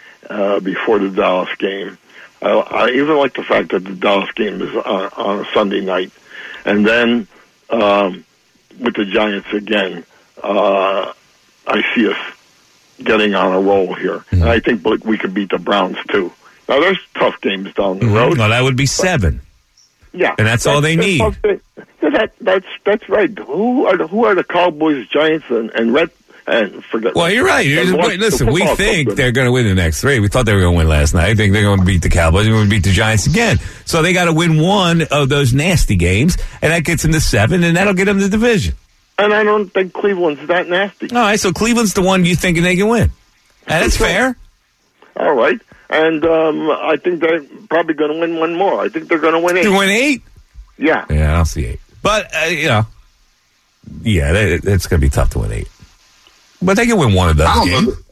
uh, before the Dallas game. I, I even like the fact that the Dallas game is on, on a Sunday night, and then um, with the Giants again. Uh, I see us getting on a roll here. Mm-hmm. And I think we could beat the Browns, too. Now, there's tough games down the mm-hmm. road. Well, that would be seven. Yeah. And that's, that's all they that's need. Yeah, that, that's that's right. Who are the, who are the Cowboys, Giants, and, and Red... And forget. Well, you're right. You're, wait, listen, we think they're going to win the next three. We thought they were going to win last night. I think they're going to beat the Cowboys. They're going to beat the Giants again. So they got to win one of those nasty games, and that gets them to seven, and that'll get them the division. And I don't think Cleveland's that nasty. All right, so Cleveland's the one you thinking they can win. And that's fair. All right. And um, I think they're probably going to win one more. I think they're going to win eight. To win eight? Yeah. Yeah, I'll see eight. But, uh, you know, yeah, it, it's going to be tough to win eight. But they can win one of those I don't games. know that,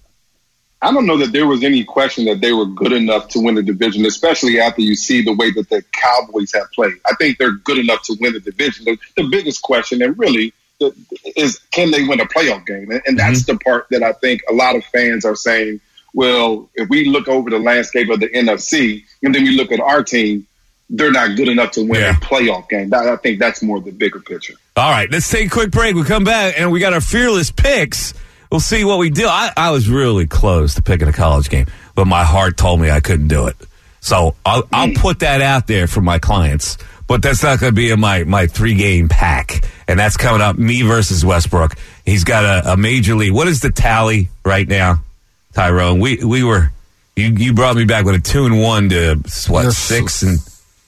I don't know that there was any question that they were good enough to win the division, especially after you see the way that the Cowboys have played. I think they're good enough to win the division. The, the biggest question, and really, the, is can they win a playoff game? And, and that's mm-hmm. the part that I think a lot of fans are saying, well, if we look over the landscape of the N F C and then we look at our team, they're not good enough to win yeah. a playoff game. I think that's more the bigger picture. All right, let's take a quick break. We'll come back, and we got our fearless picks. We'll see what we do. I, I was really close to picking a college game, but my heart told me I couldn't do it. So I'll, mm. I'll put that out there for my clients, but that's not going to be in my, my three-game pack, and that's coming up, me versus Westbrook. He's got a, a major league. What is the tally right now, Tyrone? We we were you, you brought me back with a two and one to what yes. six and.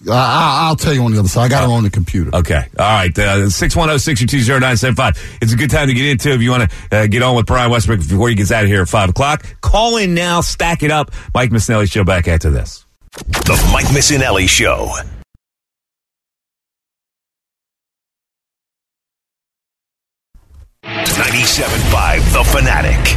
I, I'll tell you on the other side. I got oh. it on the computer. Okay. All right. Uh, six one zero, six two two, zero nine seven five. It's a good time to get into if you want to uh, get on with Brian Westbrook before he gets out of here at five o'clock. Call in now. Stack it up. Mike Missinelli Show back after this. The Mike Missinelli Show. ninety-seven point five The Fanatic.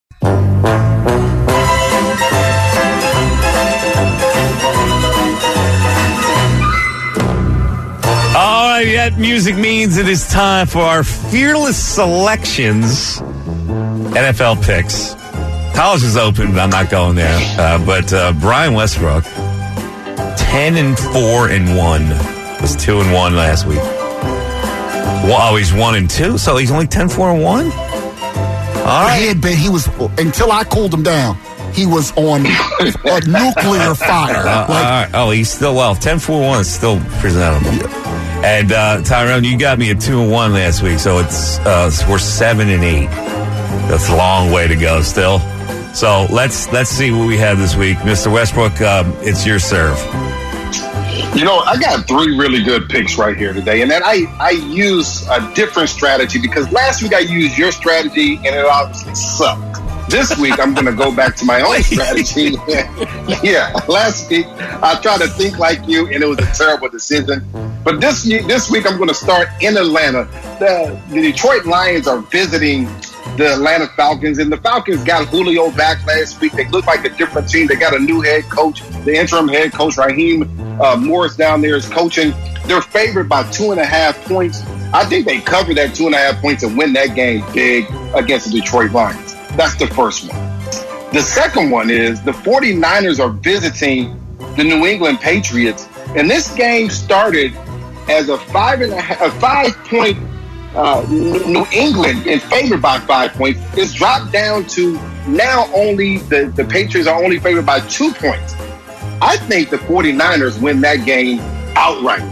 All right, that music means it is time for our fearless selections. N F L picks. College is open, but I'm not going there. Uh, but uh, Brian Westbrook, ten and four and one, was two and one last week. Well, oh, he's one and two, so he's only ten four and one. All right, he had been. He was until I cooled him down. He was on a nuclear fire. Uh, like, all right. Oh, he's still well. ten four one is still presentable. Yeah. And uh, Tyrone, you got me at two and one last week, so it's uh, we're seven and eight. That's a long way to go still. So let's let's see what we have this week, Mister Westbrook. Um, it's your serve. You know, I got three really good picks right here today, and then I I use a different strategy because last week I used your strategy and it obviously sucked. This week, I'm going to go back to my own strategy. Yeah, last week, I tried to think like you, and it was a terrible decision. But this this week, I'm going to start in Atlanta. The, the Detroit Lions are visiting the Atlanta Falcons, and the Falcons got Julio back last week. They look like a different team. They got a new head coach, the interim head coach, Raheem uh, Morris down there is coaching. They're favored by two and a half points. I think they cover that two and a half points and win that game big against the Detroit Lions. That's the first one. The second one is the 49ers are visiting the New England Patriots. And this game started as a five and a half, a five point uh, New England in favored by five points. It's dropped down to now only the, the Patriots are only favored by two points. I think the 49ers win that game outright.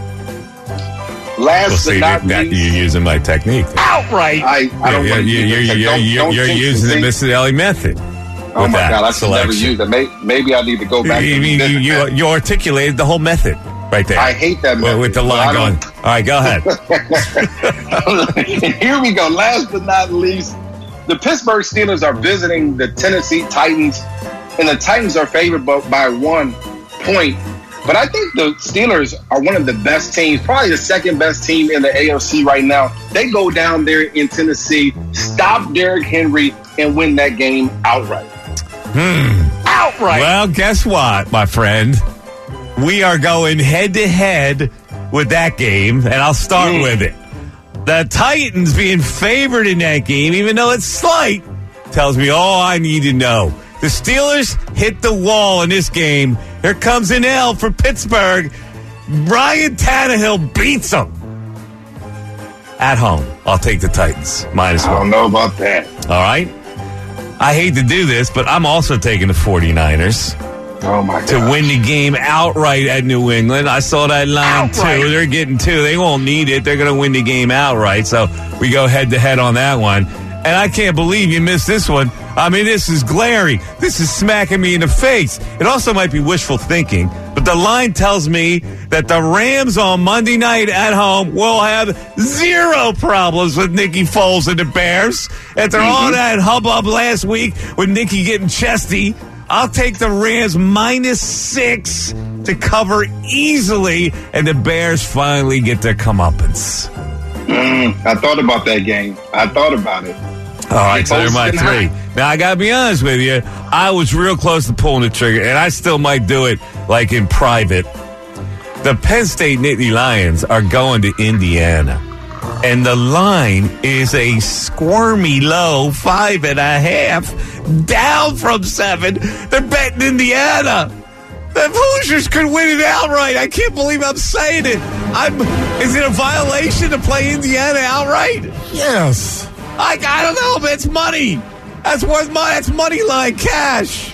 Last well, see, but not that, least, you're using my technique. Outright. I, I don't yeah, want to you're, you're, you're, don't, you're, don't you're using the Missinelli method. Oh, my that God. I should selection. never use that. Maybe, maybe I need to go back. You, to you, you, you articulated the whole method. Right there. I hate that With, method. with the But I line going. don't- All right, go ahead. Here we go. Last but not least, the Pittsburgh Steelers are visiting the Tennessee Titans, and the Titans are favored by by one point. But I think the Steelers are one of the best teams, probably the second best team in the A F C right now. They go down there in Tennessee, stop Derrick Henry, and win that game outright. Hmm. Outright. Well, guess what, my friend? We are going head-to-head with that game, and I'll start Mm. with it. The Titans being favored in that game, even though it's slight, tells me all I need to know. The Steelers hit the wall in this game. Here comes an L for Pittsburgh. Ryan Tannehill beats them. At home, I'll take the Titans. Minus one. I don't know about that. All right? I hate to do this, but I'm also taking the 49ers. Oh, my God. To win the game outright at New England. I saw that line, Outright. too. They're getting two. They won't need it. They're going to win the game outright. So we go head-to-head on that one. And I can't believe you missed this one. I mean, this is glaring. This is smacking me in the face. It also might be wishful thinking, but the line tells me that the Rams on Monday night at home will have zero problems with Nicky Foles and the Bears. After all that hubbub last week with Nicky getting chesty, I'll take the Rams minus six to cover easily, and the Bears finally get their comeuppance. Mm, I thought about that game. I thought about it. All right, so they're my Posted three. high. Now, I got to be honest with you. I was real close to pulling the trigger, and I still might do it, like, in private. The Penn State Nittany Lions are going to Indiana, and the line is a squirmy low five and a half, down from seven. They're betting Indiana. The Hoosiers could win it outright. I can't believe I'm saying it. I'm. Is it a violation to play Indiana outright? Yes. I, I don't know, but it's money. That's worth money. That's money line cash.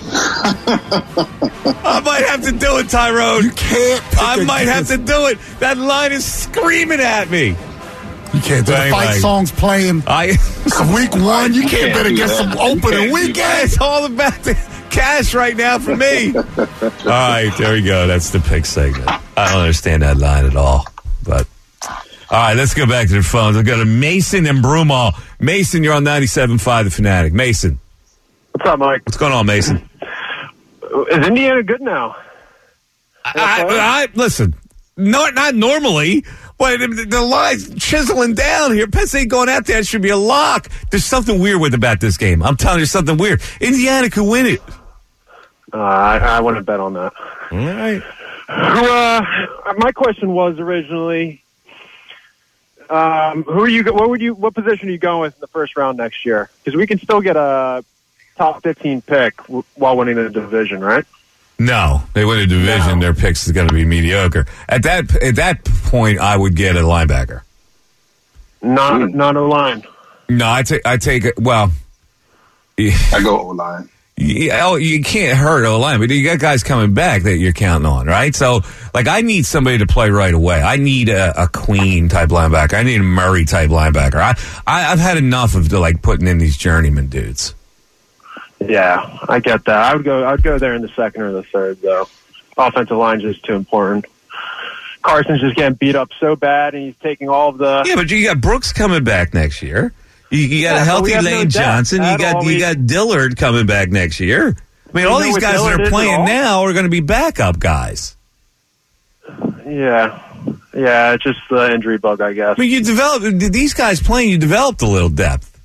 I might have to do it, Tyrone. You can't. pick I might have against- to do it. That line is screaming at me. You can't do the Anyway. fight songs playing. I Week one, you can't can't bet do against that. some You opening can't do weekend. It's all about the cash right now for me. All right, there we go. That's the pick segment. I don't understand that line at all. But all right, let's go back to the phones. I've got a Mason and Broomall. Mason, you're on ninety-seven point five The Fanatic. Mason. What's up, Mike? What's going on, Mason? Is Indiana good now? I, I, listen, not not normally, but the, the line's chiseling down here. Penn State going out there, it should be a lock. There's something weird with about this game. I'm telling you, something weird. Indiana could win it. Uh, I, I wouldn't bet on that. All right. Uh, my question was originally, um, who are you? What would you? What position are you going with in the first round next year? Because we can still get a top fifteen pick w- while winning the division, right? No, they win a division. Their picks is going to be mediocre. At that at that point, I would get a linebacker. Not not a line. No, I take I take it. Well, I go O line. Yeah, oh, you can't hurt O line, but you got guys coming back that you're counting on, right? So, like, I need somebody to play right away. I need a, a Queen type linebacker. I need a Murray type linebacker. I, I I've had enough of like putting in these journeyman dudes. Yeah, I get that. I would go. I'd go there in the second or the third, though. Offensive line's just too important. Carson's just getting beat up so bad, and he's taking all of the. Yeah, but you got Brooks coming back next year. You, you got Yeah, a but healthy we have no Lane depth Johnson. You at got all. you We- got Dillard coming back next year. I mean, You all know these what guys Dillard that are is at playing all? now are going to be backup guys. Yeah, yeah, it's just the injury bug, I guess. I mean, you develop these guys playing. You developed a little depth.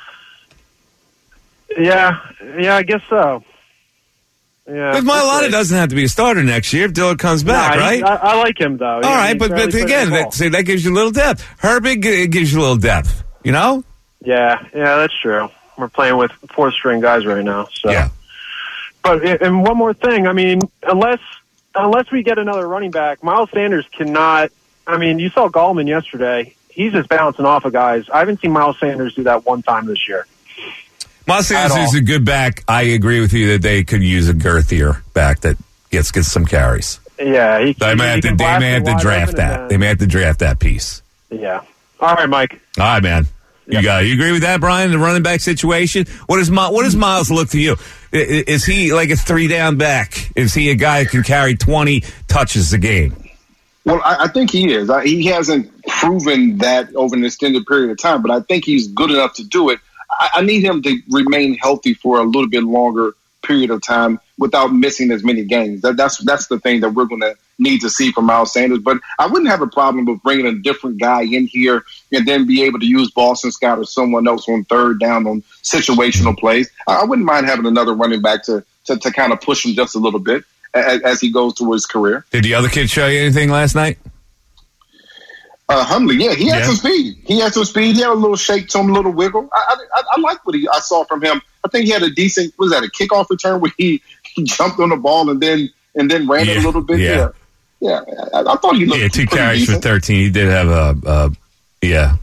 Yeah, yeah, I guess so. Yeah, Because Mailata doesn't have to be a starter next year if Dillard comes back, Nah, right? he- I, I like him though. All right, but, but again, that, see, that gives you a little depth. Herbig g- gives you a little depth, you know? yeah, yeah, that's true. We're playing with four string guys right now. So. Yeah. But and one more thing, I mean, unless unless we get another running back, Miles Sanders cannot. I mean, you saw Gallman yesterday. He's just bouncing off of guys. I haven't seen Miles Sanders do that one time this year. Miles Sanders At all. is a good back. I agree with you that they could use a girthier back that gets gets some carries. Yeah, he, They may he have to, can they blast may it have to wide draft open that. and, They may have to draft that piece. uh, Yeah. All right, Mike. All right, man. You got it. You agree with that, Brian? The running back situation. What does Mi- what does Miles look to you? I- i- Is he like a three down back? Is he a guy that can carry twenty touches a game? Well, I, I think he is. I, he hasn't proven that over an extended period of time, but I think he's good enough to do it. I, I need him to remain healthy for a little bit longer period of time without missing as many games. That, that's that's the thing that we're going to need to see from Miles Sanders. But I wouldn't have a problem with bringing a different guy in here and then be able to use Boston Scott or someone else on third down on situational plays. I, I wouldn't mind having another running back to to, to kind of push him just a little bit as, as he goes through his career. Did the other kid show you anything last night? Uh, Hundley, yeah, he had Yeah. some speed. He had some speed. He had a little shake to him, a little wiggle. I, I, I like what he, I saw from him. I think he had a decent, what was that, a kickoff return where he, he jumped on the ball and then and then ran it a little bit. Yeah. Yeah, yeah. I, I thought he looked Yeah, two pretty carries decent. for thirteen. He did have a, uh, yeah.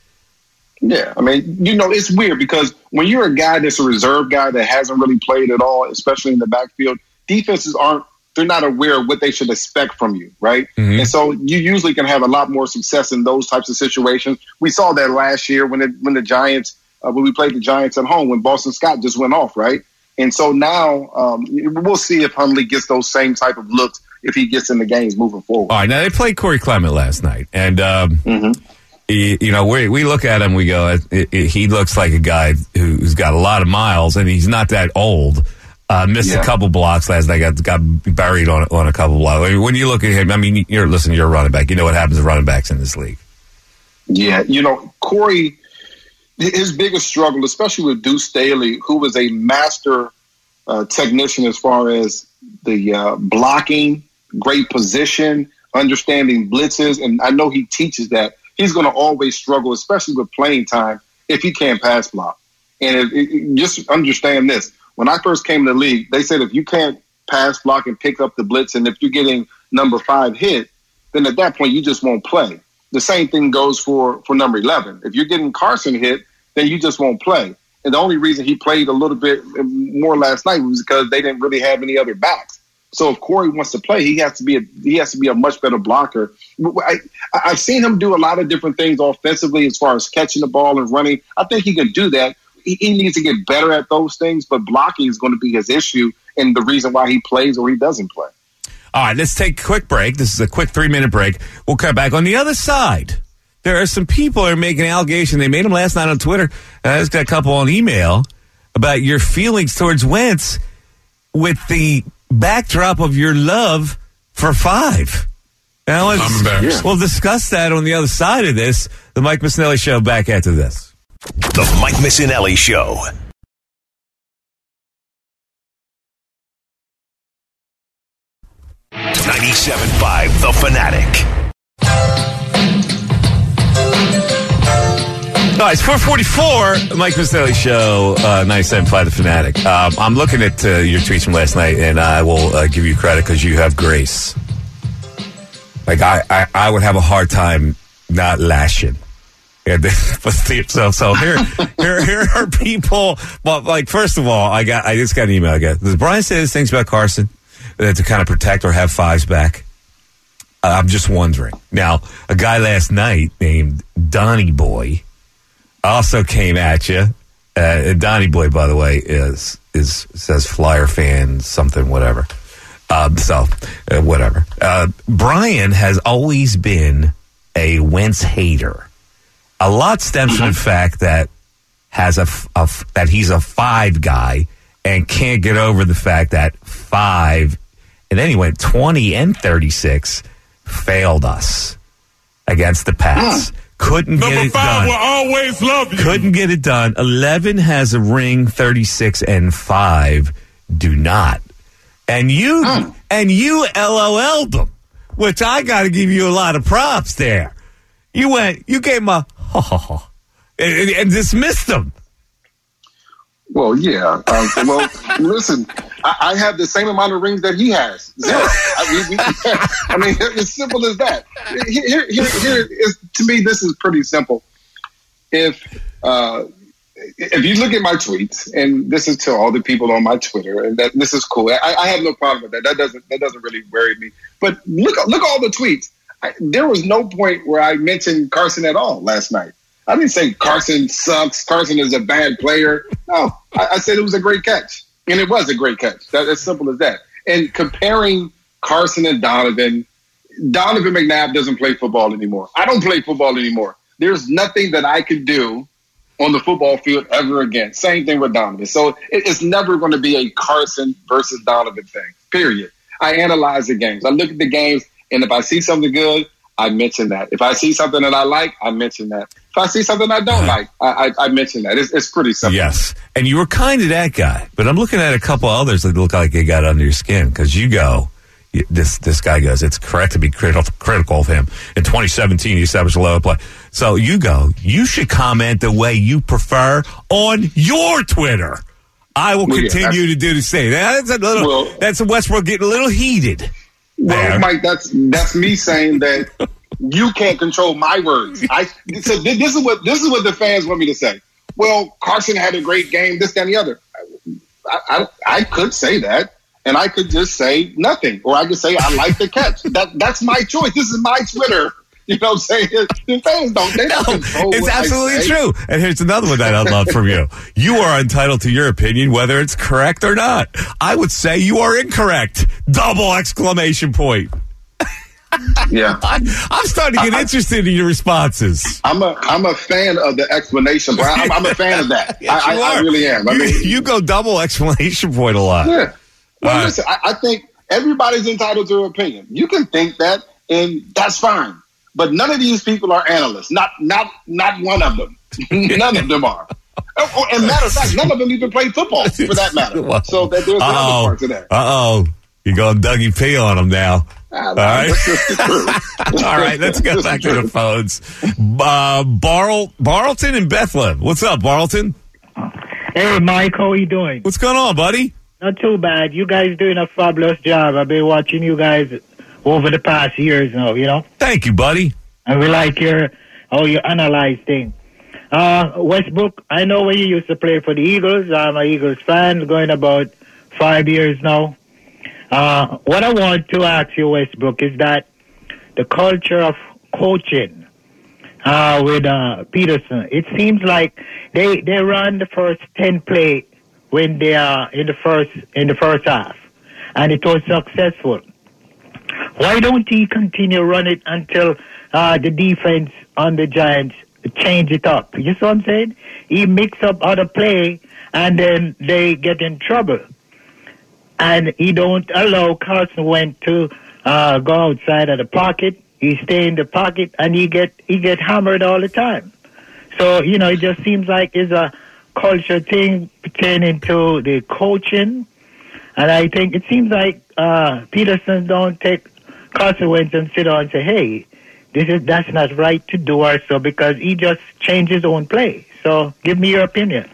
Yeah, I mean, you know, it's weird because when you're a guy that's a reserve guy that hasn't really played at all, especially in the backfield, defenses aren't, they're not aware of what they should expect from you, right? Mhm. And so you usually can have a lot more success in those types of situations. We saw that last year when it, when the Giants, uh, when we played the Giants at home, when Boston Scott just went off, right? And so now um, we'll see if Hundley gets those same type of looks if he gets in the games moving forward. All right, now they played Corey Clement last night, and um, he, you know we we look at him, we go, it, it, he looks like a guy who's got a lot of miles, and he's not that old. Uh, missed Yeah. a couple blocks last night, got got buried on on a couple blocks. I mean, when you look at him, I mean, you're listen, you're a running back. You know what happens to running backs in this league. Yeah, you know, Corey, his biggest struggle, especially with Deuce Staley, who was a master uh, technician as far as the uh, blocking, great position, understanding blitzes, and I know he teaches that. He's going to always struggle, especially with playing time, if he can't pass block. And if, it, just understand this. When I first came to the league, they said if you can't pass block and pick up the blitz, and if you're getting number five hit, then at that point you just won't play. The same thing goes for, for number eleven. If you're getting Carson hit, then you just won't play. And the only reason he played a little bit more last night was because they didn't really have any other backs. So if Corey wants to play, he has to be a, he has to be a much better blocker. I, I've seen him do a lot of different things offensively as far as catching the ball and running. I think he can do that. He, he needs to get better at those things, but blocking is going to be his issue and the reason why he plays or he doesn't play. All right, let's take a quick break. This is a quick three-minute break. We'll come back on the other side. There are some people that are making allegations. They made them last night on Twitter. And I just got a couple on email about your feelings towards Wentz with the backdrop of your love for five. Now, let's, I'm embarrassed. We'll discuss that on the other side of this. The Mike Missinelli Show back after this. The Mike Missinelli Show. ninety-seven point five The Fanatic. No, it's four forty-four, Mike Missinelli Show, uh, ninety-seven point five The Fanatic. Um, I'm looking at uh, your tweets from last night, and I will uh, give you credit because you have grace. Like, I, I, I would have a hard time not lashing. And then, so so here, here here are people. Well, like, first of all, I got I just got an email. I got, does Brian say these things about Carson uh, to kind of protect or have fives back? Uh, I'm just wondering. Now, a guy last night named Donnie Boy also came at you. Uh, Donnie Boy, by the way, is is says Flyer fan something whatever. Um, so uh, whatever. Uh, Brian has always been a Wentz hater. A lot stems from the fact that has a, a that he's a five guy and can't get over the fact that five, and then he went twenty and thirty-six, failed us against the Pats. Couldn't Number get it five done. will always love you. Couldn't get it done. eleven has a ring. thirty-six and five do not. And you and you LOL'd them, which I got to give you a lot of props there. You went, you gave him a ha ha ha, and, and dismissed them. Well, yeah. Um, well, listen, I, I have the same amount of rings that he has. Zero. I, we, we, I mean, it's simple as that. Here, here, here is, to me, this is pretty simple. If uh, if you look at my tweets, and this is to all the people on my Twitter, and that this is cool. I, I have no problem with that. That doesn't that doesn't really worry me. But look look at all the tweets. I, there was no point where I mentioned Carson at all last night. I didn't say Carson sucks. Carson is a bad player. No, I, I said it was a great catch. And it was a great catch. That, as simple as that. And comparing Carson and Donovan, Donovan McNabb doesn't play football anymore. I don't play football anymore. There's nothing that I could do on the football field ever again. Same thing with Donovan. So it, it's never going to be a Carson versus Donovan thing, period. I analyze the games. I look at the games, and if I see something good, I mention that. If I see something that I like, I mention that. If I see something I don't like, I, I, I mention that. It's, it's pretty simple. Yes. And you were kind of that guy. But I'm looking at a couple others that look like they got under your skin because you go, this this guy goes, it's correct to be critical, critical of him. In twenty seventeen, he established a level play. So you go, you should comment the way you prefer on your Twitter. I will Well, yeah, continue that's- to do the same. That's a little, Well- that's a Westbrook getting a little heated. Well, there. Mike, that's that's me saying that you can't control my words. I so th- this is what this is what the fans want me to say. Well, Carson had a great game, this, that, and the other. I, I, I could say that, and I could just say nothing, or I could say I like the catch. That that's my choice. This is my Twitter. You know what I'm saying? The fans don't. They don't control It's what I absolutely say. true. And here's another one that I love from you. You are entitled to your opinion, whether it's correct or not. I would say you are incorrect. Double exclamation point. Yeah, I'm, I'm starting to get interested in your responses. I'm a I'm a fan of the explanation, but I'm, I'm a fan of that. Yes, I, you I, I are. really am. I you, mean, you go double exclamation point a lot. Yeah. Well, All right. listen, I, I think everybody's entitled to an opinion. You can think that, and that's fine. But none of these people are analysts. Not not not one of them. None of them are. Oh, and matter of fact, none of them even play football, for that matter. So that there's other Uh-oh. parts of that. Uh-oh. You're going Dougie P on him now. Ah, All right. that's just the truth. All right, let's go That's back the to the truth. phones. Uh, Barl, Barleton and Bethlehem. What's up, Barleton? Hey, Mike, how you doing? What's going on, buddy? Not too bad. You guys doing a fabulous job. I've been watching you guys over the past years now, you know? Thank you, buddy. And we like your how you analyze things. Uh, Westbrook, I know when you used to play for the Eagles. I'm an Eagles fan, going about five years now. Uh, what I want to ask you, Westbrook, is that the culture of coaching uh, with uh, Peterson, it seems like they they run the first ten play when they are in the first in the first half, and it was successful. Why don't he continue run it until uh, the defense on the Giants change it up? You see what I'm saying? He mix up other play, and then they get in trouble. And he don't allow Carson Wentz to uh, go outside of the pocket. He stay in the pocket, and he get he get hammered all the time. So, you know, it just seems like it's a culture thing pertaining to the coaching. And I think it seems like uh, Peterson don't take Carson Wentz and sit down and say, hey, this is that's not right to do or so, because he just changed his own play. So give me your opinion.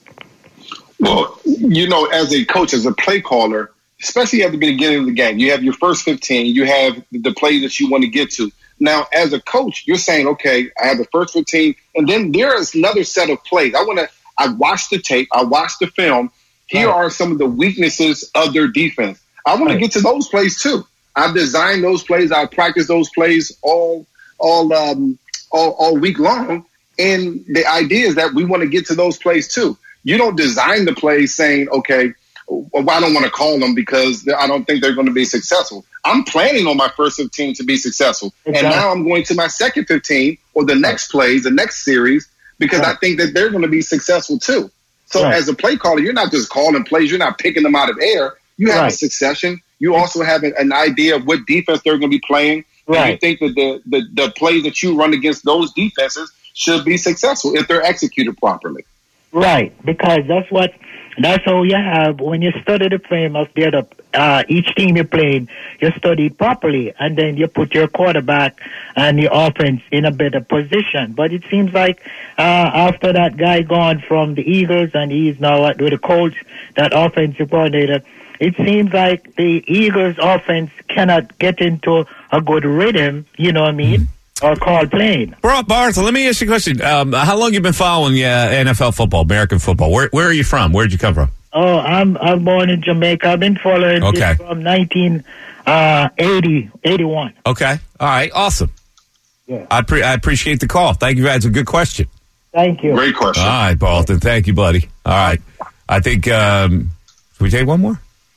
Well, you know, as a coach, as a play caller, especially at the beginning of the game, you have your first fifteen, you have the play that you want to get to. Now, as a coach, you're saying, okay, I have the first fifteen, and then there is another set of plays. I want to, I watched the tape, I watched the film. Here Right. are some of the weaknesses of their defense. I want Right. to get to those plays too. I've designed those plays. I practice those plays all, all, um, all, all week long. And the idea is that we want to get to those plays too. You don't design the plays saying, okay, well, I don't want to call them because I don't think they're going to be successful. I'm planning on my first fifteen to be successful. Exactly. And now I'm going to my second fifteen or the next plays, the next series, because Right. I think that they're going to be successful too. So Right. as a play caller, you're not just calling plays. You're not picking them out of air. You have a Right. succession. You also have an, an idea of what defense they're going to be playing. And you Right. think that the, the, the plays that you run against those defenses should be successful if they're executed properly. Right, because that's what that's how you have when you study the frame of the other uh, each team you're playing, you study it properly, and then you put your quarterback and the offense in a better position. But it seems like uh, after that guy gone from the Eagles and he's now at, with the Colts, that offensive coordinator, it seems like the Eagles offense cannot get into a good rhythm. You know what I mean? Or call playing. Bro, Barth, let me ask you a question. Um, how long you been following uh, N F L football, American football? Where Where are you from? Where did you come from? Oh, I'm I'm born in Jamaica. I've been following Okay. this from nineteen eighty, eighty-one. Okay. All right. Awesome. Yeah. I, pre- I appreciate the call. Thank you. That's a good question. Thank you. Great question. All right, Barleton. Thank you, buddy. All right. I think, um, should we take one more?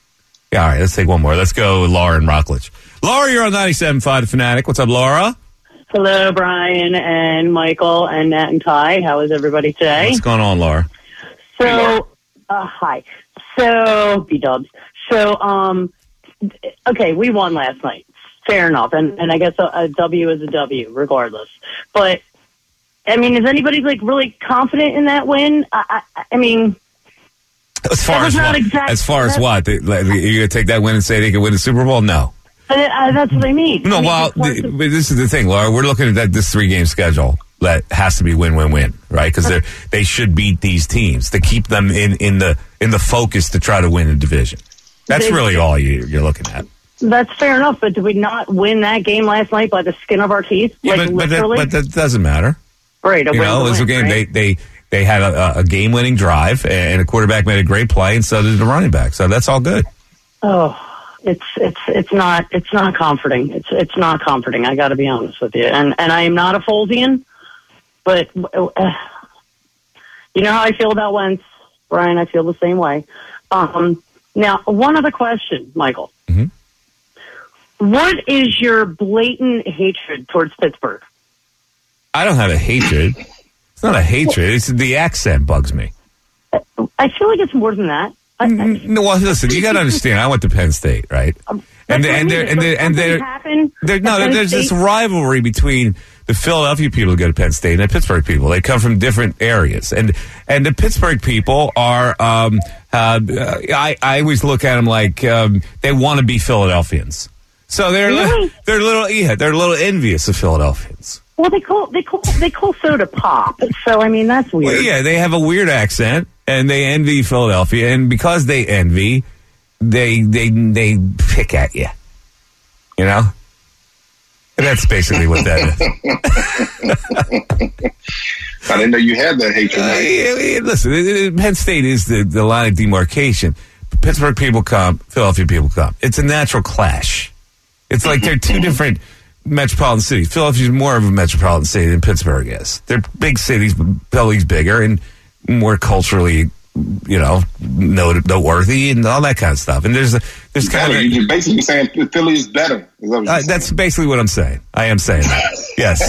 Yeah, all right, let's take one more. Let's go with Laura and Rockledge. Laura, you're on ninety-seven point five The Fanatic. What's up, Laura? Hello, Brian and Michael and Nat and Ty. How is everybody today? What's going on, Laura? So, uh, hi. So, B-dubs. So, um, okay, we won last night. Fair enough. And, and I guess a, a W is a W, regardless. But, I mean, is anybody, like, really confident in that win? I, I, I mean... As far as what? Exact, as far as what? They, like, you're going to take that win and say they can win the Super Bowl? No. But uh, that's what I mean. No, I mean, well, th- but this is the thing, Laura. We're looking at that, this three-game schedule that has to be win-win-win, right? Because they they should beat these teams to keep them in, in the in the focus to try to win the division. That's They- really all you, you're looking at. That's fair enough, but did we not win that game last night by the skin of our teeth? Yeah, like, but, but, that, literally? but that doesn't matter. Right, a You win's know, a it was a win, game. right? They they they had a, a game-winning drive, and a quarterback made a great play, and so did the running back. So that's all good. Oh, it's it's it's not it's not comforting. It's it's not comforting. I got to be honest with you. And and I am not a Folesian, but uh, you know how I feel about Wentz, Brian. I feel the same way. Um, now, one other question, Michael. Mm-hmm. What is your blatant hatred towards Pittsburgh? I don't have a hatred. It's not a hatred. It's the accent bugs me. I feel like it's more than that. I, I, No, well, listen, you got to understand. I went to Penn State, right? And That's they- what I and mean. they're and they're and Something they're, happened they're at no, Penn there's this State. rivalry between the Philadelphia people who go to Penn State and the Pittsburgh people. They come from different areas, and and the Pittsburgh people are. Um, uh, I I always look at them like um, they want to be Philadelphians. So they're Really? they're a little yeah they're a little envious of Philadelphians. Well, they call they call they call soda pop. So I mean that's weird. Well, yeah, they have a weird accent, and they envy Philadelphia, and because they envy, they they they pick at you. You know, and that's basically what that is. I didn't know you had that hatred. Uh, yeah, yeah, listen, it- it- Penn State is the, the line of demarcation. Pittsburgh people come, Philadelphia people come. It's a natural clash. It's like they're two different metropolitan cities. Philadelphia's more of a metropolitan city than Pittsburgh is. They're big cities, but Philly's bigger and more culturally, you know, note- noteworthy and all that kind of stuff. And there's a, there's kind of a, You're basically saying Philly is better. Is that what you're uh, that's basically what I'm saying. I am saying that. Yes.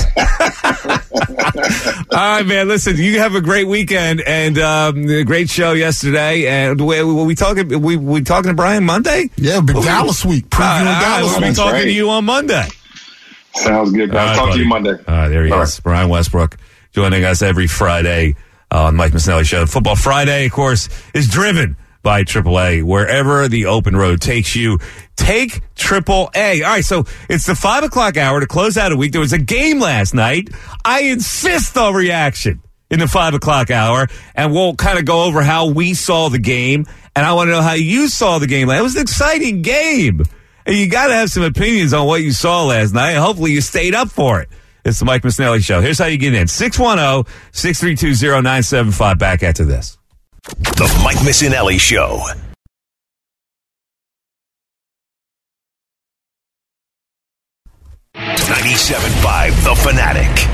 All right, man. Listen, you have a great weekend and um, a great show yesterday. And we, we, we talking we we talking to Brian Monday? Yeah, but Dallas week. Previewing Uh, Dallas We'll be week. talking right. to you on Monday. Sounds good, guys. All right, Talk buddy. to you Monday. All right, there he All is. Brian Westbrook joining us every Friday on Mike Missinelli Show. Football Friday, of course, is driven by triple A. Wherever the open road takes you, take triple A. All right, so it's the five o'clock hour to close out a week. There was a game last night. I insist on reaction in the five o'clock hour, and we'll kind of go over how we saw the game, and I want to know how you saw the game. It was an exciting game. And you got to have some opinions on what you saw last night. Hopefully you stayed up for it. It's the Mike Missinelli Show. Here's how you get in. six one zero, six three two, zero nine seven five. Back after this. The Mike Missinelli Show. ninety-seven point five The Fanatic.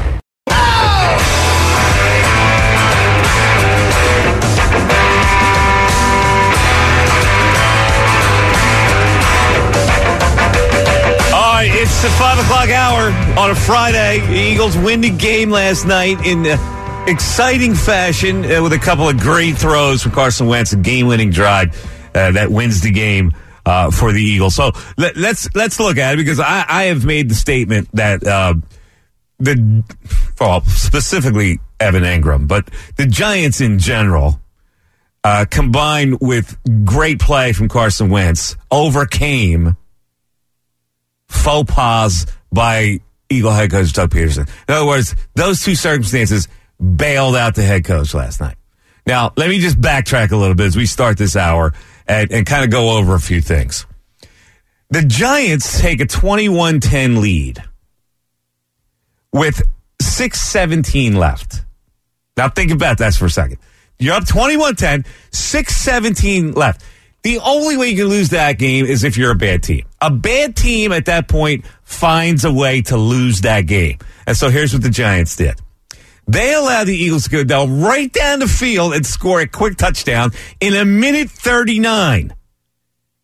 All right, it's the five o'clock hour on a Friday. The Eagles win the game last night in uh, exciting fashion uh, with a couple of great throws from Carson Wentz, a game-winning drive uh, that wins the game uh, for the Eagles. So let, let's let's look at it because I, I have made the statement that uh, the well, specifically Evan Engram, but the Giants in general, uh, combined with great play from Carson Wentz, overcame faux pas by Eagle head coach Doug Peterson. In other words, those two circumstances bailed out the head coach last night. Now, let me just backtrack a little bit as we start this hour and, and kind of go over a few things. The Giants take a twenty-one ten lead with six seventeen left. Now, think about that for a second. You're up twenty-one ten, six seventeen left. The only way you can lose that game is if you're a bad team. A bad team at that point finds a way to lose that game. And so here's what the Giants did. They allowed the Eagles to go down right down the field and score a quick touchdown in a minute thirty-nine.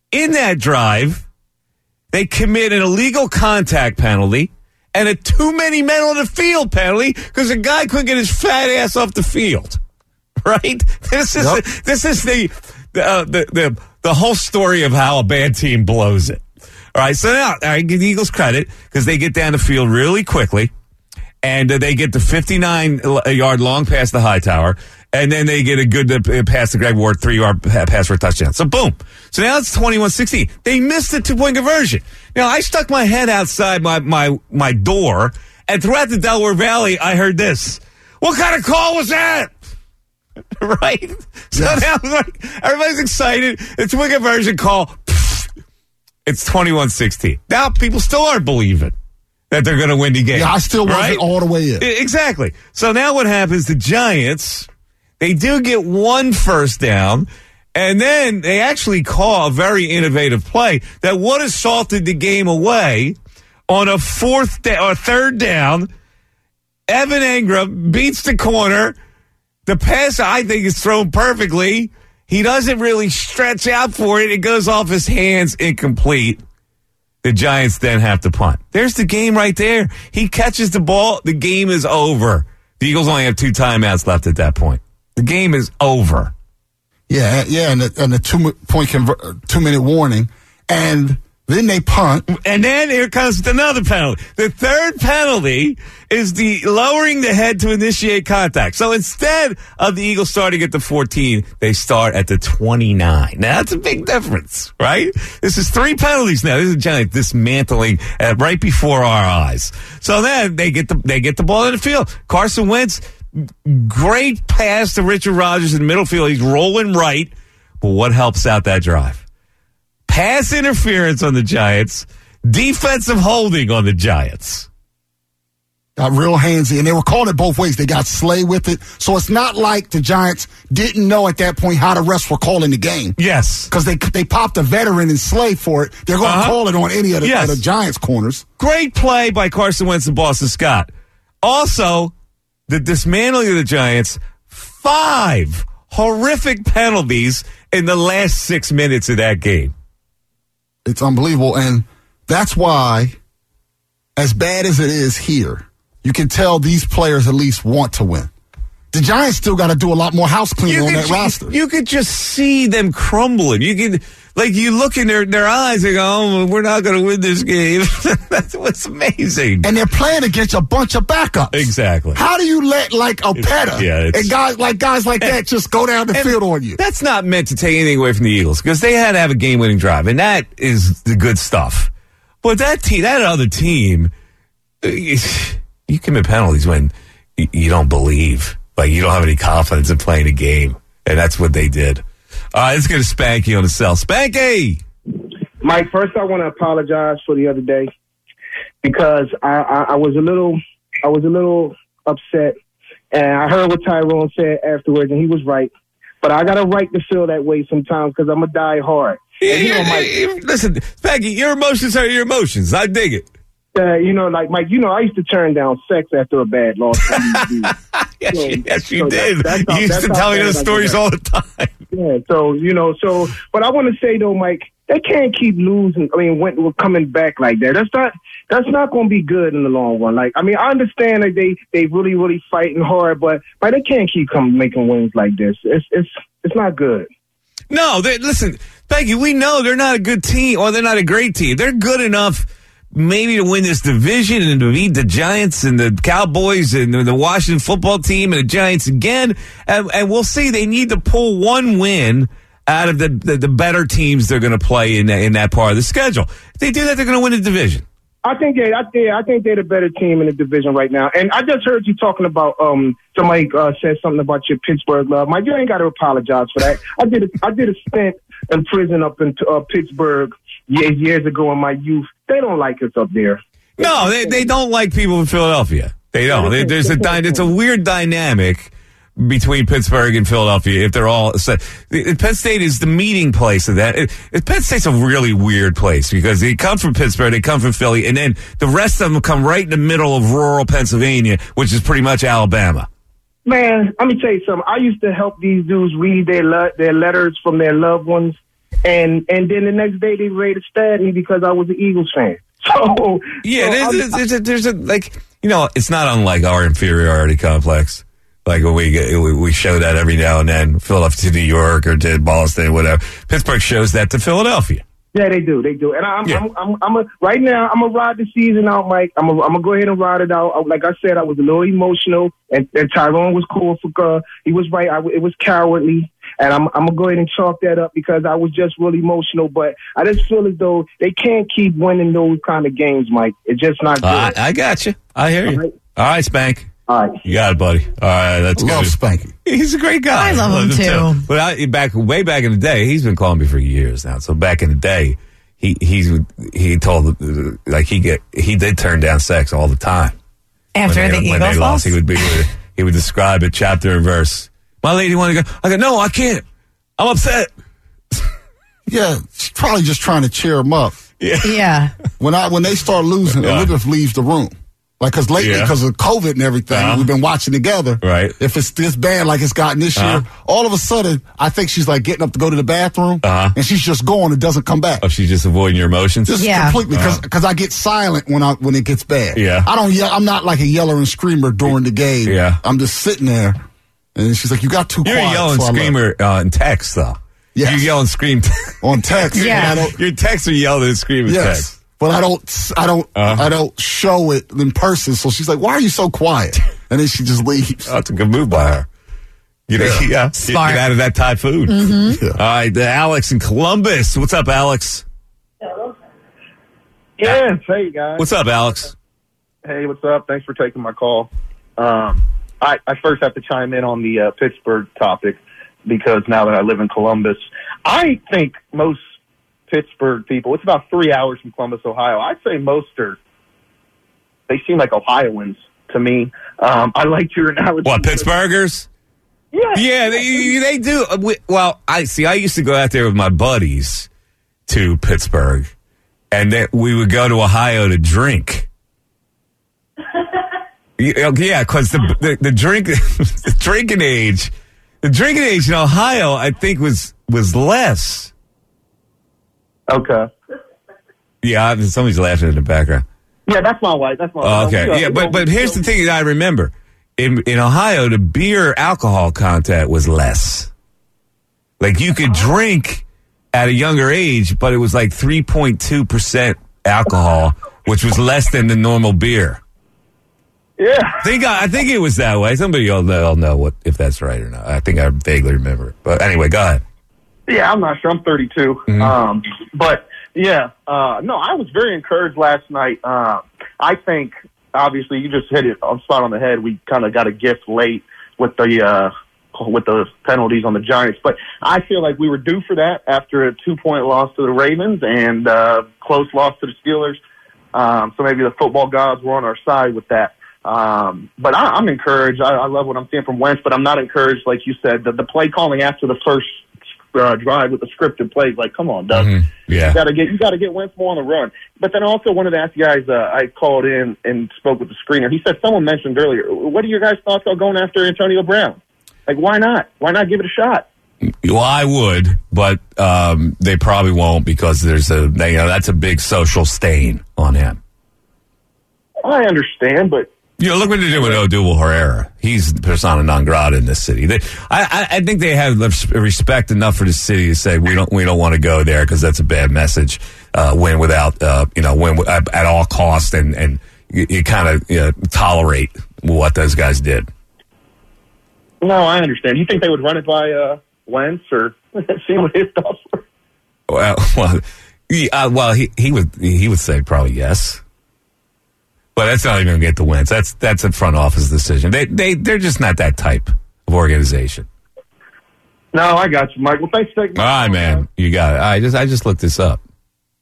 In that drive, they commit an illegal contact penalty and a too many men on the field penalty because a guy couldn't get his fat ass off the field. Right? This is Yep. the, this is the the, uh, the the the whole story of how a bad team blows it. All right, so now I give the Eagles credit because they get down the field really quickly, and uh, they get the fifty-nine yard long pass to Hightower, and then they get a good uh, pass to Greg Ward, three yard pass for a touchdown. So boom. So now it's twenty-one sixteen. They missed the two point conversion. Now I stuck my head outside my my my door, and throughout the Delaware Valley, I heard this. What kind of call was that? Right? So Yes. now like, everybody's excited. It's a conversion call. Pfft. It's twenty-one sixteen. Now people still aren't believing that they're going to win the game. Yeah, I still wasn't right? all the way in. I- Exactly. So now what happens, the Giants, they do get one first down, and then they actually call a very innovative play that would have salted the game away on a fourth da- or third down. Evan Engram beats the corner. The pass, I think, is thrown perfectly. He doesn't really stretch out for it. It goes off his hands, incomplete. The Giants then have to punt. There's the game right there. He catches the ball. The game is over. The Eagles only have two timeouts left at that point. The game is over. Yeah, yeah, and the, and the two point conver- two minute warning, and then they punt. And then here comes another penalty. The third penalty is the lowering the head to initiate contact. So instead of the Eagles starting at the fourteen, they start at the twenty-nine. Now that's a big difference, right? This is three penalties now. This is a giant dismantling uh, right before our eyes. So then they get the they get the ball in the field. Carson Wentz, great pass to Richard Rodgers in the middle field. He's rolling right. But what helps out that drive? Pass interference on the Giants, defensive holding on the Giants. Got real handsy, and they were calling it both ways. They got Slay with it. So it's not like the Giants didn't know at that point how the refs were calling the game. Yes. Because they they popped a veteran and Slay for it. They're going to Uh-huh. call it on any of the, Yes. of the Giants' corners. Great play by Carson Wentz and Boston Scott. Also, the dismantling of the Giants, five horrific penalties in the last six minutes of that game. It's unbelievable, and that's why, as bad as it is here, you can tell these players at least want to win. The Giants still got to do a lot more house cleaning on could that ju- roster. You could just see them crumbling. You can, like, you look in their, their eyes and go, oh, we're not going to win this game. That's what's amazing. And they're playing against a bunch of backups. Exactly. How do you let, like, a Petta yeah, it's- and guys like guys like that just go down the And field on you? That's not meant to take anything away from the Eagles because they had to have a game-winning drive, and that is the good stuff. But that team, that other team, you, you commit penalties when you, you don't believe, like you don't have any confidence in playing a game, and that's what they did. All right, let's get a Spanky on the cell. Spanky! Mike, first I want to apologize for the other day because I, I, I was a little, I was a little upset, and I heard what Tyrone said afterwards, and he was right. But I got a right to feel that way sometimes because I'm a die hard. And, you know, Mike, Listen, Spanky, your emotions are your emotions. I dig it. uh, you know, like Mike, you know, I used to turn down sex after a bad loss. yes, So- you, yes, you so did. that- that's how- you used that's to how tell me bad those I stories get. all the time. Yeah, so you know, so but I want to say though, Mike, they can't keep losing. I mean, when we're coming back like that, that's not that's not going to be good in the long run. Like, I mean, I understand that they they really really fighting hard, but but they can't keep coming making wins like this. It's it's it's not good. No, they, listen, Becky, we know they're not a good team, or they're not a great team. They're good enough maybe to win this division and to beat the Giants and the Cowboys and the Washington football team and the Giants again. And, and we'll see. They need to pull one win out of the, the, the better teams they're going to play in, in that part of the schedule. If they do that, they're going to win the division. I think they, I think, I think they're the better team in the division right now. And I just heard you talking about um somebody uh, said something about your Pittsburgh love. Mike, you ain't got to apologize for that. I did a, I did a stint in prison up in uh, Pittsburgh years years ago in my youth. They don't like us up there. No, they they don't like people in Philadelphia. They don't. There- There's a dy- it's a weird dynamic between Pittsburgh and Philadelphia. If they're all set, Penn State is the meeting place of that. It, it, Penn State's a really weird place because they come from Pittsburgh, they come from Philly, and then the rest of them come right in the middle of rural Pennsylvania, which is pretty much Alabama. Man, let me tell you something. I used to help these dudes read their le- their letters from their loved ones, and and then the next day they ready to stab me because I was an Eagles fan. So yeah, so there's, there's, a, there's a like you know, it's not unlike our inferiority complex. Like when we get, we we show that every now and then, Philadelphia to New York or to Boston, whatever. Pittsburgh shows that to Philadelphia. Yeah, they do. They do. And I'm, Yeah. I'm, I'm, I'm a, right now, I'm going to ride the season out, Mike. I'm going to go ahead and ride it out. Like I said, I was a little emotional, and, and Tyrone was cool for, uh, he was right. I, it was cowardly. And I'm, I'm going to go ahead and chalk that up because I was just really emotional. But I just feel as though they can't keep winning those kind of games, Mike. It's just not good. I, I got you. I hear you. All right, All right Spank. All right. You got it, buddy. All right, that's Love good. Spanky. He's a great guy. I love him, too. But I, back way back in the day, he's been calling me for years now. So back in the day, he he's he told like he get he did turn down sex all the time. After when the they, Eagles when they lost, lost? he would be he would describe it chapter and verse. My lady want to go. I go, no, I can't. I'm upset. Yeah, she's probably just trying to cheer him up. Yeah. Yeah. When I when they start losing, Yeah. Elizabeth leaves the room. Like, because lately, Yeah. because of COVID and everything, Uh-huh. we've been watching together. Right. If it's this bad like it's gotten this Uh-huh. year, all of a sudden, I think she's like getting up to go to the bathroom, Uh-huh. and she's just going and doesn't come back. Oh, she's just avoiding your emotions. Just Yeah. completely, because Uh-huh. I get silent when I when it gets bad. Yeah. I don't yell. I'm not like a yeller and screamer during the game. Yeah. I'm just sitting there, and she's like, "You got too You're quiet." a yelling so I left. screamer uh, in text, though. Yes. You yell and scream on text. Yeah. I don't, Your texts are yelling and screaming yes. text. But I don't, I don't, Uh-huh. I don't show it in person. So she's like, "Why are you so quiet?" And then she just leaves. Oh, that's a good move by her. Get, yeah. Yeah. Get, Smart. get out of that Thai food. Mm-hmm. Yeah. All right, uh, Alex in Columbus. What's up, Alex? Yes. Hey, guys. What's up, Alex? Hey, what's up? Thanks for taking my call. Um, I, I first have to chime in on the uh, Pittsburgh topic because now that I live in Columbus, I think most Pittsburgh people, it's about three hours from Columbus, Ohio. I'd say most are, they seem like Ohioans to me. Um, I liked your analogy. What, Pittsburghers? Yeah. Yeah, they, they do. Uh, we- Well, I see, I used to go out there with my buddies to Pittsburgh, and then we would go to Ohio to drink. Yeah, because the, the the drink the drinking age, the drinking age in Ohio, I think was was less. Okay. Yeah, somebody's laughing in the background. Yeah, that's my wife. That's my Oh, wife. okay, yeah, but but here's the thing that I remember: in in Ohio, the beer alcohol content was less. Like you could drink at a younger age, but it was like three point two percent alcohol, which was less than the normal beer. Yeah. I think I, I think it was that way. Somebody will know, will know what if that's right or not. I think I vaguely remember it. But anyway, go ahead. Yeah, I'm not sure. I'm thirty-two. Mhm. Um, but yeah, uh, no, I was very encouraged last night. Uh, I think obviously you just hit it on spot on the head. We kind of got a gift late with the uh, with the penalties on the Giants, but I feel like we were due for that after a two point loss to the Ravens and uh, close loss to the Steelers. Um, so maybe the football gods were on our side with that. Um, but I, I'm encouraged. I, I love what I'm seeing from Wentz, but I'm not encouraged, like you said, the, the play calling after the first uh, drive with the scripted plays. Like, come on, Doug. Mhm. Yeah. You gotta get you gotta get Wentz more on the run. But then also wanted to ask you guys. Uh, I called in and spoke with the screener. He said someone mentioned earlier. What are your guys' thoughts on going after Antonio Brown? Like, why not? Why not give it a shot? Well, I would, but um, they probably won't because there's a you know that's a big social stain on him. I understand, but You know, look what they did with Odubel Herrera. He's persona non grata in this city. They, I, I, I think they have respect enough for the city to say we don't we don't want to go there because that's a bad message. Uh, win without uh, you know win at, at all costs, and and you, you kind of you know, tolerate what those guys did. no, I understand. You think they would run it by uh, Wentz or see what his thoughts were? Well, well, he, uh, well, he he would he would say probably yes. But that's not even going to get the wins. That's that's a front office decision. They they they're just not that type of organization. No, I got you, Mike. Well, thanks for taking All right, man, you got it. I just I just looked this up.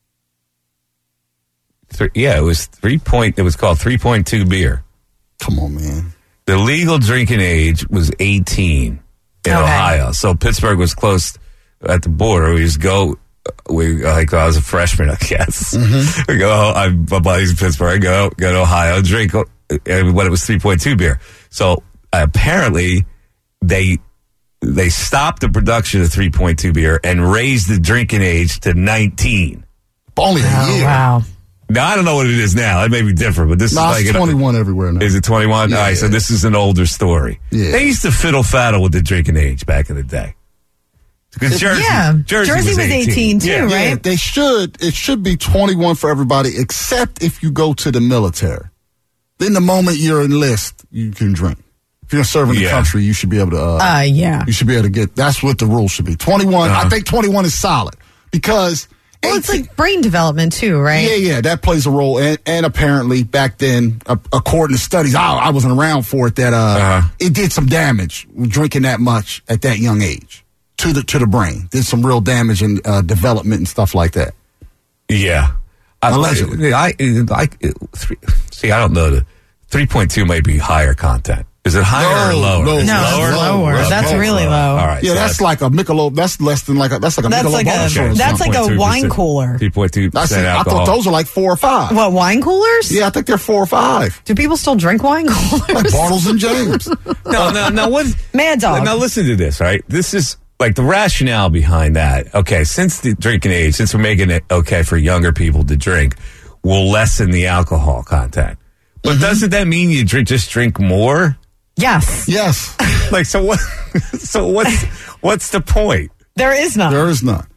Three, yeah, it was three point. It was called three point two beer. Come on, man. The legal drinking age was eighteen in Okay. Ohio, so Pittsburgh was close at the border. We just go. We like I was a freshman, I guess. Mm-hmm. We go. I'm my buddies in Pittsburgh. I go go to Ohio, drink, and when it was three point two beer. So apparently, they they stopped the production of three point two beer and raised the drinking age to nineteen. Only a Oh, year. wow. Now, I don't know what it is now. It may be different, but this Nah, is like... it's twenty-one everywhere now. Is it twenty-one? Yeah, All right, yeah. so this is an older story. Yeah. They used to fiddle-faddle with the drinking age back in the day. Because Jersey, yeah. Jersey, Jersey was eighteen, too, Yeah. right? Yeah, they should. It should be twenty-one for everybody, except if you go to the military. Then the moment you're enlist, you can drink. If you're serving the Yeah. country, you should be able to. Uh, Uh, yeah. You should be able to get. That's what the rule should be. twenty-one. Uh-huh. I think twenty-one is solid because. Well, it's like brain development, too, right? Yeah, yeah, that plays a role. And, and apparently, back then, uh, according to studies, I, I wasn't around for it, that uh, Uh-huh. it did some damage drinking that much at that young age to the to the brain. Did some real damage in uh, development and stuff like that. Yeah. I- Allegedly. I, I, three, see, I don't know. The three point two may be higher content. Is it higher No, or lower? no, Is it No, lower? it's lower. Okay. That's really low. All right. Yeah, so that's like a Michelob. That's less than like a. That's like a That's Michelob like a- Ultra or that's something. like a wine cooler. three point two That's percent it. I alcohol. thought those are like four or five. What, wine coolers? Yeah, I think they're four or five. Do people still drink wine coolers? Like Bartles and James. No, no, no. What? Mad Dog. Now listen to this, right? This is like the rationale behind that. Okay, since the drinking age, since we're making it okay for younger people to drink, we'll lessen the alcohol content. But Mm-hmm. doesn't that mean you drink, just drink more? Yes. Yes. Like, so what? So what's what's the point? There is none. There is none.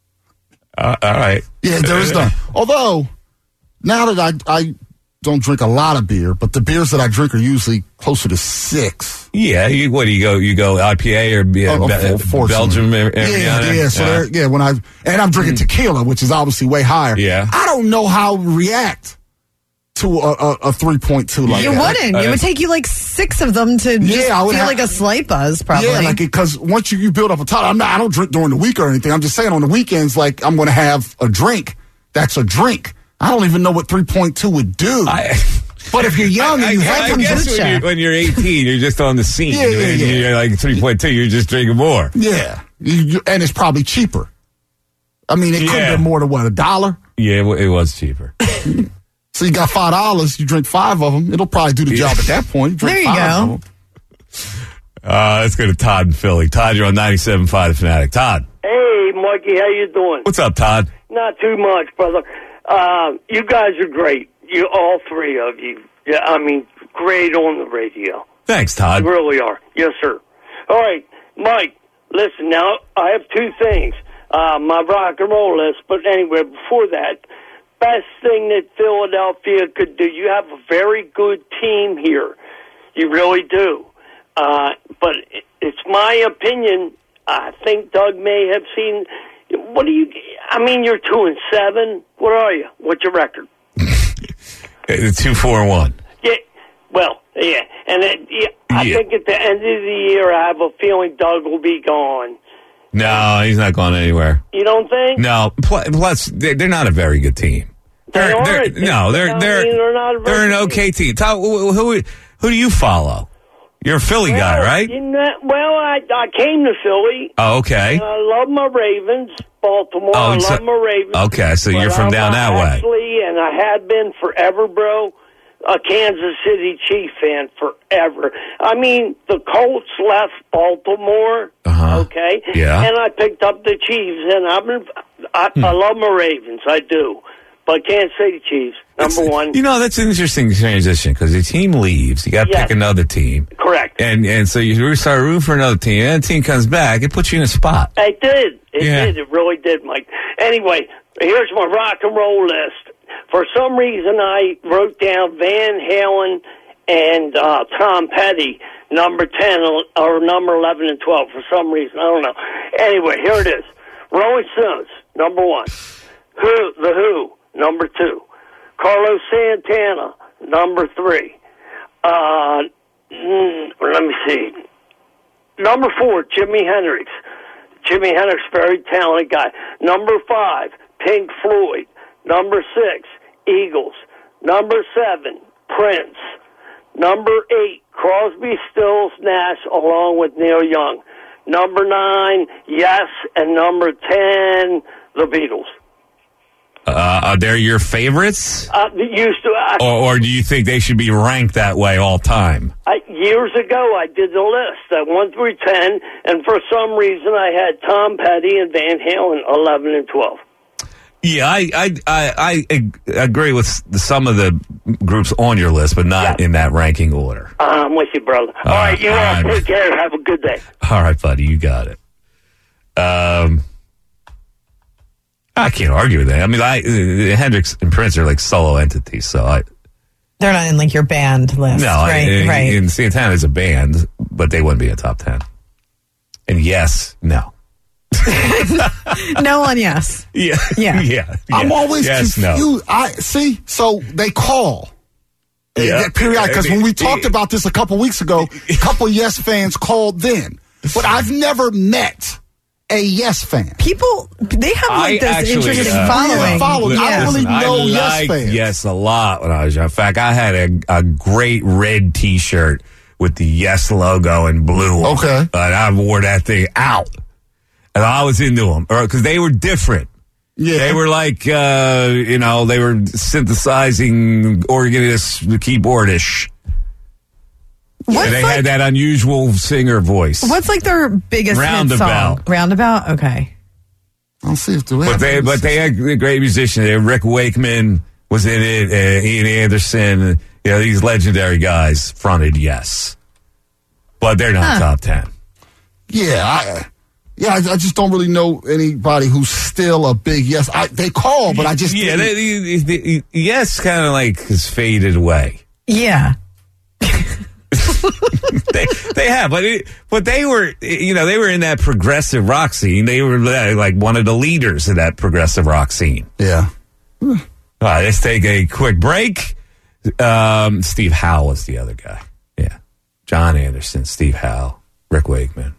Uh, all right. Yeah, there is none. Although, now that I I don't drink a lot of beer, but the beers that I drink are usually closer to six. Yeah. You, what do you go? You go I P A or uh, Oh, Be- unfortunately. Belgium? Yeah, Ariana? yeah. So there- yeah, when I and I'm drinking tequila, which is obviously way higher. Yeah. I don't know how to react to a, a, a three point two like You that. wouldn't. Uh, It would take you like six of them to just Yeah, I would feel have- like a slight buzz, probably. Yeah, like because once you, you build up a tolerance, I'm not. I don't drink during the week or anything. I'm just saying on the weekends, like I'm going to have a drink. That's a drink. I don't even know what three point two would do. I, but if you're young and you I, have I some guess when kombucha. you're, when you're eighteen, you're just on the scene. Yeah, yeah, and yeah. You're like three point two, you're just drinking more. yeah, you, you, and it's probably cheaper. I mean, it could Yeah. have been more than what, a dollar. Yeah, it, wa- it was cheaper. So you got five dollars. You drink five of them. It'll probably do the Yeah. job at that point. You drink There you five go. of them. Uh, let's go to Todd in Philly. Todd, you're on ninety-seven point five The Fanatic. Todd, Hey, Mikey, how you doing? what's up, Todd? Not too much, brother. Uh, you guys are great. You, all three of you. Yeah, I mean, great on the radio. Thanks, Todd. You really are. Yes, sir. All right, Mike, listen, now, I have two things. Uh, my rock and roll list, but anyway, before that, best thing that Philadelphia could do, you have a very good team here. You really do. Uh, but it, it's my opinion, I think Doug may have seen, what do you, I mean, you're two and seven. What are you? What's your record? Uh, Two, four, and one. Yeah, well, yeah, and it, yeah, I Yeah. think at the end of the year, I have a feeling Doug will be gone. No, he's not going anywhere. You don't think? No, pl- plus they're, they're not a very good team. They They're, they're, aren't. no, they're I they're mean, they're not a very they're an good okay team. Todd, who, who who do you follow? You're a Philly guy, Well, right? You know, well, I I came to Philly. Oh, okay. And I love my Ravens, Baltimore. Oh, I so- love my Ravens. Okay, so you're But from I'm down that way. Actually, and I have been forever, bro. A Kansas City Chief fan forever. I mean, the Colts left Baltimore. Uh-huh. Okay. Yeah. And I picked up the Chiefs, and I've been. I, Hmm. I love my Ravens. I do. But Kansas City Chiefs, number one. You know, that's an interesting transition because the team leaves. You got to Yes. pick another team. Correct. And and so you start rooting for another team, and the team comes back. It puts you in a spot. It did. It Yeah. did. It really did, Mike. Anyway, here's my rock and roll list. For some reason, I wrote down Van Halen and uh, Tom Petty, number ten or number eleven and twelve. For some reason, I don't know. Anyway, here it is. Rolling Stones, number one. Who? The Who, number two. Carlos Santana, number three. Uh, mm, let me see. Number four, Jimi Hendrix. Jimi Hendrix, very talented guy. Number five, Pink Floyd. Number six, Eagles. Number seven, Prince. Number eight, Crosby, Stills, Nash, along with Neil Young. Number nine, Yes, and number ten, the Beatles. Uh, are they your favorites? Uh, used to. I, Or, or do you think they should be ranked that way all time? I, years ago, I did the list at one through ten, and for some reason, I had Tom Petty and Van Halen eleven and twelve. Yeah, I I I, I agree with some of the groups on your list, but not in that ranking order. Uh, I'm with you, brother. All Uh, right, you all I'm- take care. Have a good day. All right, buddy, you got it. Um, I can't argue with that. I mean, I uh, Hendrix and Prince are like solo entities, so I They're not in like your band list, no, right? I, right. And Santana is a band, but they wouldn't be a top ten. And yes, no. No one, yes. Yeah, Yeah. yeah. I'm yeah. always yes, confused. no. I see. So they call. Yeah. Yeah. Period. Because when we talked about this a couple weeks ago, a couple Yes fans called then, but I've never met a Yes fan. People, they have like I this actually, interesting uh, following. following. I don't really Listen, know I Yes liked fans. Yes a lot when I was young. In fact, I had a, a great red T-shirt with the Yes logo in blue. on it. Okay. And I wore that thing out. And I was into them because they were different. Yeah. They were like, uh, you know, they were synthesizing organist, keyboardish. What's And they like- had that unusual singer voice. What's like their biggest hit Roundabout. song? Roundabout? Okay. I'll see if they But they, but they had a great musicians. They had Rick Wakeman was in it. Uh, Ian Anderson. You know, these legendary guys fronted Yes, but they're not Huh. top ten. Yeah, I, yeah. I, I just don't really know anybody who's still a big Yes. I, they call, but I just yeah. didn't- They, they, they, Yes, kind of like has faded away. Yeah. they they have, but it, but they were, you know, they were in that progressive rock scene. They were uh, like one of the leaders of that progressive rock scene. Yeah. All right, let's take a quick break. Um, Steve Howe was the other guy. Yeah. John Anderson, Steve Howe, Rick Wakeman.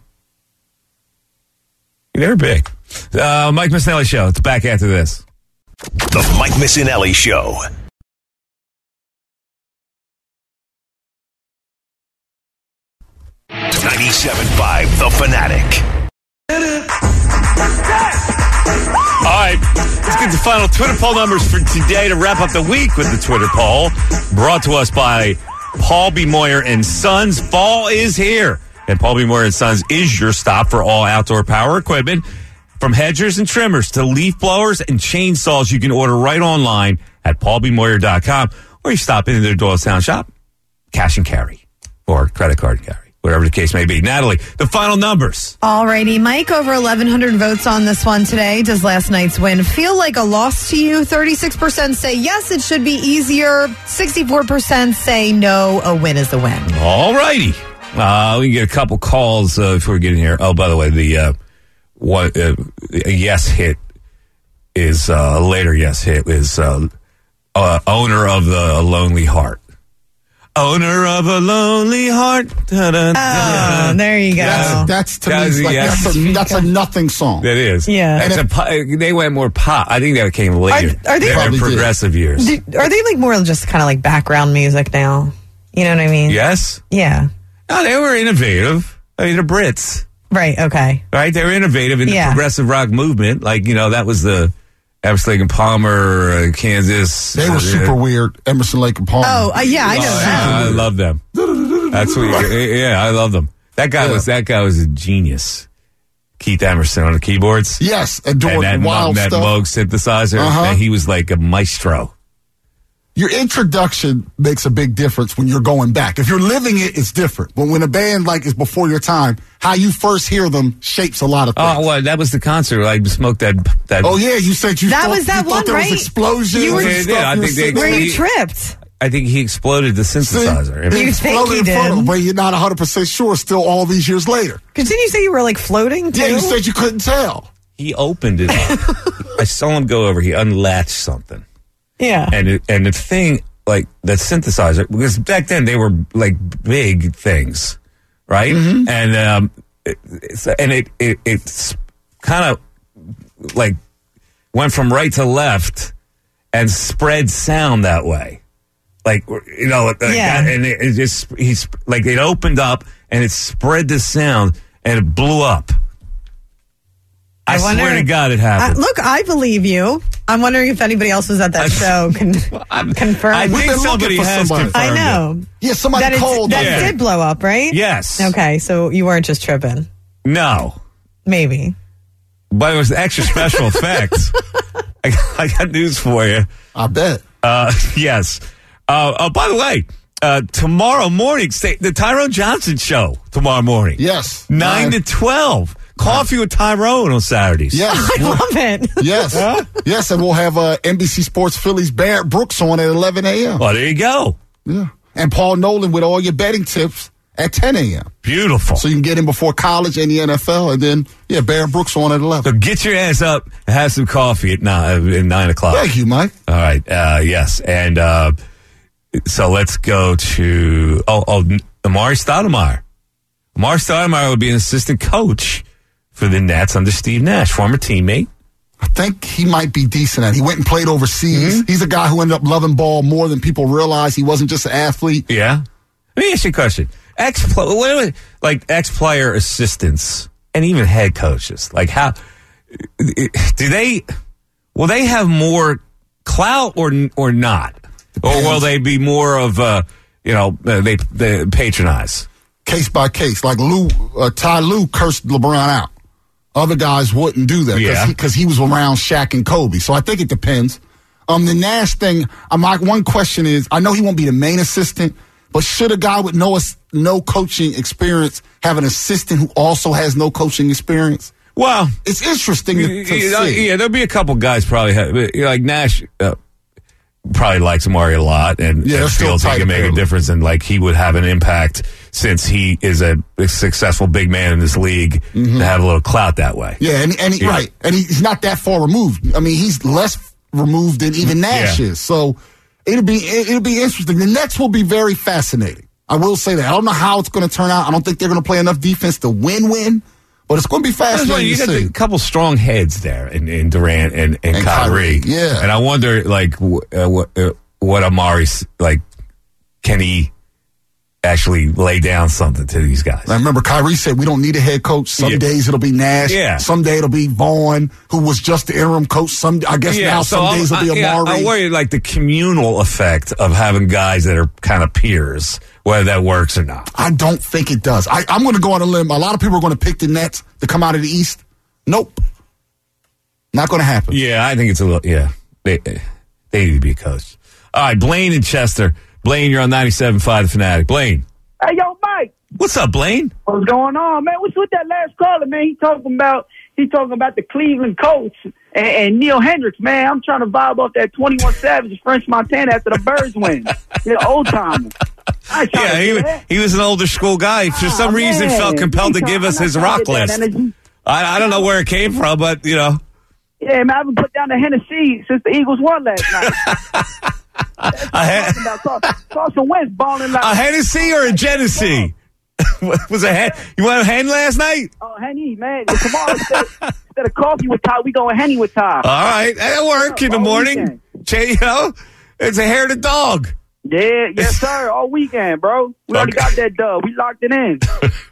They were big. Uh, Mike Missinelli Show. It's back after this. The Mike Missinelli Show. ninety-seven point five The Fanatic. All right, let's get the final Twitter poll numbers for today to wrap up the week with the Twitter poll. Brought to us by Paul B. Moyer and Sons. Fall is here. And Paul B. Moyer and Sons is your stop for all outdoor power equipment. From hedgers and trimmers to leaf blowers and chainsaws, you can order right online at paul b moyer dot com, or you stop into their Doylestown shop, cash and carry, or credit card and carry, whatever the case may be. Natalie, the final numbers. Alrighty, Mike, over eleven hundred votes on this one today. Does last night's win feel like a loss to you? thirty-six percent say yes, it should be easier. sixty-four percent say no, a win is a win. All righty. Uh, we can get a couple calls uh, before we get in here. Oh, by the way, the uh, what uh, a yes hit is uh, a later yes hit is uh, uh, owner of the Lonely Heart. Owner of a lonely heart. Oh, there you go. That's, that's to That me, is a like, yes. that's, a, that's a nothing song. That is. Yeah. That's a, po- they went more pop. I think that came later. Are- are they- They're Probably did. progressive years? Do, are they like more just kind of like background music now? You know what I mean? Yes. Yeah. No, they were innovative. I mean, the Brits. Right, okay. Right? They were innovative in the Yeah. progressive rock movement. Like, you know, that was the Emerson, Lake and Palmer, uh, Kansas. They were uh, super weird. Emerson, Lake and Palmer. Oh, uh, yeah, I know Oh, that. I love them. That's what. You, yeah, I love them. That guy Yeah. was that guy was a genius. Keith Emerson on the keyboards. Yes, and doing that wild that stuff. Moog synthesizer. Uh-huh. And he was like a maestro. Your introduction makes a big difference when you're going back. If you're living it, it's different. But when a band like is before your time, how you first hear them shapes a lot of things. Oh, well, that was the concert. I smoked that. that Oh yeah, you said you That thought, was that you one, thought there right? was explosions. You were- and Yeah, stuff. yeah, I You think were they- sitting Where there. you tripped. I think he exploded the See? synthesizer. It You exploded think he in front of did? him, but you're not one hundred percent sure still all these years later. Because didn't you say you were like floating too? Yeah, you said you couldn't tell. He opened it up. I saw him go over. He unlatched something. Yeah. And it, and the thing, like the synthesizer, because back then they were like big things, right? Mm-hmm. And um, it, it's, and it, it it's kind of like went from right to left and spread sound that way, like you know, like Yeah. that, and it, it just he's like it opened up and it spread the sound and it blew up. I, I wonder- swear to God, it Uh, happened. look, I believe you. I'm wondering if anybody else was at that show can confirm. I think somebody has confirmed I know. it. Yeah, somebody that called. That Yeah. did blow up, right? Yes. Okay, so you weren't just tripping. No. Maybe. But it was extra special effects. I, I got news for you. I bet. Uh, yes. Uh, oh, by the way, uh, tomorrow morning, stay, the Tyrone Johnson show tomorrow morning. Yes. nine to twelve. Coffee with Tyrone on Saturdays. Yes. I love it. Yes. Yes, and we'll have uh, N B C Sports Phillies Barrett Brooks on at eleven a.m. Well, there you go. Yeah. And Paul Nolan with all your betting tips at ten a.m. Beautiful. So you can get in before college and the N F L, and then, yeah, Barrett Brooks on at eleven. So get your ass up and have some coffee at nine, at nine o'clock. Thank you, Mike. All right. Uh, yes. And uh, so let's go to, oh, oh Amari Stoudemire. Amari Stoudemire would be an assistant coach for the Nets under Steve Nash, former teammate. I think he might be decent at it. He went and played overseas. Mm-hmm. He's a guy who ended up loving ball more than people realize. He wasn't just an athlete. Yeah. Let me ask you a question. Ex like ex-player assistants and even head coaches, like how do they, will they have more clout or or not? Depends. Or will they be more of, uh, you know, they, they patronize? Case by case. Like Lou, uh, Ty Lue cursed LeBron out. Other guys wouldn't do that because Yeah. he, he was around Shaq and Kobe. So I think it depends. Um, the Nash thing, uh, my one question is, I know he won't be the main assistant, but should a guy with no no coaching experience have an assistant who also has no coaching experience? Well, it's interesting to, to you know, see. Yeah, there'll be a couple guys probably have, like Nash uh, probably likes Amari a lot and, Yeah, and they're still feels he tight can make a apparently. difference and like he would have an impact since he is a, a successful big man in this league Mm-hmm. to have a little clout that way. Yeah, and, and he, Yeah. right, and he, he's not that far removed. I mean, he's less removed than even Nash Yeah. is. So it'll be it, it'll be interesting. The Nets will be very fascinating. I will say that. I don't know how it's going to turn out. I don't think they're going to play enough defense to win-win, but it's going to be That's why fascinating you to got see. a couple strong heads there in, in Durant and, and, And Kyrie. Kyrie, yeah. And I wonder, like, w- uh, what, uh, what Amari's, like, can he actually lay down something to these guys? I remember Kyrie said we don't need a head coach. Some Yeah. days it'll be Nash. Yeah. Some day it'll be Vaughn, who was just the interim coach. Some I guess now so some I'm- days it'll be I, yeah, Amari. I worry, like, the communal effect of having guys that are kind of peers, whether that works or not. I don't think it does. I, I'm going to go on a limb. A lot of people are going to pick the Nets to come out of the East. Nope. Not going to happen. Yeah, I think it's a little, yeah. They, they need to be a coach. All right, Blaine in Chester. Blaine, you're on ninety-seven point five The Fanatic. Blaine. Hey, yo, Mike. What's up, Blaine? What's going on, man? What's with that last caller, man? He talking about he talking about the Cleveland Colts and, and Neil Hendricks, man. I'm trying to vibe off that twenty-one Savage French Montana after the Birds win. Yeah, old timer. Yeah, he, he was an older school guy. For some reason, man. felt compelled to He give trying- us I'm his not trying rock to get that list. energy. I, I don't know where it came from, but, you know. Yeah, man, I haven't put down the Hennessy since the Eagles won last night. A, hen- Carson Wentz balling like a Hennessy or a Genesee? Was a hen- you want a hen last night? Oh, Henny, man. Tomorrow, instead, instead of coffee with Ty, we going Henny with Ty. All right, that'll work in the All morning. weekend. Ch- You know, it's a hair to dog. Yeah, yes, sir. All weekend, bro. We already got that dub. We locked it in.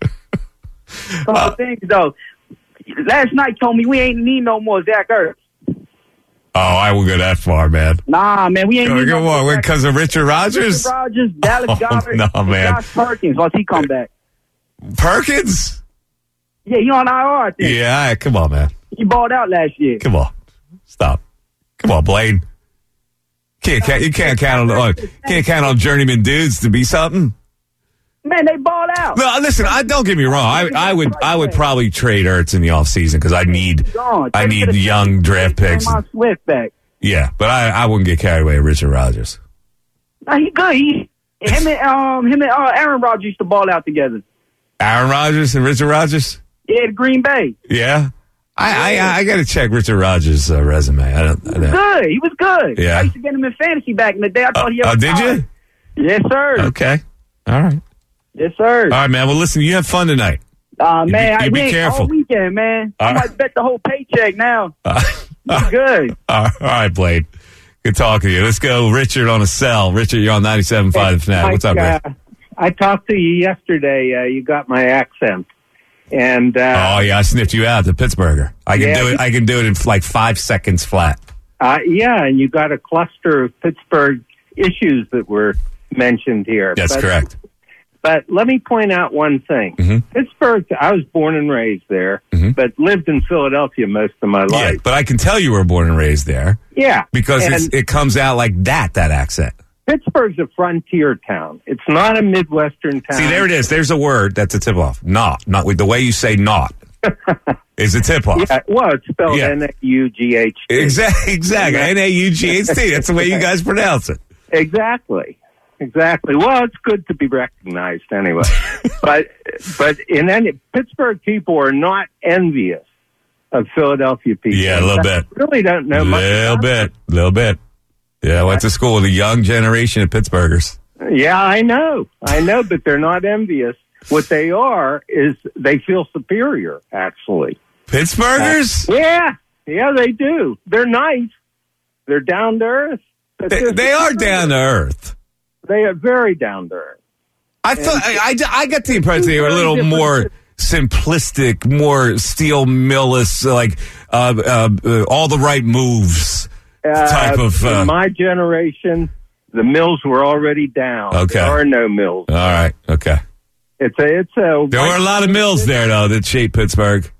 Couple Uh, things, though. Last night told me we ain't need no more Zach Ertz. Oh, I won't go that far, man. Nah, man, we ain't Go, need go no on, more Zach because of Richard Rodgers? Richard Rodgers, Dallas Oh, Goddard, no, and man. Josh Perkins once he come back. Perkins? Yeah, he on I R, I think. Yeah, all right, come on, man. He balled out last year. Come on. Stop. Come on, Blaine. Can't, can't, you can't count on uh, can't count on journeyman dudes to be something. Man, they ball out. No, listen. I don't get me wrong. I, I would I would probably trade Ertz in the offseason because I need Gone. I Take need to the- young draft picks. Take my Swift back. Yeah, but I, I wouldn't get carried away with Richard Rodgers. Nah, he good. He, him and um him and uh, Aaron Rodgers used to ball out together. Aaron Rodgers and Richard Rodgers. Yeah, the Green Bay. Yeah, I I, I got to check Richard Rodgers' uh, resume. I don't. I don't. Good. He was good. Yeah. I used to get him in fantasy back in the day. I thought he Oh, ever did you? Yes, sir. Okay. All right. Yes, sir. All right, man. Well, listen. You have fun tonight. Uh, You man, be- you I be went careful. all weekend, man. All I right. might bet the whole paycheck now. Uh, You good. all right, Blade. Good talking to you. Let's go, Richard on a cell. Richard, you're on ninety-seven point five The Fanatic. What's up, Mike, Rich? uh, I talked to you yesterday. Uh, you got my accent, and uh, Oh yeah, I sniffed you out, the Pittsburgher. I can Yeah, do it. you- I can do it in like five seconds flat. Uh, yeah, and you got a cluster of Pittsburgh issues that were mentioned here. That's but, correct. But let me point out one thing. Mm-hmm. Pittsburgh, I was born and raised there, mm-hmm. but lived in Philadelphia most of my life. Yeah, but I can tell you were born and raised there. Yeah. Because and it's, it comes out like that, that accent. Pittsburgh's a frontier town. It's not a Midwestern town. See, there it is. There's a word that's a tip-off. Not. Not with the way you say not. Is a tip-off. Yeah, well, it's spelled Yeah. N A U G H T. Exactly. Exactly. N A U G H T. That's the way you guys pronounce it. Exactly. Exactly. Well, it's good to be recognized anyway. but but in any Pittsburgh people are not envious of Philadelphia people. Yeah, a little I bit. really don't know much. Little about bit. Little bit. Yeah, I went to school with a young generation of Pittsburghers. it. Yeah, I know. I know, but they're not envious. What they are is they feel superior, actually. Pittsburghers? Uh, yeah. Yeah, they do. They're nice. They're down to earth. But They, they're- they are down to earth. They are very down to earth. I thought I, I, I got the impression they were a little more simplistic, more steel millless, like uh, uh, uh, all the right moves type Uh, of. Uh, in my generation, the mills were already down. Okay. There are no mills. all right. Okay. It's a, it's a. There were a lot of mills there, though, that shaped Pittsburgh.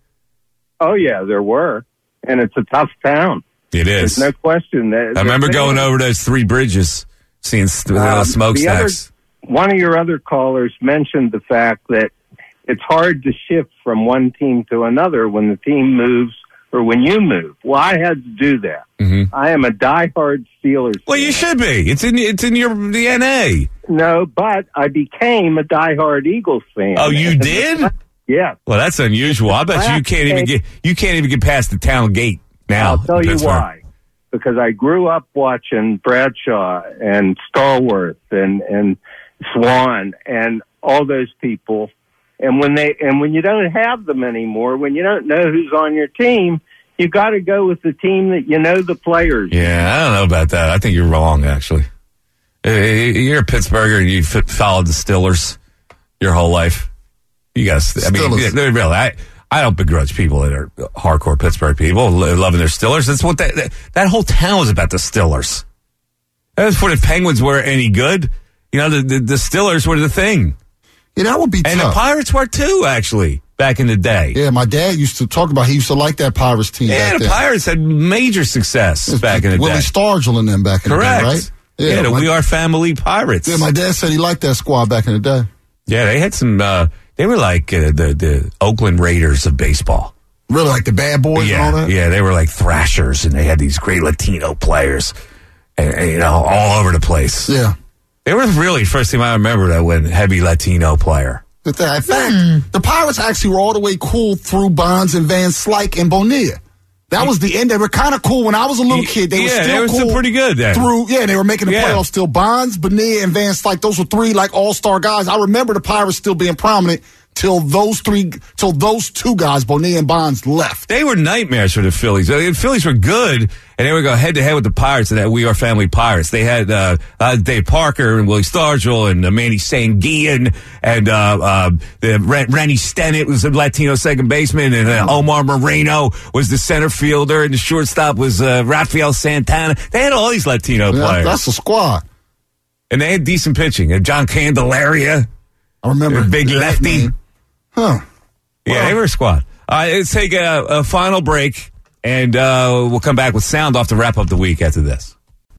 Oh yeah, there were, and it's a tough town. It is. There's no question. That, I remember going over those three bridges, seeing st- uh, Um, smokestacks. the other- One of your other callers mentioned the fact that it's hard to shift from one team to another when the team moves or when you move. Well, I had to do that. Mm-hmm. I am a diehard Steelers. Well, you should be. It's in it's in your D N A. No, but I became a diehard Eagles fan. Oh, you did? Yeah. Well, that's unusual. I bet you can't even get you can't even get past the town gate now. I'll tell in you Pittsburgh. why. Because I grew up watching Bradshaw and Stallworth and and Swan and all those people. And when they and when you don't have them anymore, when you don't know who's on your team, you got to go with the team that you know the players. Yeah, I don't know about that. I think you're wrong, actually. Uh, You're a Pittsburgher and you f- followed the Steelers your whole life. You guys, I mean, Steelers. yeah, they're really, I, I don't begrudge people that are hardcore Pittsburgh people lo- loving their Steelers. That's what that, that, that whole town was about, the Steelers. That's what if Penguins were any good. You know, the, the, the Steelers were the thing. Yeah, that would be And tough. the Pirates were too, actually, back in the day. Yeah, my dad used to talk about, he used to like that Pirates team Yeah, back the then. Pirates had major success back in the Willie day. Stargell and them back in Correct. the day, right? Yeah, the my, We Are Family Pirates. yeah, my dad said he liked that squad back in the day. Yeah, they had some. Uh, they were like uh, the the Oakland Raiders of baseball. Really, like the bad boys yeah, and all that? yeah, they were like thrashers, and they had these great Latino players, and, and, you know, all over the place. Yeah. They were really first team I remember that when heavy Latino player. In fact, the Pirates actually were all the way cool through Bonds and Van Slyke and Bonilla. That was the end. They were kind of cool when I was a little kid. They were Yeah, still they were cool. still pretty good then. Through, yeah, they were making the Yeah. playoffs still. Bonds, Bonilla, and Van Slyke. Those were three like all-star guys. I remember the Pirates still being prominent till those three, till those two guys, Bonilla and Bonds, left. They were nightmares for the Phillies. The Phillies were good, and they would go head to head with the Pirates. And that We Are Family Pirates. They had uh, uh, Dave Parker and Willie Stargell and uh, Manny Sanguillen and uh, uh, the Ren- Rennie Stennett was the Latino second baseman, and uh, Omar Moreno was the center fielder, and the shortstop was uh, Rafael Santana. They had all these Latino Yeah, players. that's a squad. And they had decent pitching. And John Candelaria, I remember. a big lefty. Huh. Yeah, they were a squad. All right, let's take a, a final break, and uh, we'll come back with sound off to wrap up the week after this.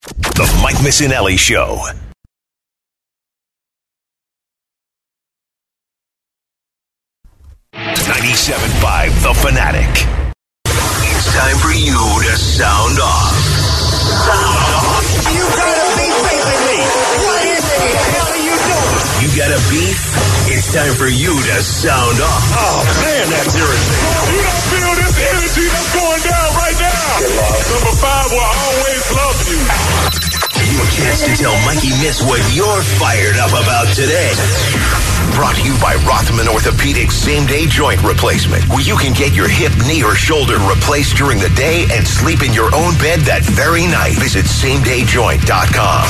The Mike Missinelli Show. ninety-seven point five The Fanatic. It's time for you to sound off. Sound off. You got a beef facing me. What is it? What the hell are you doing? You got a beef? It's time for you to sound off. Oh, man, that's irritating. You don't feel this energy that's going down right now. Number five will always love you. Your chance to tell Mikey Miss what you're fired up about today. Brought to you by Rothman Orthopedics Same-Day Joint Replacement, where you can get your hip, knee, or shoulder replaced during the day and sleep in your own bed that very night. Visit same day joint dot com.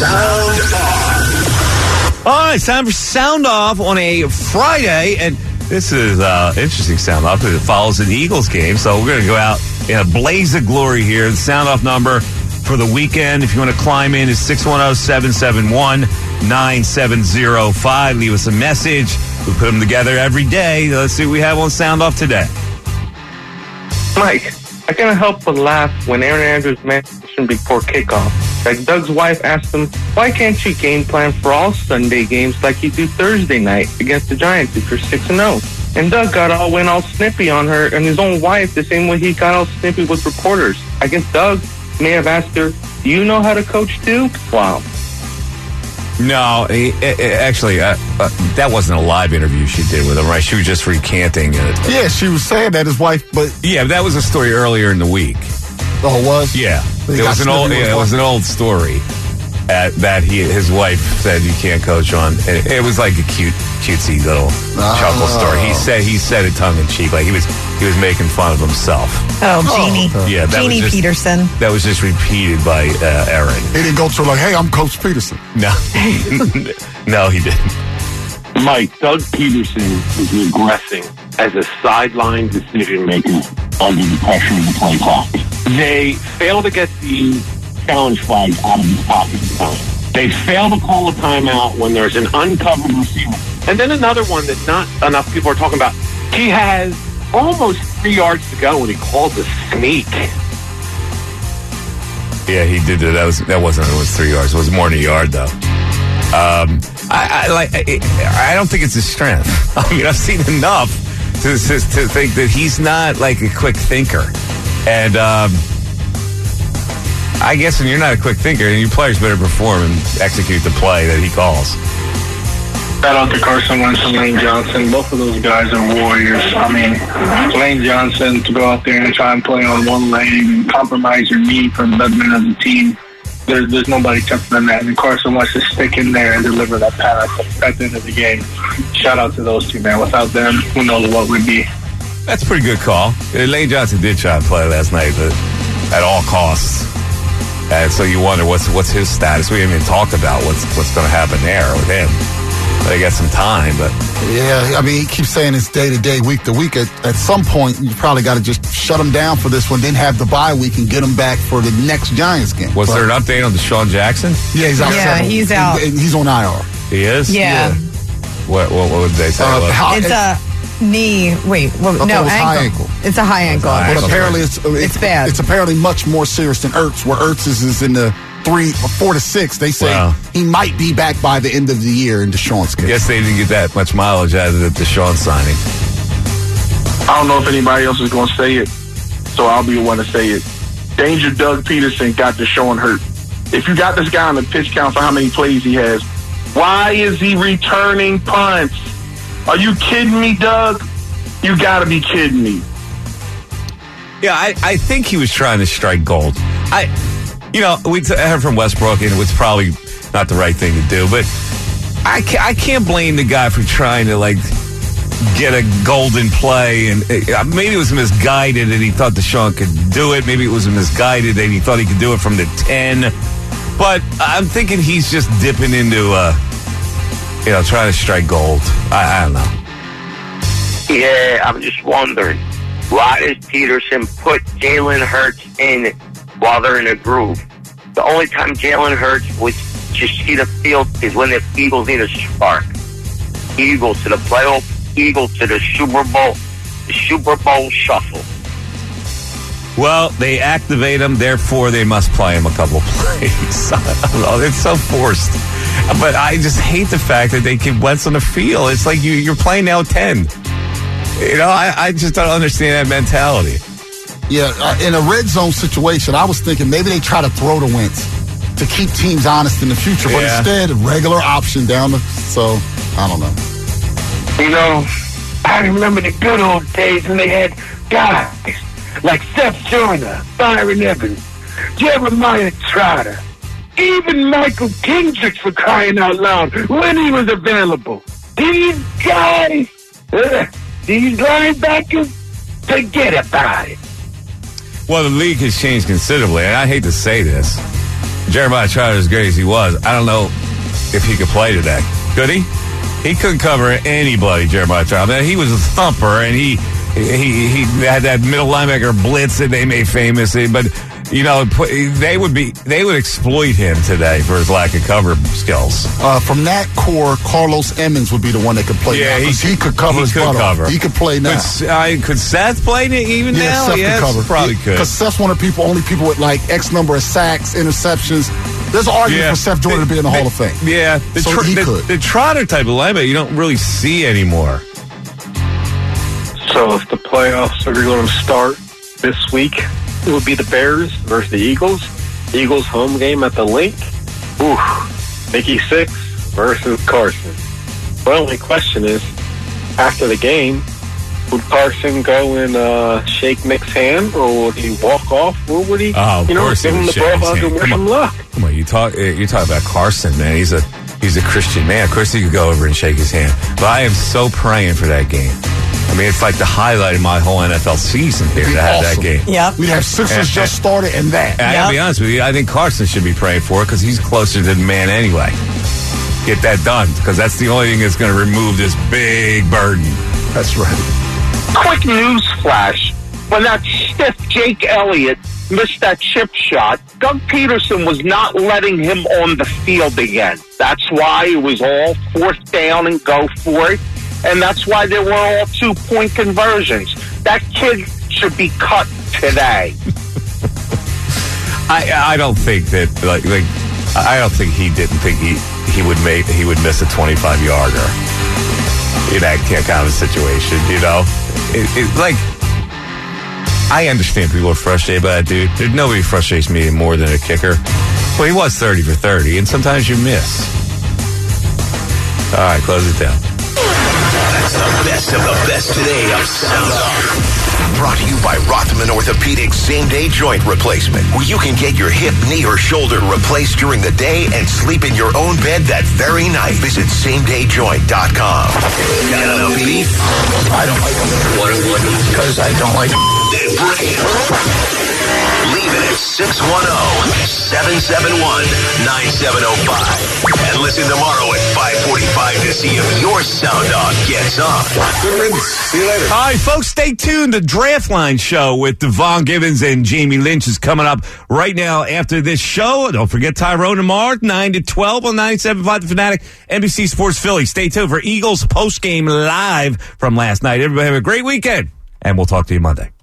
Sound off. All right, it's time for Sound Off on a Friday, and This is uh, interesting sound off because it follows an Eagles game. So we're going to go out in a blaze of glory here. The sound off number for the weekend, if you want to climb in, is six one zero, seven seven one, nine seven zero five. Leave us a message. We put them together every day. Let's see what we have on sound off today. Mike, I can't help but laugh when Aaron Andrews mentioned before kickoff that Doug's wife asked him, why can't you game plan for all Sunday games like you do Thursday night against the Giants if you're six and oh? And Doug got all went all snippy on her and his own wife the same way he got all snippy with reporters. I guess Doug may have asked her, do you know how to coach too? Wow. No, he, he, actually, uh, uh, that wasn't a live interview she did with him, right? She was just recanting it. Yeah, she was saying that his wife, but yeah, that was a story earlier in the week. Oh, it was? Yeah, But he it got was an snippy old. with his Yeah, it was wife? an old story uh, that he his wife said you can't coach on. It, it was like a cute, cutesy little chuckle story. He said he said it tongue in cheek, like he was he was making fun of himself. Oh, Jeannie. Yeah, that Jeannie was just, Peterson. That was just repeated by uh, Aaron. He didn't go to her like, hey, I'm Coach Peterson. No, no, he didn't. Mike, Doug Peterson is regressing as a sideline decision maker under the pressure of the play clock. They fail to get the challenge flag out of his pocket in time. They fail to call a timeout when there's an uncovered receiver. And then another one that not enough people are talking about. He has almost three yards to go and he calls a sneak. Yeah, he did that. That was that wasn't. It was three yards. It was more than a yard, though. Um, I, I like. I, I don't think it's his strength. I mean, I've seen enough to, to to think that he's not like a quick thinker, and um, I guess when you're not a quick thinker, then your players better perform and execute the play that he calls. Shout out to Carson Wentz and Lane Johnson. Both of those guys are warriors. I mean, Lane Johnson to go out there and try and play on one leg and compromise your knee for the betterment of the team. There, there's nobody tougher than that. And Carson Wentz to stick in there and deliver that pass at the end of the game. Shout out to those two, man. Without them, who knows what would be. That's a pretty good call. Uh, Lane Johnson did try and play last night, but at all costs. And so you wonder what's what's his status. We haven't even talked about what's what's going to happen there with him. They got some time, but yeah, I mean, he keeps saying it's day to day, week to week. At, at some point, you probably got to just shut him down for this one, then have the bye week and get him back for the next Giants game. Was but, there an update on Deshaun Jackson? Yeah, he's out. Yeah, several, he's out. He, he's on I R. He is? Yeah. yeah. What, what what would they say? Uh, how, it's a knee. Wait, what, I no, it was ankle. high ankle. It's a high ankle. But ankle. apparently, it's, it's It's bad. It's apparently much more serious than Ertz, where Ertz is, is in the three or four to six. They say Wow. he might be back by the end of the year in Deshaun's case. I guess they didn't get that much mileage out of the Deshaun signing. I don't know if anybody else is going to say it, so I'll be the one to say it. Danger Doug Peterson got Deshaun hurt. If you got this guy on the pitch count for how many plays he has, why is he returning punts? Are you kidding me, Doug? You got to be kidding me. Yeah, I, I think he was trying to strike gold. I, you know, we t- heard from Westbrook, and it was probably not the right thing to do, but I can't, I can't blame the guy for trying to, like, get a golden play. And uh, maybe it was misguided, and he thought Deshaun could do it. Maybe it was misguided, and he thought he could do it from the ten. But I'm thinking he's just dipping into, uh, you know, trying to strike gold. I, I don't know. Yeah, I'm just wondering, why does Peterson put Jalen Hurts in while they're in a groove? The only time Jalen Hurts would just see the field is when the Eagles need a spark. Eagles to the playoff, Eagles to the Super Bowl, the Super Bowl shuffle. Well, they activate him, therefore they must play him a couple plays. I don't know, it's so forced. But I just hate the fact that they keep Wentz on the field. It's like you, you're playing now ten. You know, I, I just don't understand that mentality. Yeah, uh, in a red zone situation, I was thinking maybe they try to throw to Wentz to keep teams honest in the future, but Yeah. instead, a regular option down the. So, I don't know. You know, I remember the good old days when they had guys like Seth Joyner, Byron Evans, Jeremiah Trotter, even Michael Kendricks, for crying out loud, when he was available. These guys, uh, these linebackers, forget about it. Well, the league has changed considerably, and I hate to say this. Jeremiah Trotter, as great as he was, I don't know if he could play today. Could he? He couldn't cover anybody, Jeremiah Trout. Man, he was a thumper, and he he he had that middle linebacker blitz that they made famous. But you know, they would be they would exploit him today for his lack of cover skills. Uh, from that core, Carlos Emmons would be the one that could play. Yeah, now, he, he could cover. He his could cover. He could play now. Could, uh, could Seth play it even yeah, now? Seth Yes, could cover. Probably could. Because Seth's one of the people, only people with like X number of sacks, interceptions. There's an argument Yeah. for Seth Jordan The- to be in the the- Hall of Fame. Yeah, the, So tr- he the, could. the Trotter type of linebacker you don't really see anymore. So if the playoffs are going to start this week, it would be the Bears versus the Eagles. Eagles home game at the Link. Ooh, Mickey Six versus Carson. My only question is, after the game, would Carson go and uh, shake Nick's hand, or would he walk off, or would he, Oh, of you know, course give he him would the shake ball his hug hand. and wish Come him on. luck? Come on, you talk you talk about Carson, man. He's a he's a Christian man. Of course he could go over and shake his hand. But I am so praying for that game. I mean, it's like the highlight of my whole N F L season here to have that Awesome. game. Yep. We'd have Sixers And- just started and that. And I gotta be honest with you, I think Carson should be praying for it because he's closer to the man anyway. Get that done because that's the only thing that's going to remove this big burden. That's right. Quick news flash. When that stiff Jake Elliott missed that chip shot, Doug Peterson was not letting him on the field again. That's why it was all fourth down and go for it. And that's why there were all two-point conversions. That kid should be cut today. I I don't think that like like I don't think he didn't think he he would make he would miss a twenty-five yarder in that kind of situation. You know, it, it, like I understand people are frustrated by that dude. There's nobody frustrates me more than a kicker. Well, he was thirty for thirty, and sometimes you miss. All right, close it down. That's the best of the best today of Sound Off. Brought to you by Rothman Orthopedics same-day joint replacement, where you can get your hip, knee, or shoulder replaced during the day and sleep in your own bed that very night. Visit same day joint dot com. Got a beef? I don't like them. What, what, because I don't like them. Then bring it. Leave it at six one zero, seven seven one, nine seven zero five. And listen tomorrow at five forty-five to see if your sound dog gets on. Good riddance. See you later. All right, folks, stay tuned. The Draft Line Show with Devon Givens and Jamie Lynch is coming up right now after this show. Don't forget Tyrone tomorrow, nine to twelve on ninety-seven point five The Fanatic, N B C Sports Philly. Stay tuned for Eagles postgame live from last night. Everybody have a great weekend, and we'll talk to you Monday.